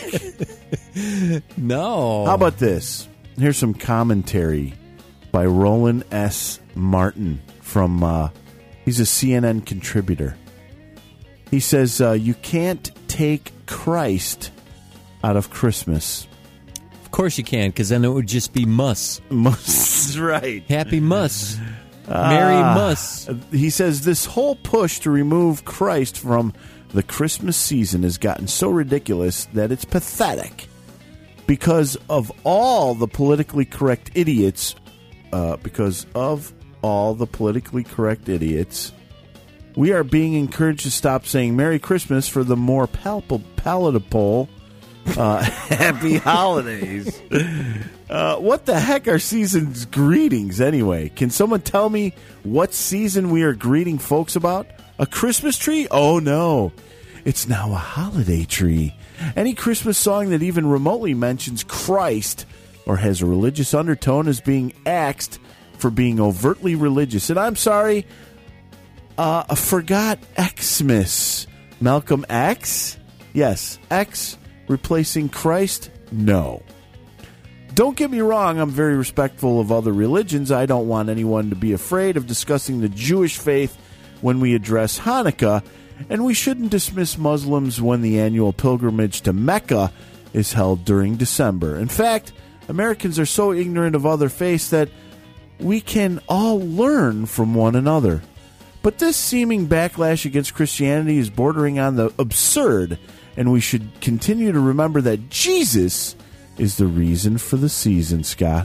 C: No.
A: How about this? Here's some commentary by Roland S. Martin from, uh, he's a C N N contributor. He says, uh, you can't take Christ out of Christmas.
C: Of course you can, because then it would just be muss.
A: Muss, right.
C: Happy muss. Merry
A: Uh,
C: muss.
A: He says, this whole push to remove Christ from the Christmas season has gotten so ridiculous that it's pathetic. Because of all the politically correct idiots, uh, because of all the politically correct idiots, we are being encouraged to stop saying Merry Christmas for the more palpable, palatable uh, Happy Holidays. Uh, what the heck are season's greetings anyway? Can someone tell me what season we are greeting folks about? A Christmas tree? Oh no, it's now a holiday tree. Any Christmas song that even remotely mentions Christ or has a religious undertone is being axed for being overtly religious. And I'm sorry, uh, I forgot Xmas. Malcolm X? Yes, X replacing Christ? No. Don't get me wrong, I'm very respectful of other religions. I don't want anyone to be afraid of discussing the Jewish faith when we address Hanukkah, and we shouldn't dismiss Muslims when the annual pilgrimage to Mecca is held during December. In fact, Americans are so ignorant of other faiths that we can all learn from one another. But this seeming backlash against Christianity is bordering on the absurd, and we should continue to remember that Jesus is the reason for the season, Scott.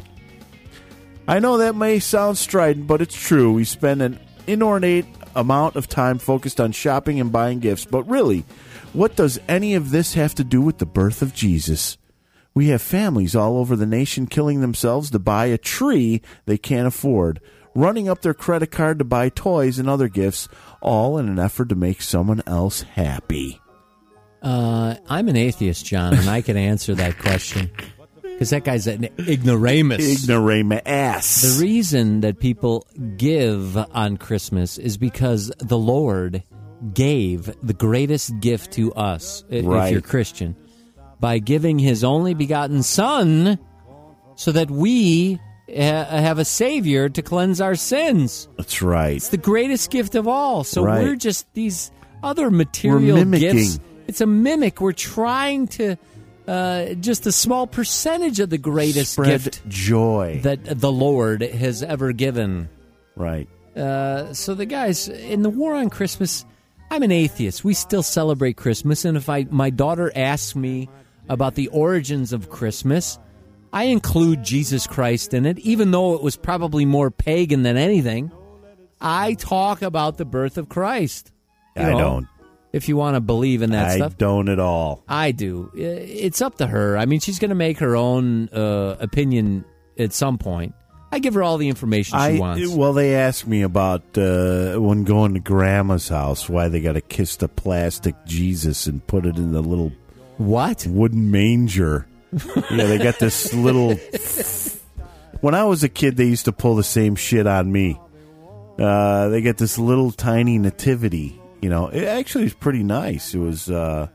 A: I know that may sound strident, but it's true. We spend an inordinate amount of time focused on shopping and buying gifts, but really, what does any of this have to do with the birth of Jesus? We have families all over the nation killing themselves to buy a tree they can't afford, running up their credit card to buy toys and other gifts, all in an effort to make someone else happy.
C: Uh, I'm an atheist, John, and I can answer that question. Because that guy's an ignoramus.
A: Ignoramus.
C: The reason that people give on Christmas is because the Lord gave the greatest gift to us, i-
A: Right.
C: if you're Christian, by giving His only begotten Son so that we ha- have a Savior to cleanse our sins.
A: That's right.
C: It's the greatest gift of all. So
A: Right.
C: we're just these other material
A: We're mimicking.
C: gifts. It's a mimic. We're trying to uh, just a small percentage of the greatest
A: Spread
C: gift
A: joy
C: that the Lord has ever given.
A: Right.
C: Uh, so the guys in the war on Christmas, I'm an atheist. We still celebrate Christmas, and if I my daughter asks me about the origins of Christmas, I include Jesus Christ in it, even though it was probably more pagan than anything. I talk about the birth of Christ. You
A: I
C: know,
A: don't.
C: If you want to believe in that
A: I
C: stuff.
A: don't at all.
C: I do. It's up to her. I mean, she's going to make her own uh, opinion at some point. I give her all the information she
A: I,
C: wants.
A: Well, they asked me about uh, when going to Grandma's house why they got to kiss the plastic Jesus and put it in the little
C: what
A: wooden manger. Yeah, they got this little. When I was a kid, they used to pull the same shit on me. Uh, they got this little tiny nativity. You know, it actually was pretty nice. It was uh,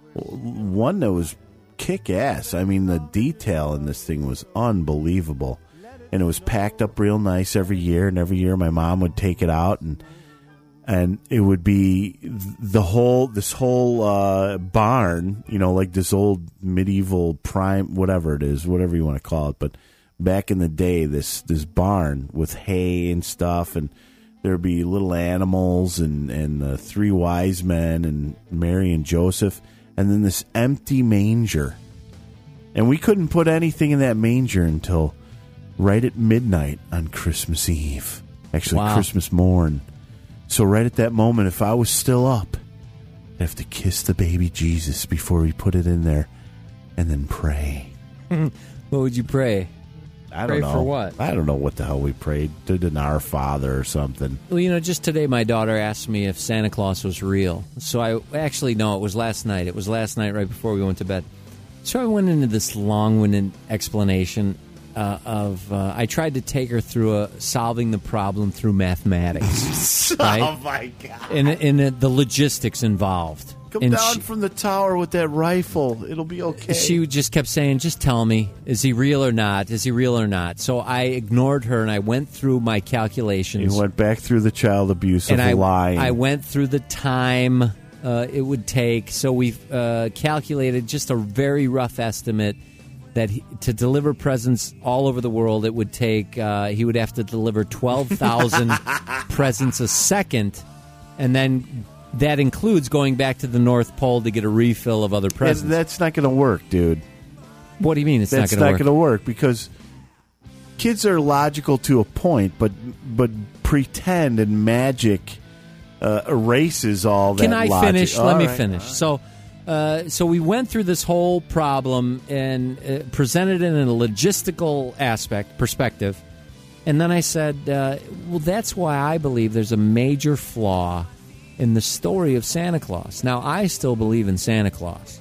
A: one that was kick-ass. I mean, the detail in this thing was unbelievable. And it was packed up real nice every year. And every year my mom would take it out. And and it would be the whole, this whole uh, barn, you know, like this old medieval prime, whatever it is, whatever you want to call it. But back in the day, this, this barn with hay and stuff and there'd be little animals and and uh, three wise men and Mary and Joseph, and then this empty manger. And we couldn't put anything in that manger until right at midnight on Christmas Eve. Actually,
C: Wow.
A: Christmas morn. So right at that moment, if I was still up, I'd have to kiss the baby Jesus before we put it in there and then pray.
C: What would you pray?
A: I don't
C: Pray
A: know.
C: for what?
A: I don't know what the hell we prayed. Did an Our Father or something.
C: Well, you know, just today my daughter asked me if Santa Claus was real. So I actually, no, it was last night. It was last night right before we went to bed. So I went into this long-winded explanation uh, of, uh, I tried to take her through a, solving the problem through mathematics. right?
A: Oh, my God.
C: And, and uh, the logistics involved.
A: Come
C: and
A: down
C: she,
A: from the tower with that rifle. It'll be okay.
C: She just kept saying, just tell me, is he real or not? Is he real or not? So I ignored her and I went through my calculations.
A: You went back through the child abuse
C: and
A: of
C: I,
A: lying.
C: I went through the time uh, it would take. So we uh, calculated just a very rough estimate that he, to deliver presents all over the world, it would take, uh, he would have to deliver twelve thousand presents a second. And then that includes going back to the North Pole to get a refill of other presents.
A: And that's not going to work, dude.
C: What do you mean it's
A: that's
C: not going to work?
A: That's not going to work because kids are logical to a point, but but pretend and magic uh, erases all that
C: Can I
A: logic.
C: finish?
A: All
C: Let me
A: right.
C: finish. So, uh, so we went through this whole problem and uh, presented it in a logistical aspect, perspective. And then I said, uh, well, that's why I believe there's a major flaw in the story of Santa Claus. Now, I still believe in Santa Claus.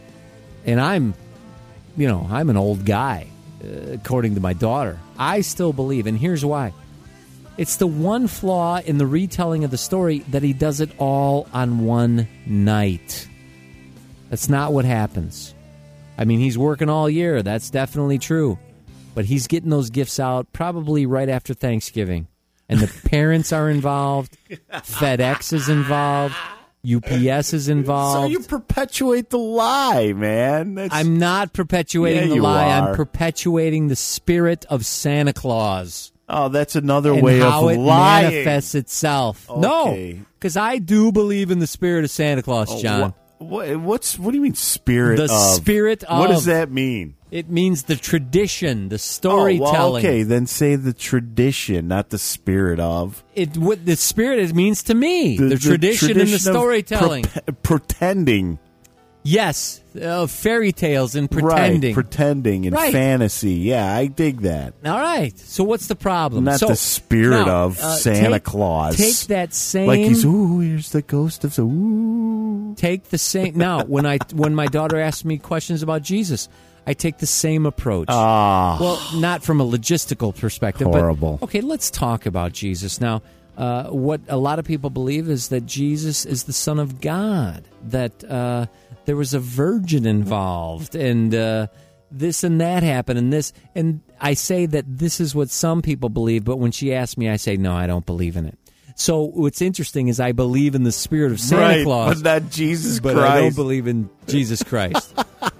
C: And I'm, you know, I'm an old guy, uh, according to my daughter. I still believe, and here's why. It's the one flaw in the retelling of the story that he does it all on one night. That's not what happens. I mean, he's working all year. That's definitely true. But he's getting those gifts out probably right after Thanksgiving. And the parents are involved. FedEx is involved. U P S is involved.
A: So you perpetuate the lie, man. That's...
C: I'm not perpetuating
A: Yeah,
C: the
A: you
C: lie.
A: are.
C: I'm perpetuating the spirit of Santa Claus.
A: Oh, that's another
C: and
A: way
C: how
A: of
C: it
A: lying.
C: manifests itself.
A: Okay.
C: No, because I do believe in the spirit of Santa Claus,
A: Oh,
C: John.
A: What, what, what's what do you mean spirit
C: The
A: of?
C: spirit
A: What does
C: of-
A: that mean?
C: It means the tradition, the
A: Oh,
C: storytelling.
A: well, okay, then say the tradition, not the spirit of.
C: It what the spirit it means to me. The,
A: The- the
C: tradition, and the
A: tradition of
C: storytelling.
A: pre- pretending.
C: yes, uh, fairy tales and pretending.
A: Right, pretending and
C: Right.
A: fantasy. Yeah, I dig that.
C: All right. So what's the problem?
A: Not
C: So,
A: the spirit
C: now,
A: of
C: uh,
A: Santa
C: take-
A: Claus.
C: Take that same.
A: Like he's, ooh, here's the ghost of the, ooh.
C: Take the same. Now, when I when my daughter asks me questions about Jesus, I take the same approach.
A: Ah.
C: Well, not from a logistical perspective.
A: Horrible.
C: But, okay, let's talk about Jesus now. Uh, what a lot of people believe is that Jesus is the Son of God. That uh, there was a virgin involved, and uh, this and that happened, and this. And I say that this is what some people believe. But when she asks me, I say no, I don't believe in it. So what's interesting is I believe in the spirit of Santa
A: Right,
C: Claus,
A: but not Jesus
C: but
A: Christ.
C: I don't believe in Jesus Christ.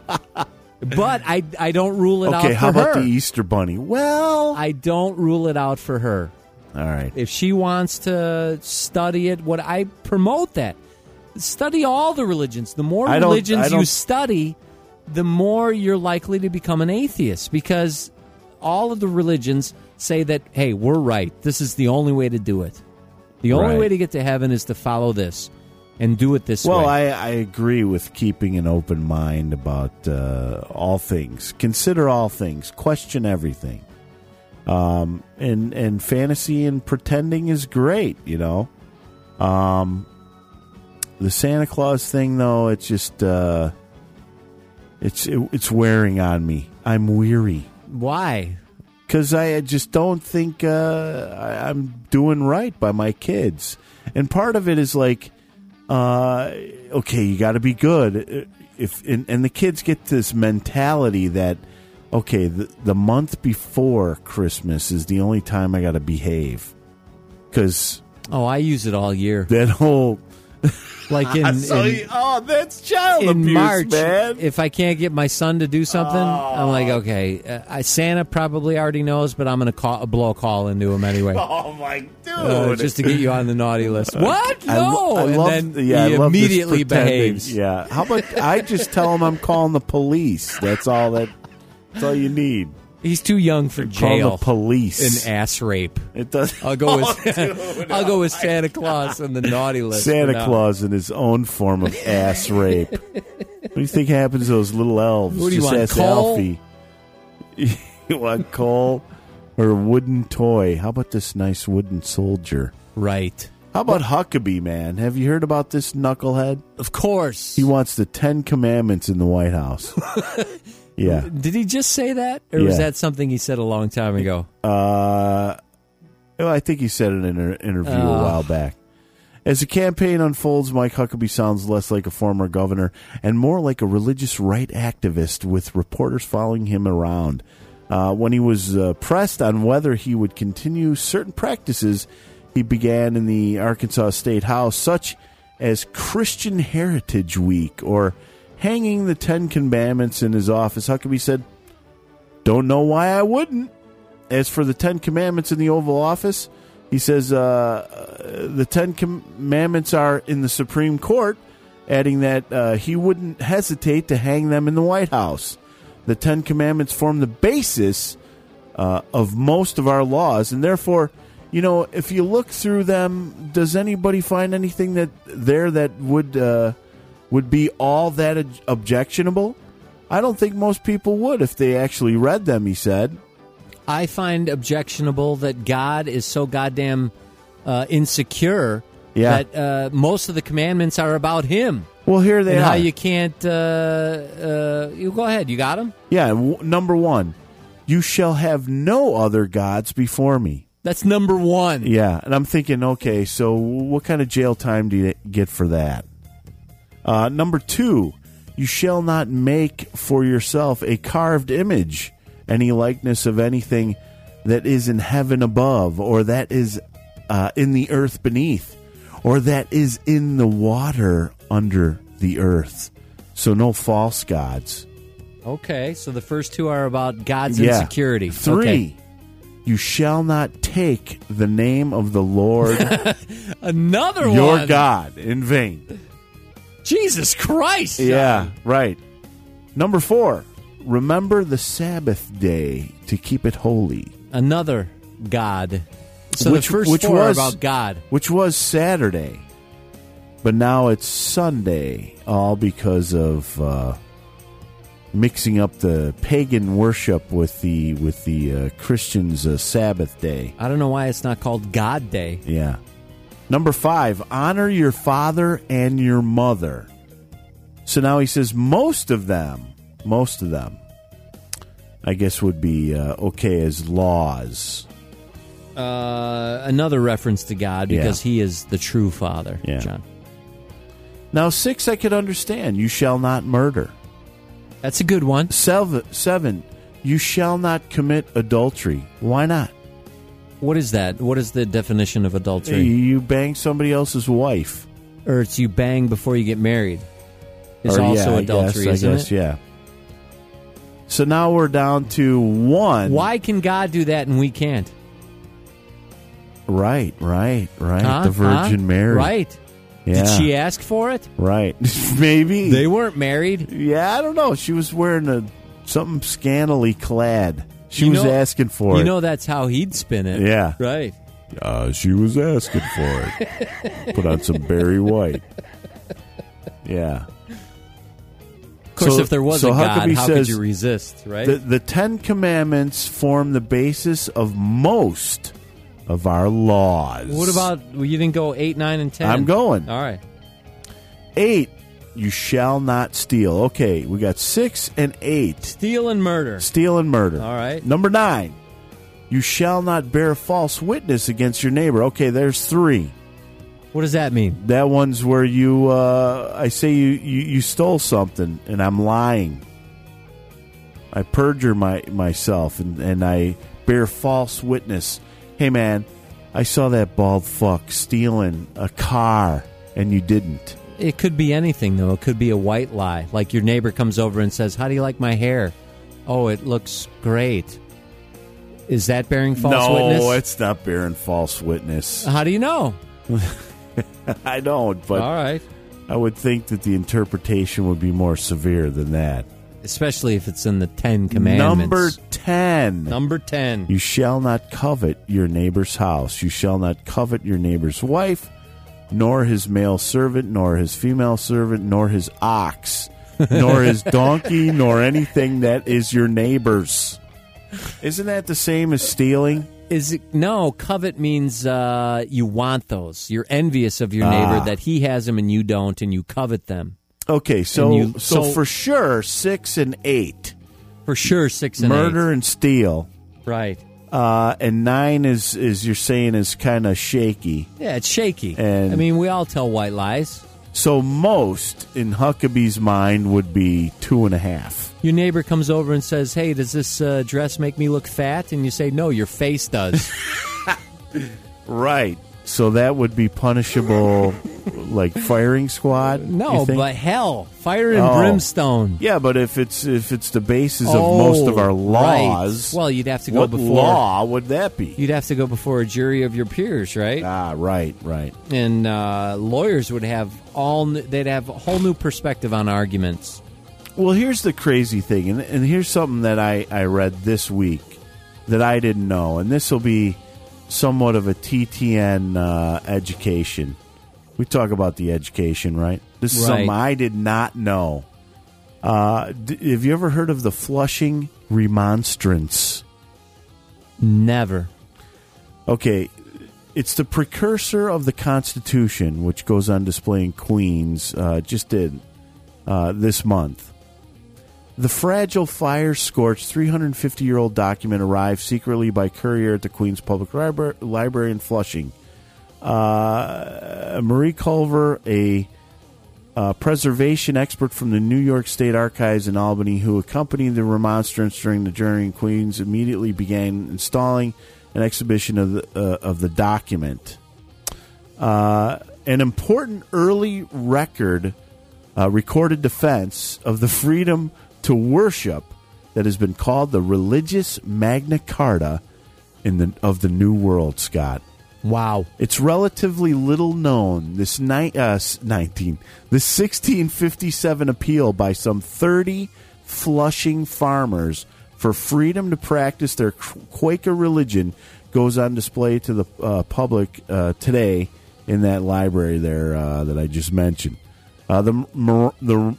C: But I, I don't rule it out
A: Okay,
C: for
A: how about
C: her.
A: the Easter Bunny? Well,
C: I don't rule it out for her.
A: all right.
C: If she wants to study it, what I promote that. Study all the religions. The more
A: I don't-
C: religions
A: I
C: you
A: don't-
C: study, the more you're likely to become an atheist, because all of the religions say that, hey, we're right. This is the only way to do it. The only
A: Right.
C: way to get to heaven is to follow this and do it this
A: Well,
C: way.
A: I, I agree with keeping an open mind about uh, all things. Consider all things. Question everything. Um, and and fantasy and pretending is great, you know. Um, the Santa Claus thing, though, it's just uh, it's it, it's wearing on me. I'm weary
C: Why?
A: because I just don't think uh, I, I'm doing right by my kids, and part of it is like. Uh, okay, you got to be good. If and, and the kids get this mentality that okay, the, the month before Christmas is the only time I got to behave because
C: Oh, I use it all year.
A: that whole
C: Like in,
A: So
C: in,
A: you- oh, that's child
C: in
A: abuse,
C: March,
A: man.
C: if I can't get my son to do something, I'm like, okay, uh, I, Santa probably already knows, but I'm going to call, blow a call into him anyway.
A: Oh, my dude.
C: Uh, just to get you on the naughty list. What?
A: I lo-
C: No.
A: I
C: and
A: love-
C: then
A: yeah,
C: he
A: I love this
C: immediately
A: pretending.
C: behaves.
A: Yeah. How about I just tell him I'm calling the police? That's all that. That's all you need.
C: He's too young for
A: Call
C: jail.
A: the police.
C: And ass rape.
A: It does.
C: I'll go with
A: Oh, dude,
C: I'll go with Santa Claus on the naughty list. for
A: Santa
C: now.
A: Claus in his own form of ass rape. What do you think happens to those little elves?
C: What do you
A: Just
C: want,
A: ask
C: coal?
A: Alfie. You want coal or a wooden toy? How about this nice wooden soldier?
C: Right.
A: How about Huckabee, man? Have you heard about this knucklehead?
C: Of course.
A: He wants the Ten Commandments in the White House. Yeah.
C: Did he just say that? Or was
A: Yeah.
C: that something he said a long time ago?
A: Uh, well, I think he said it in an interview
C: Oh.
A: a while back. As the campaign unfolds, Mike Huckabee sounds less like a former governor and more like a religious right activist, with reporters following him around. Uh, when he was uh, pressed on whether he would continue certain practices he began in the Arkansas State House, such as Christian Heritage Week or hanging the Ten Commandments in his office, Huckabee said, "Don't know why I wouldn't." As for the Ten Commandments in the Oval Office, he says uh, the Ten Commandments are in the Supreme Court, adding that uh, he wouldn't hesitate to hang them in the White House. The Ten Commandments form the basis uh, of most of our laws, and therefore, you know, if you look through them, does anybody find anything that there that would uh, would be all that ob- objectionable? I don't think most people would if they actually read them, he said.
C: I find objectionable that God is so goddamn uh, insecure
A: Yeah.
C: that uh, most of the commandments are about him.
A: Well, here they
C: and
A: are.
C: how you can't... Uh, uh, you go ahead. You got him?
A: Yeah, w- number one, you shall have no other gods before me.
C: That's number one.
A: Yeah, and I'm thinking, okay, so what kind of jail time do you get for that? Uh, number two, you shall not make for yourself a carved image, any likeness of anything that is in heaven above, or that is uh, in the earth beneath, or that is in the water under the earth. So no false gods.
C: Okay, so the first two are about God's
A: Yeah.
C: insecurity.
A: Three,
C: Okay.
A: you shall not take the name of the Lord
C: Another
A: your
C: one.
A: God in vain.
C: Jesus Christ. John.
A: Yeah, right. Number four, remember the Sabbath day to keep it holy.
C: Another God. So
A: which,
C: the first
A: which
C: four
A: was,
C: are about God.
A: Which was Saturday. But now it's Sunday, all because of uh, mixing up the pagan worship with the with the uh, Christians' uh, Sabbath day.
C: I don't know why it's not called God Day.
A: Yeah. Number five, honor your father and your mother. So now he says most of them, most of them, I guess would be uh, okay as laws.
C: Uh, another reference to God because
A: Yeah.
C: he is the true Father,
A: Yeah.
C: John.
A: Now six, I could understand. You shall not murder.
C: That's a good one.
A: Seven, seven, you shall not commit adultery. Why not?
C: What is that? What is the definition of adultery?
A: You bang somebody else's wife.
C: Or it's you bang before you get married. It's
A: Or,
C: also
A: yeah, I
C: adultery,
A: guess,
C: isn't
A: I guess,
C: it?
A: yeah. So now we're down to one.
C: Why can God do that and we can't?
A: Right, right, right.
C: Huh?
A: The Virgin
C: Huh?
A: Mary.
C: Right.
A: Yeah.
C: Did she ask for it?
A: Right. Maybe.
C: They weren't married.
A: Yeah, I don't know. She was wearing a something scantily clad. She
C: You
A: was
C: know-
A: asking for
C: You
A: it.
C: know that's how he'd spin it.
A: Yeah.
C: Right.
A: Uh, she was asking for it. Put on some Barry White. Yeah.
C: Of course,
A: So-
C: if there was
A: so
C: a God,
A: Huckabee
C: how
A: says
C: could you resist, right?
A: The, the Ten Commandments form the basis of most of our laws.
C: what about, well, you didn't go eight, nine, and ten?
A: I'm going.
C: All right.
A: Eight, you shall not steal. Okay, we got six and eight.
C: Steal and murder.
A: Steal and murder.
C: All right.
A: Number nine, you shall not bear false witness against your neighbor. Okay, there's three.
C: What does that mean?
A: That one's where you, uh, I say you, you, you stole something and I'm lying. I perjure my, myself and, and I bear false witness. Hey, man, I saw that bald fuck stealing a car and you didn't.
C: It could be anything, though. It could be a white lie. Like your neighbor comes over and says, how do you like my hair? Oh, it looks great. Is that bearing false
A: no,
C: witness?
A: No, it's not bearing false witness.
C: How do you know?
A: I don't, but
C: all right.
A: I would think that the interpretation would be more severe than that.
C: Especially if it's in the Ten Commandments.
A: Number ten.
C: Number ten.
A: You shall not covet your neighbor's house. You shall not covet your neighbor's wife, nor his male servant, nor his female servant, nor his ox, nor his donkey, nor anything that is your neighbor's. Isn't that the same as stealing?
C: Is it, no, covet means uh, you want those. You're envious of your neighbor
A: Ah.
C: that he has them and you don't, and you covet them.
A: Okay, so
C: you-
A: so,
C: so-
A: for sure, six and eight.
C: For sure, six and
A: Murder
C: eight.
A: and steal.
C: Right.
A: Uh, and nine is, is you're saying is kind of shaky.
C: Yeah, it's shaky.
A: And
C: I mean, we all tell white lies.
A: So most in Huckabee's mind would be two and a half.
C: Your neighbor comes over and says, hey, does this uh, dress make me look fat? And you say, no, your face does.
A: Right. So that would be punishable, like firing squad.
C: No,
A: you think?
C: but hell, fire and
A: Oh.
C: brimstone.
A: Yeah, but if it's if it's the basis of
C: Oh,
A: most of our
C: right.
A: laws,
C: Well, you'd have to go
A: what
C: before
A: law would that be?
C: You'd have to go before a jury of your peers, right?
A: Ah, right, right.
C: And uh, lawyers would have all n- they'd have a whole new perspective on arguments.
A: Well, here's the crazy thing, and, and here's something that I, I read this week that I didn't know, and this will be somewhat of a T T N uh, education. We talk about the education, right? This is
C: Right.
A: something I did not know. Uh, d- have you ever heard of the Flushing Remonstrance?
C: Never.
A: Okay, it's the precursor of the Constitution, which goes on display in Queens, uh, just did uh, this month. The fragile, fire-scorched three hundred fifty-year-old document arrived secretly by courier at the Queens Public Library, Library in Flushing. Uh, Marie Culver, a uh, preservation expert from the New York State Archives in Albany, who accompanied the remonstrance during the journey in Queens, immediately began installing an exhibition of the, uh, of the document. Uh, an important early record, uh, recorded defense of the freedom to worship that has been called the religious Magna Carta in the of the New World, Scott.
C: Wow.
A: It's relatively little known, this ni- uh, nineteen, this sixteen fifty-seven appeal by some thirty Flushing farmers for freedom to practice their Quaker religion goes on display to the uh, public uh, today in that library there uh, that I just mentioned. Uh, the the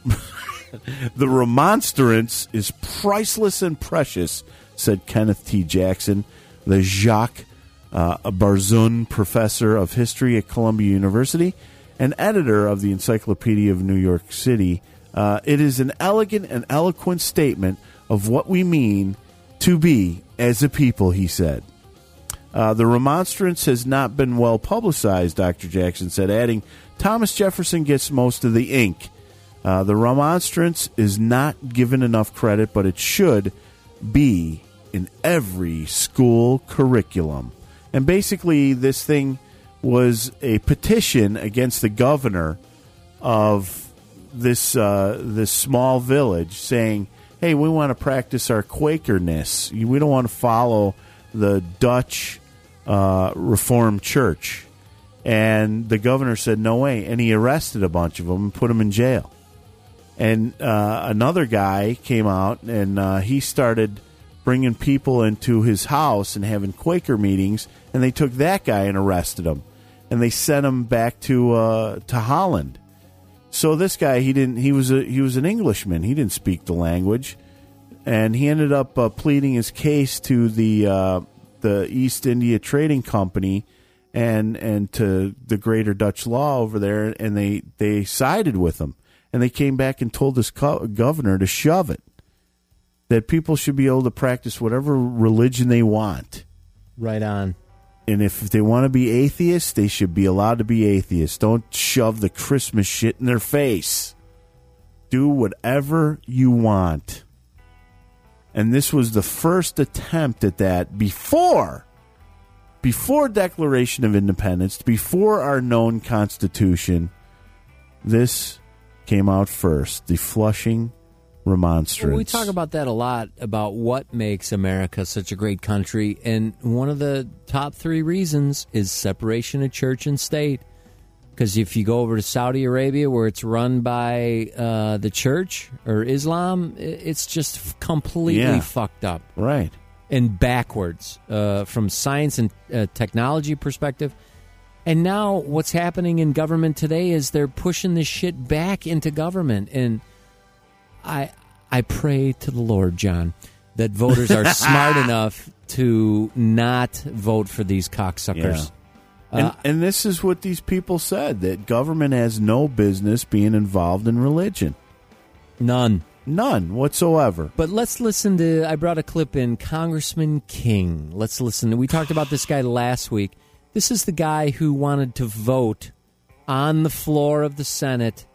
A: The remonstrance is priceless and precious, said Kenneth T. Jackson, the Jacques uh, Barzun Professor of History at Columbia University and editor of the Encyclopedia of New York City. Uh, it is an elegant and eloquent statement of what we mean to be as a people, he said. Uh, the remonstrance has not been well publicized, Doctor Jackson said, adding, Thomas Jefferson gets most of the ink. Uh, the remonstrance is not given enough credit, but it should be in every school curriculum. And basically, this thing was a petition against the governor of this uh, this small village, saying, "Hey, we want to practice our Quakerness. We don't want to follow the Dutch uh, Reformed Church." And the governor said, "No way," and he arrested a bunch of them and put them in jail. And uh, another guy came out, and uh, he started bringing people into his house and having Quaker meetings, and they took that guy and arrested him, and they sent him back to uh, to Holland. So this guy, he didn't. He was a he was an Englishman. He didn't speak the language, and he ended up uh, pleading his case to the uh, the East India Trading Company and and to the Greater Dutch Law over there, and they they sided with him. And they came back and told this co- governor to shove it, that people should be able to practice whatever religion they want.
C: Right on.
A: And if they want to be atheists, they should be allowed to be atheists. Don't shove the Christmas shit in their face. Do whatever you want. And this was the first attempt at that before, before Declaration of Independence, before our known Constitution. this came out first, the Flushing Remonstrance.
C: Well, we talk about that a lot, about what makes America such a great country, and one of the top three reasons is separation of church and state. Because if you go over to Saudi Arabia, where it's run by uh, the church or Islam, it's just completely
A: Yeah.
C: fucked up.
A: Right.
C: And backwards uh, from science and uh, technology perspective. And now what's happening in government today is they're pushing this shit back into government. And I I pray to the Lord, John, that voters are smart enough to not vote for these cocksuckers.
A: Yeah. And,
C: Uh,
A: and this is what these people said, that government has no business being involved in religion.
C: None.
A: None whatsoever.
C: But let's listen to, I brought a clip in, Congressman King. Let's listen. We talked about this guy last week. This is the guy who wanted to vote on the floor of the Senate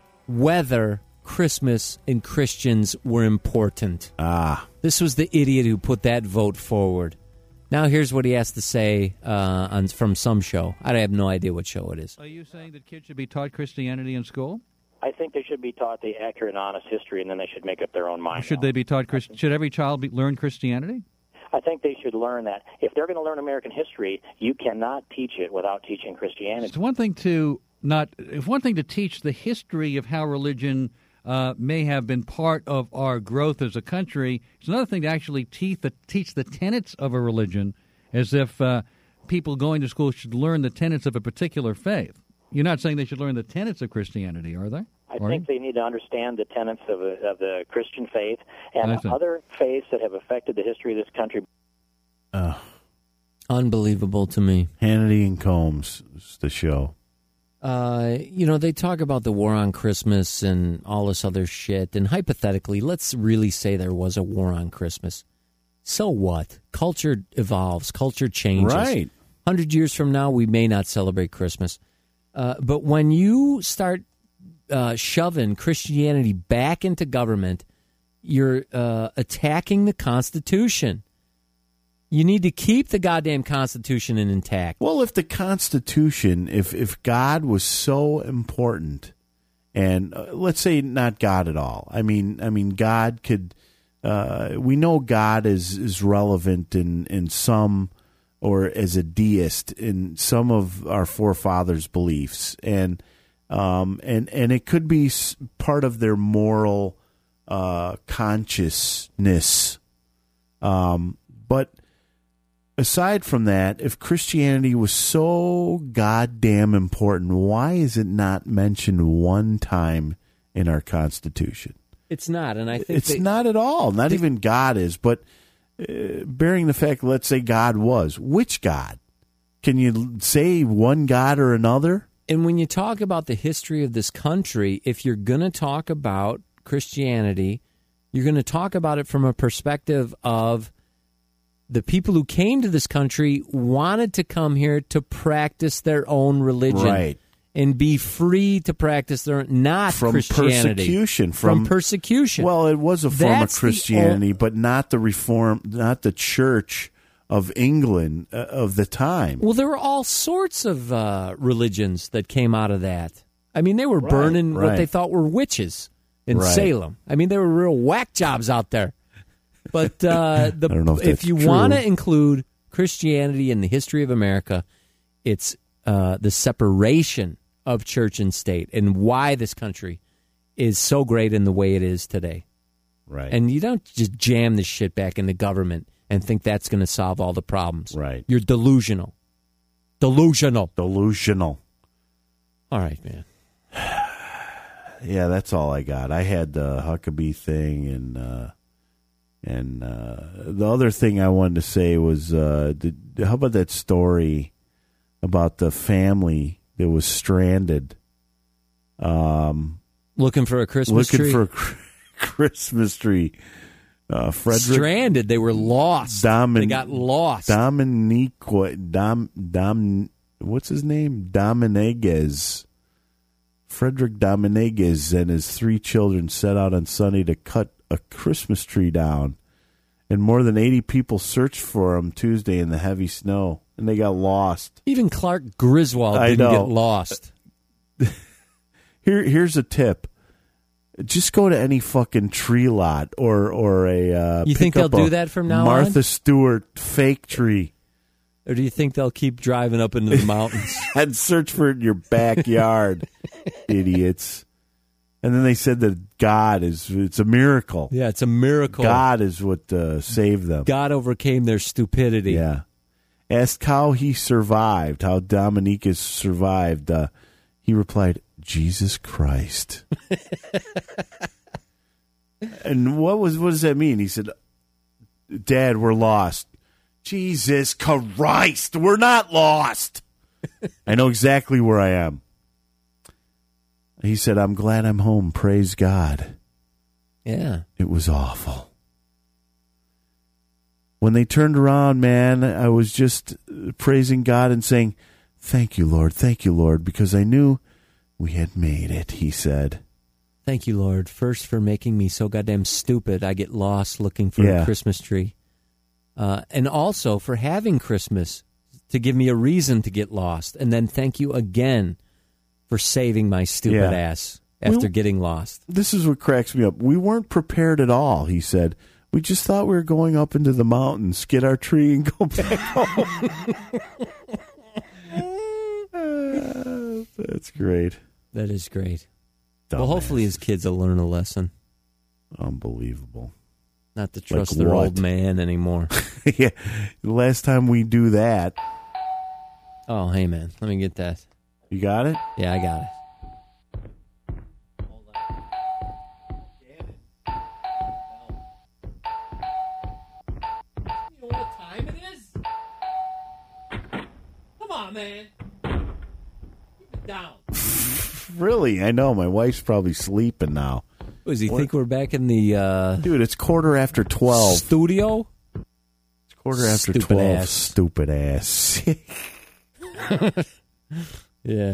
C: whether Christmas and Christians were important.
A: Ah.
C: This was the idiot who put that vote forward. Now here's what he has to say uh, on from some show. I have no idea what show it is.
N: Are you saying that kids should be taught Christianity in school?
O: I think they should be taught the accurate and honest history, and then they should make up their own mind.
N: Should they be taught Christ- Should every child be, learn Christianity?
O: I think they should learn that. If they're going to learn American history, you cannot teach it without teaching Christianity.
N: It's one thing to not. It's one thing to teach the history of how religion uh, may have been part of our growth as a country. It's another thing to actually teach the teach the tenets of a religion, as if uh, people going to school should learn the tenets of a particular faith. You're not saying they should learn the tenets of Christianity, are they?
O: I
N: Are
O: think
N: you?
O: they need to understand the tenets of, a, of the Christian faith and
N: I see.
O: other faiths that have affected the history of this country.
A: Uh,
C: Unbelievable to me.
A: Hannity and Combs is the show.
C: Uh, you know, they talk about the war on Christmas and all this other shit. And hypothetically, let's really say there was a war on Christmas. So what? Culture evolves. Culture changes.
A: Right.
C: one hundred years from now, we may not celebrate Christmas. Uh, but when you start uh, shoving Christianity back into government, you're uh, attacking the Constitution. You need to keep the goddamn Constitution intact.
A: Well, if the Constitution, if, if God was so important, and uh, let's say not God at all. I mean, I mean, God could. Uh, we know God is is relevant in in some, or as a deist in some of our forefathers' beliefs, and um and and it could be part of their moral uh, consciousness. Um, but aside from that, if Christianity was so goddamn important, why is it not mentioned one time in our Constitution?
C: It's not, and I think
A: it's
C: they,
A: not at all. Not
C: they,
A: even God is, but uh, bearing the fact, let's say God was. Which God? Can you say one God or another?
C: And when you talk about the history of this country, if you're going to talk about Christianity, you're going to talk about it from a perspective of the people who came to this country wanted to come here to practice their own religion.
A: Right.
C: And be free to practice their not
A: from
C: Christianity.
A: persecution.
C: From, from persecution.
A: Well, it was a form
C: That's
A: of Christianity,
C: the,
A: but not the reform, not the Church of England uh, of the time.
C: Well, there were all sorts of uh, religions that came out of that. I mean, they were
A: right,
C: burning
A: right.
C: what they thought were witches in
A: right.
C: Salem. I mean, there were real whack jobs out there. But uh, the,
A: I don't know if,
C: if you
A: true.
C: want to include Christianity in the history of America, it's uh, the separation of church and state and why this country is so great in the way it is today.
A: Right.
C: And you don't just jam this shit back into government and think that's going to solve all the problems.
A: Right.
C: You're delusional. Delusional.
A: Delusional.
C: All right, man.
A: Yeah, that's all I got. I had the Huckabee thing, and uh, and uh, the other thing I wanted to say was, uh, did, how about that story about the family that was stranded, um,
C: looking for a Christmas
A: looking
C: tree?
A: for a cr- Christmas tree. Uh, Frederick
C: Stranded. They were lost.
A: Domin-
C: they got lost.
A: Dominique, Dom, Dom, what's his name? Dominguez. Frederick Dominguez and his three children set out on Sunday to cut a Christmas tree down, and more than eighty people searched for him Tuesday in the heavy snow, and they got lost.
C: Even Clark Griswold
A: I
C: didn't
A: know.
C: get lost.
A: Here, here's a tip. Just go to any fucking tree lot or or a. Uh,
C: You think
A: pick up
C: they'll do
A: a
C: that from now
A: Martha
C: on?
A: Stewart fake tree.
C: Or do you think they'll keep driving up into the mountains?
A: And search for it in your backyard, idiots. And then they said that God is, it's a miracle.
C: Yeah, it's a miracle.
A: God is what uh, saved them.
C: God overcame their stupidity.
A: Yeah. Asked how he survived, how Dominique has survived. Uh, he replied, Jesus Christ. And what was what does that mean? He said, Dad, we're lost. Jesus Christ, we're not lost. I know exactly where I am. He said, I'm glad I'm home. Praise God.
C: Yeah.
A: It was awful. When they turned around, man, I was just praising God and saying, thank you, Lord. Thank you, Lord, because I knew we had made it, he said.
C: Thank you, Lord, first for making me so goddamn stupid I get lost looking for
A: Yeah.
C: a Christmas tree. Uh, and also for having Christmas to give me a reason to get lost. And then thank you again for saving my stupid
A: Yeah.
C: ass after
A: Well,
C: getting lost.
A: This is what cracks me up. We weren't prepared at all, he said. We just thought we were going up into the mountains, get our tree, and go back home. Uh, that's great.
C: That is great.
A: Dumbass.
C: Well, hopefully his kids will learn a lesson.
A: Unbelievable.
C: Not to trust
A: Like
C: their
A: what?
C: old man anymore.
A: Yeah. Last time we do that.
C: Oh, hey, man. Let me get that.
A: You got it?
C: Yeah, I got it. You know what time it is? Come on, man. Keep it down.
A: Really? I know. My wife's probably sleeping now.
C: Does he
A: What?
C: think we're back in the uh,
A: Dude, it's quarter after twelve.
C: studio?
A: It's quarter after
C: Stupid
A: twelve.
C: ass.
A: Stupid ass.
C: Yeah.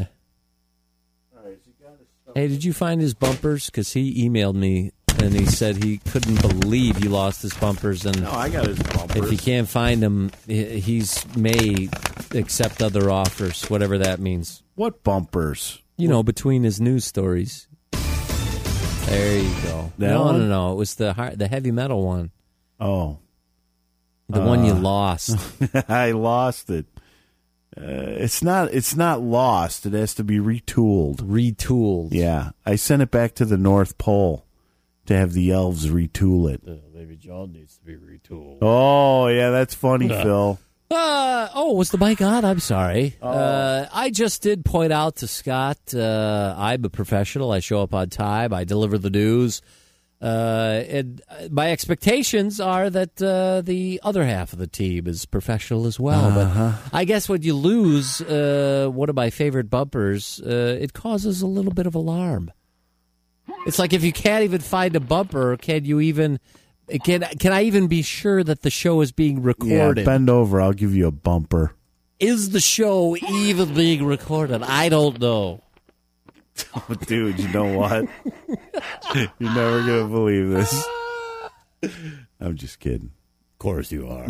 C: Hey, did you find his bumpers? Because he emailed me and he said he couldn't believe you lost his bumpers. And
A: No, I got his bumpers.
C: if you can't find them, he- he's may accept other offers, whatever that means.
A: What bumpers?
C: You know, between his news stories. There you go.
A: That
C: no,
A: one?
C: no, no. It was the hard, the heavy metal one.
A: Oh.
C: The one you
A: Uh,
C: lost.
A: I lost it. Uh, it's not. It's not lost. It has to be retooled.
C: Retooled.
A: Yeah, I sent it back to the North Pole to have the elves retool it.
B: Maybe John needs to be retooled.
A: Oh yeah, that's funny,
B: Uh.
A: Phil.
C: Uh, oh, was the mic on? I'm sorry. Uh, I just did point out to Scott, uh, I'm a professional. I show up on time. I deliver the news. Uh, and my expectations are that uh, the other half of the team is professional as well.
A: Uh-huh.
C: But I guess when you lose uh, one of my favorite bumpers, uh, it causes a little bit of alarm. It's like if you can't even find a bumper, can you even... Can can I even be sure that the show is being
A: Yeah,
C: recorded?
A: bend over. I'll give you a bumper.
C: Is the show even being recorded? I don't know.
A: Oh, dude, you know what? You're never gonna believe this. I'm just kidding.
B: Of course you are.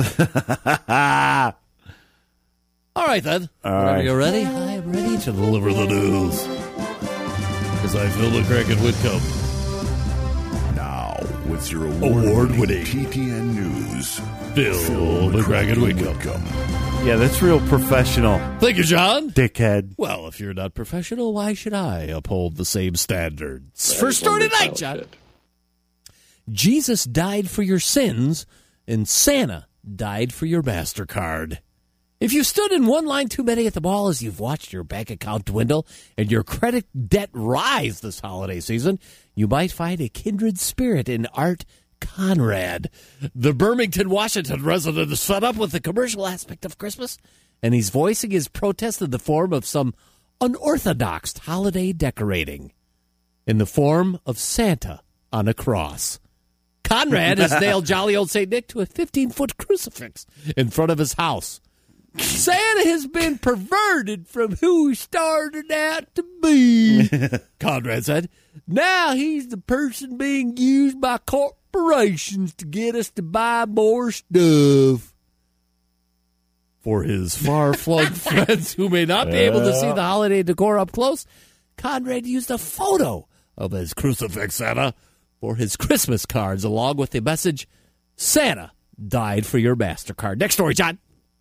C: All right, then.
A: All
C: Whenever
A: right.
C: you're ready, I'm ready to
B: Deliver the news. Because I feel the Kraken would come.
P: Now, with your
B: Award-winning
P: award-winning T T N News,
B: Phil the Kraken Whitcomb.
A: Yeah, that's real professional.
B: Thank you, John.
A: Dickhead.
B: Well, if you're not professional, why should I uphold the same standards?
C: For story tonight, John. Jesus died for your sins, and Santa died for your MasterCard. If you stood in one line too many at the mall as you've watched your bank account dwindle and your credit debt rise this holiday season, you might find a kindred spirit in Art Conrad. The Birmingham, Washington resident is fed up with the commercial aspect of Christmas, and he's voicing his protest in the form of some unorthodox holiday decorating, in the form of Santa on a cross. Conrad has nailed jolly old Saint Nick to a fifteen-foot crucifix in front of his house. Santa has been perverted from who he started out to be, Conrad said. Now he's the person being used by corporations to get us to buy more stuff. For his far-flung friends who may not be able to see the holiday decor up close,
B: Conrad used a photo of his crucifix Santa for his Christmas cards, along with the message, Santa died for your MasterCard. Next story, John.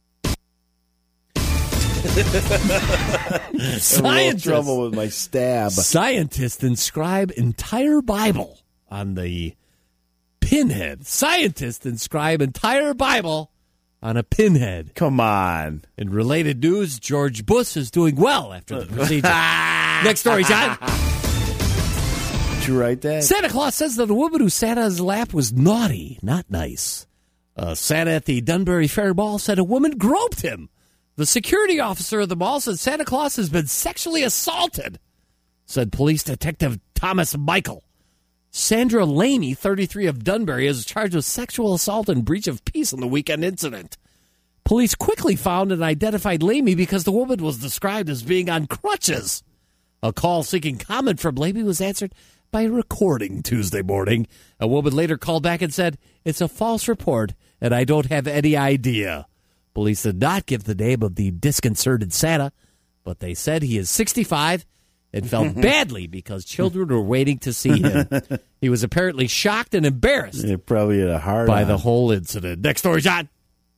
A: Scientists, trouble with my stab.
B: Scientists inscribe entire Bible on the pinhead. Scientists inscribe entire Bible on a pinhead.
A: Come on.
B: In related news, George Bush is doing well after the procedure. Next story, John.
A: Did you write that?
B: Santa Claus says that a woman who sat on his lap was naughty, not nice. Uh, Santa at the Dunbury Fair Mall said a woman groped him. The security officer of the mall said Santa Claus has been sexually assaulted, said police detective Thomas Michael. Sandra Laney, thirty-three, of Dunbury, is charged with sexual assault and breach of peace in the weekend incident. Police quickly found and identified Laney because the woman was described as being on crutches. A call seeking comment from Laney was answered by a recording Tuesday morning. A woman later called back and said, "It's a false report, and I don't have any idea." Police did not give the name of the disconcerted Santa, but they said he is sixty-five and felt badly because children were waiting to see him. He was apparently shocked and embarrassed.
A: It probably had a hard
B: by
A: on.
B: the whole incident. Next story, John.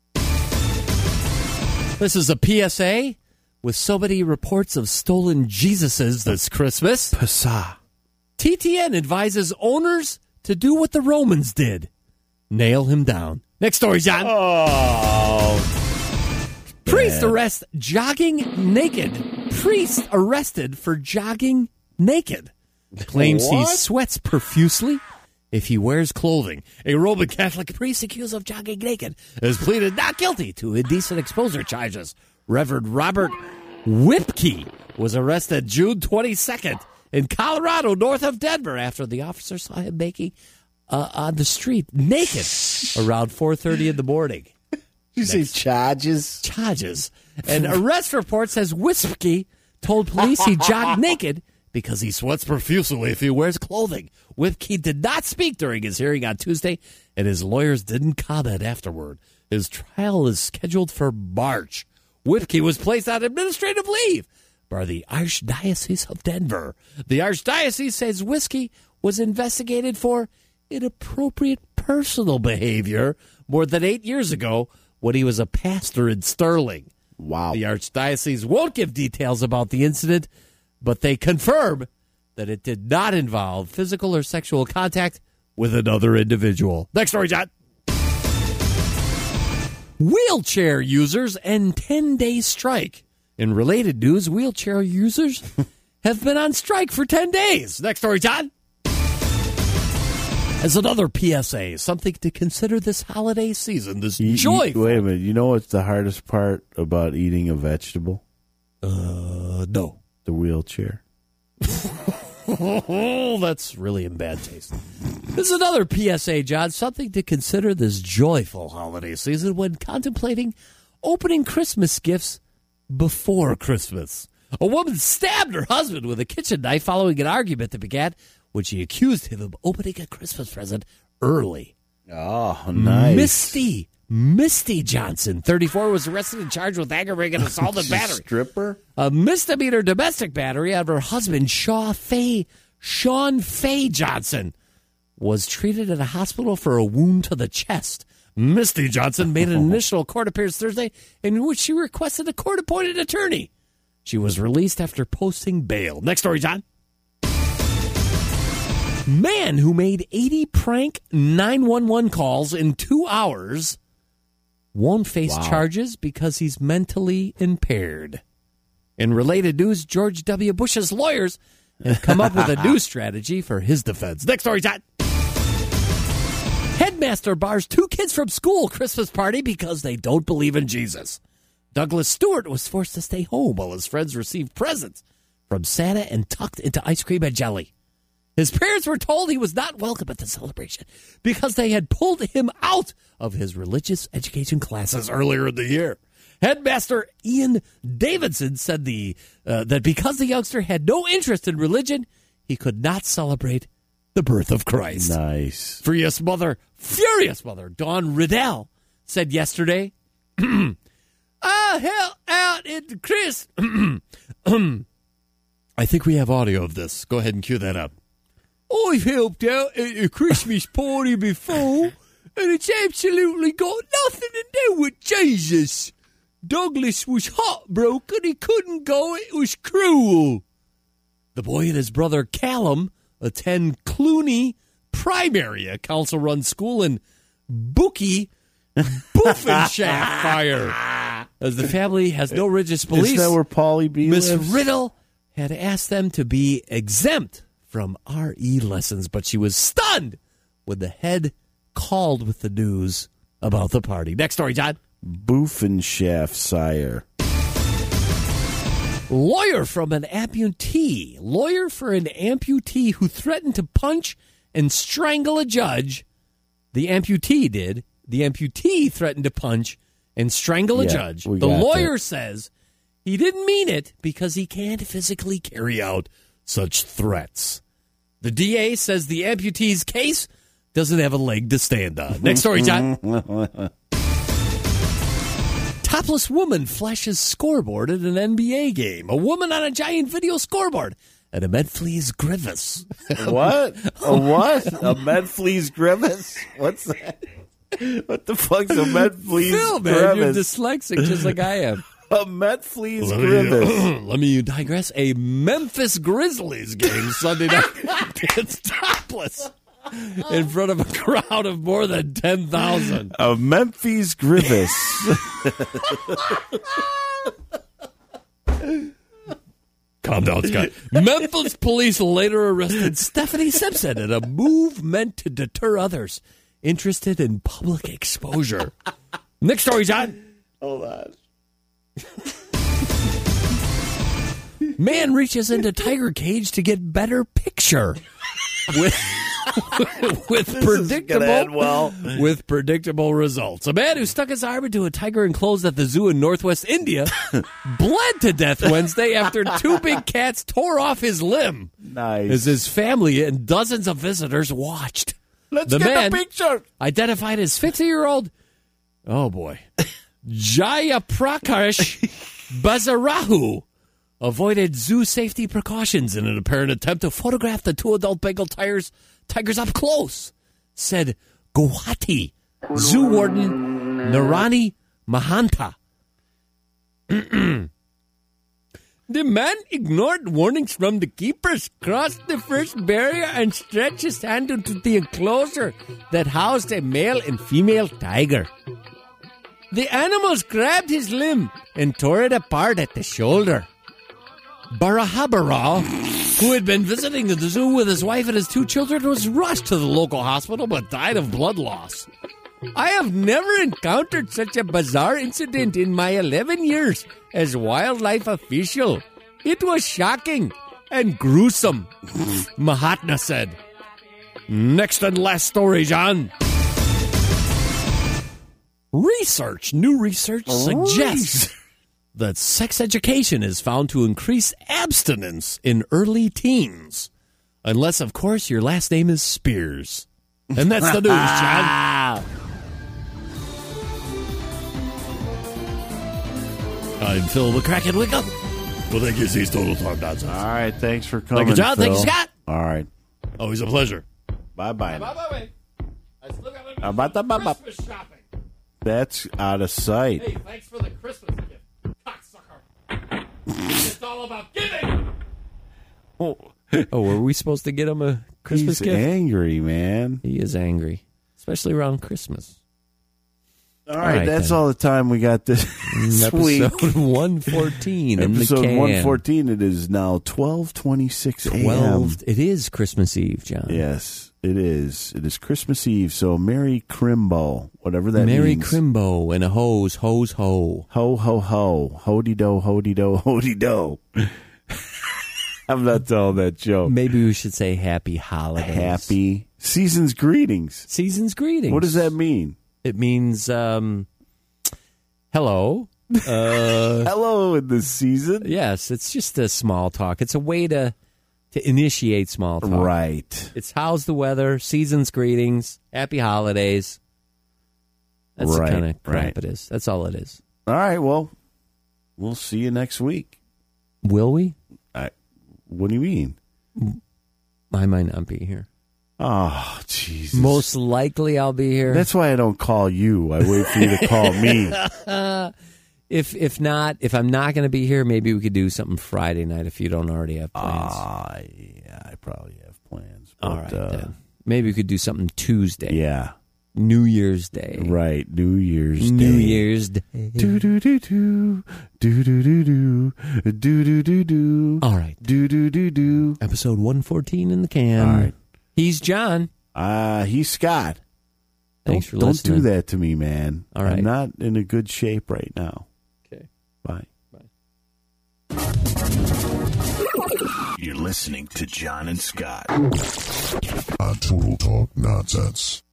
B: This is a P S A with so many reports of stolen Jesuses this Christmas.
A: Passa.
B: T T N advises owners to do what the Romans did. Nail him down. Next story, John.
A: Oh.
B: Priest arrest jogging naked. Priest arrested for jogging naked. Claims he
A: What?
B: sweats profusely if he wears clothing. A Roman Catholic priest accused of jogging naked has pleaded not guilty to indecent exposure charges. Reverend Robert Whipkey was arrested June twenty-second in Colorado, north of Denver, after the officer saw him making uh, on the street naked around four thirty in the morning.
A: You say charges?
B: Charges. An arrest report says Whiskey told police he jogged naked because he sweats profusely if he wears clothing. Whiskey did not speak during his hearing on Tuesday, and his lawyers didn't comment afterward. His trial is scheduled for March. Whiskey was placed on administrative leave by the Archdiocese of Denver. The Archdiocese says Whiskey was investigated for inappropriate personal behavior more than eight years ago when he was a pastor in Sterling.
A: Wow.
B: The Archdiocese won't give details about the incident, but they confirm that it did not involve physical or sexual contact with another individual. Next story, John. Wheelchair users end ten-day strike. In related news, wheelchair users have been on strike for ten days. Next story, John. As another P S A, something to consider this holiday season, this
A: You- you-
B: joyful.
A: wait a minute. You know what's the hardest part about eating a vegetable?
B: Uh, no.
A: The wheelchair.
B: Oh, that's really in bad taste. This is another P S A, John. Something to consider this joyful holiday season when contemplating opening Christmas gifts before Christmas. A woman stabbed her husband with a kitchen knife following an argument that began when she accused him of opening a Christmas present early.
A: Oh, nice.
B: Misty, Misty Johnson, thirty-four, was arrested and charged with aggravated assault and battery.
A: Stripper?
B: A misdemeanor domestic battery of her husband, Shaw Fay, Sean Fay Johnson, was treated at a hospital for a wound to the chest. Misty Johnson made an initial court appearance Thursday in which she requested a court-appointed attorney. She was released after posting bail. Next story, John. Man who made eighty prank nine one one calls in two hours won't face
A: Wow.
B: charges because he's mentally impaired. In related news, George W. Bush's lawyers have come up with a new strategy for his defense. Next story, John. Headmaster bars two kids from school Christmas party because they don't believe in Jesus. Douglas Stewart was forced to stay home while his friends received presents from Santa and tucked into ice cream and jelly. His parents were told he was not welcome at the celebration because they had pulled him out of his religious education classes earlier in the year. Headmaster Ian Davidson said the uh, that because the youngster had no interest in religion, he could not celebrate the birth of Christ.
A: Nice.
B: Furious mother, furious mother, Dawn Riddell said yesterday, "Ah, hell out into Chris." I think we have audio of this. Go ahead and cue that up. I've helped out at a Christmas party before, and it's absolutely got nothing to do with Jesus. Douglas was heartbroken. He couldn't go. It was cruel. The boy and his brother Callum attend Clooney Primary, a council-run school in Bookie, Buffenshaftfire. As the family has no religious beliefs,
A: Is that where Paulie B
B: Miss
A: lives?
B: Riddle had asked them to be exempt from R E lessons, but she was stunned when the head called with the news about the party. Next story, John.
A: Buffenshaftshire.
B: Lawyer from an amputee. Lawyer for an amputee who threatened to punch and strangle a judge. The amputee did. The amputee threatened to punch and strangle a
A: Yeah,
B: judge.
A: we
B: The
A: got
B: lawyer
A: that.
B: says he didn't mean it because he can't physically carry out such threats. The D A says the amputee's case doesn't have a leg to stand on. Next story, John. Topless woman flashes scoreboard at an N B A game. A woman on a giant video scoreboard at a Medfleas Grievous.
A: What? A what? A Medfleas Grievous? What's that? What the fuck's a Medfleas
B: Phil, man, you're
A: Grievous?
B: dyslexic just like I am.
A: A Medfleas
B: Let
A: Grievous.
B: me, let me digress. A Memphis Grizzlies game Sunday night. It's topless in front of a crowd of more than ten thousand.
A: A Memphis Grievous.
B: Calm down, Scott. Memphis police later arrested Stephanie Simpson in a move meant to deter others interested in public exposure. Next story, John.
A: Hold on.
B: Man reaches into tiger cage to get better picture with with
A: This is
B: predictable
A: gonna end well.
B: with predictable results. A man who stuck his arm into a tiger enclosed at the zoo in Northwest India bled to death Wednesday after two big cats tore off his limb.
A: Nice.
B: As his family and dozens of visitors watched.
A: Let's
B: the
A: get
B: man,
A: the picture.
B: identified as fifty-year-old, oh boy, Jayaprakash Bazarahu, avoided zoo safety precautions in an apparent attempt to photograph the two adult Bengal tigers, tigers up close, said Guwahati Zoo Warden Narani Mahanta. The man ignored warnings from the keepers, crossed the first barrier, and stretched his hand into the enclosure that housed a male and female tiger. The animals grabbed his limb and tore it apart at the shoulder. Barahabara, who had been visiting the zoo with his wife and his two children, was rushed to the local hospital but died of blood loss. I have never encountered such a bizarre incident in my eleven years as wildlife official. It was shocking and gruesome, Mahatma said. Next and last story, John. Research, new research suggests that sex education is found to increase abstinence in early teens. Unless, of course, your last name is Spears. And that's the news, John. I'm Phil McCracken. Wake up. Well, thank you, C's Total Talk Nonsense.
A: All right, thanks for coming,
B: Thank you, John. Thank you,
A: Phil.
B: Scott.
A: All right.
B: Always a pleasure.
A: Bye-bye.
B: Bye-bye. I still got
A: How about that? Bye-bye.
B: Christmas shopping.
A: That's out of sight.
B: Hey, thanks for the Christmas gift, cocksucker. It's all about giving. Oh. oh, were we supposed to get him a Christmas
A: He's
B: gift?
A: angry, man.
B: He is angry, especially around Christmas.
A: All right, that's all the time we got this, this week.
B: Episode one fourteen in the
A: Episode
B: can.
A: one fourteen. It is now twelve twenty-six a.m.
B: twelve. It is Christmas Eve, John.
A: Yes, it is. It is Christmas Eve, so Merry Crimbo, whatever that
B: Merry
A: means.
B: Crimbo and a hose, hose, ho.
A: Ho, ho, ho. Ho-de-do, ho-de-do, ho-de-do. I'm not telling that joke.
B: Maybe we should say happy holidays.
A: Happy season's greetings.
B: Season's greetings.
A: What does that mean?
B: It means um, hello. Uh,
A: hello in this season.
B: Yes, it's just a small talk. It's a way to to initiate small talk.
A: Right.
B: It's how's the weather, season's greetings, happy holidays. That's
A: right,
B: the kind of crap
A: right.
B: it is. That's all it is.
A: All right, well, we'll see you next week.
B: Will we?
A: I, What do you mean?
C: I might not be here.
A: Oh, Jesus.
C: Most likely I'll be here.
A: That's why I don't call you. I wait for you to call me.
C: if if not, if I'm not going to be here, maybe we could do something Friday night if you don't already have plans.
A: Ah, uh, yeah, I probably have plans. But,
C: All right,
A: uh,
C: then. Maybe we could do something Tuesday.
A: Yeah.
C: New Year's Day.
A: Right, New Year's
C: New
A: Day.
C: New Year's Day.
A: Do do do do do do do do do do do do.
C: All right.
A: Do do do do.
C: Episode one fourteen in the can.
A: All right.
C: He's John.
A: Uh, he's Scott.
C: Thanks
A: don't,
C: for listening.
A: Don't do that to me, man.
C: All right.
A: I'm not in a good shape right now.
C: Okay.
A: Bye.
C: Bye.
P: You're listening to John and Scott on Total Talk Nonsense.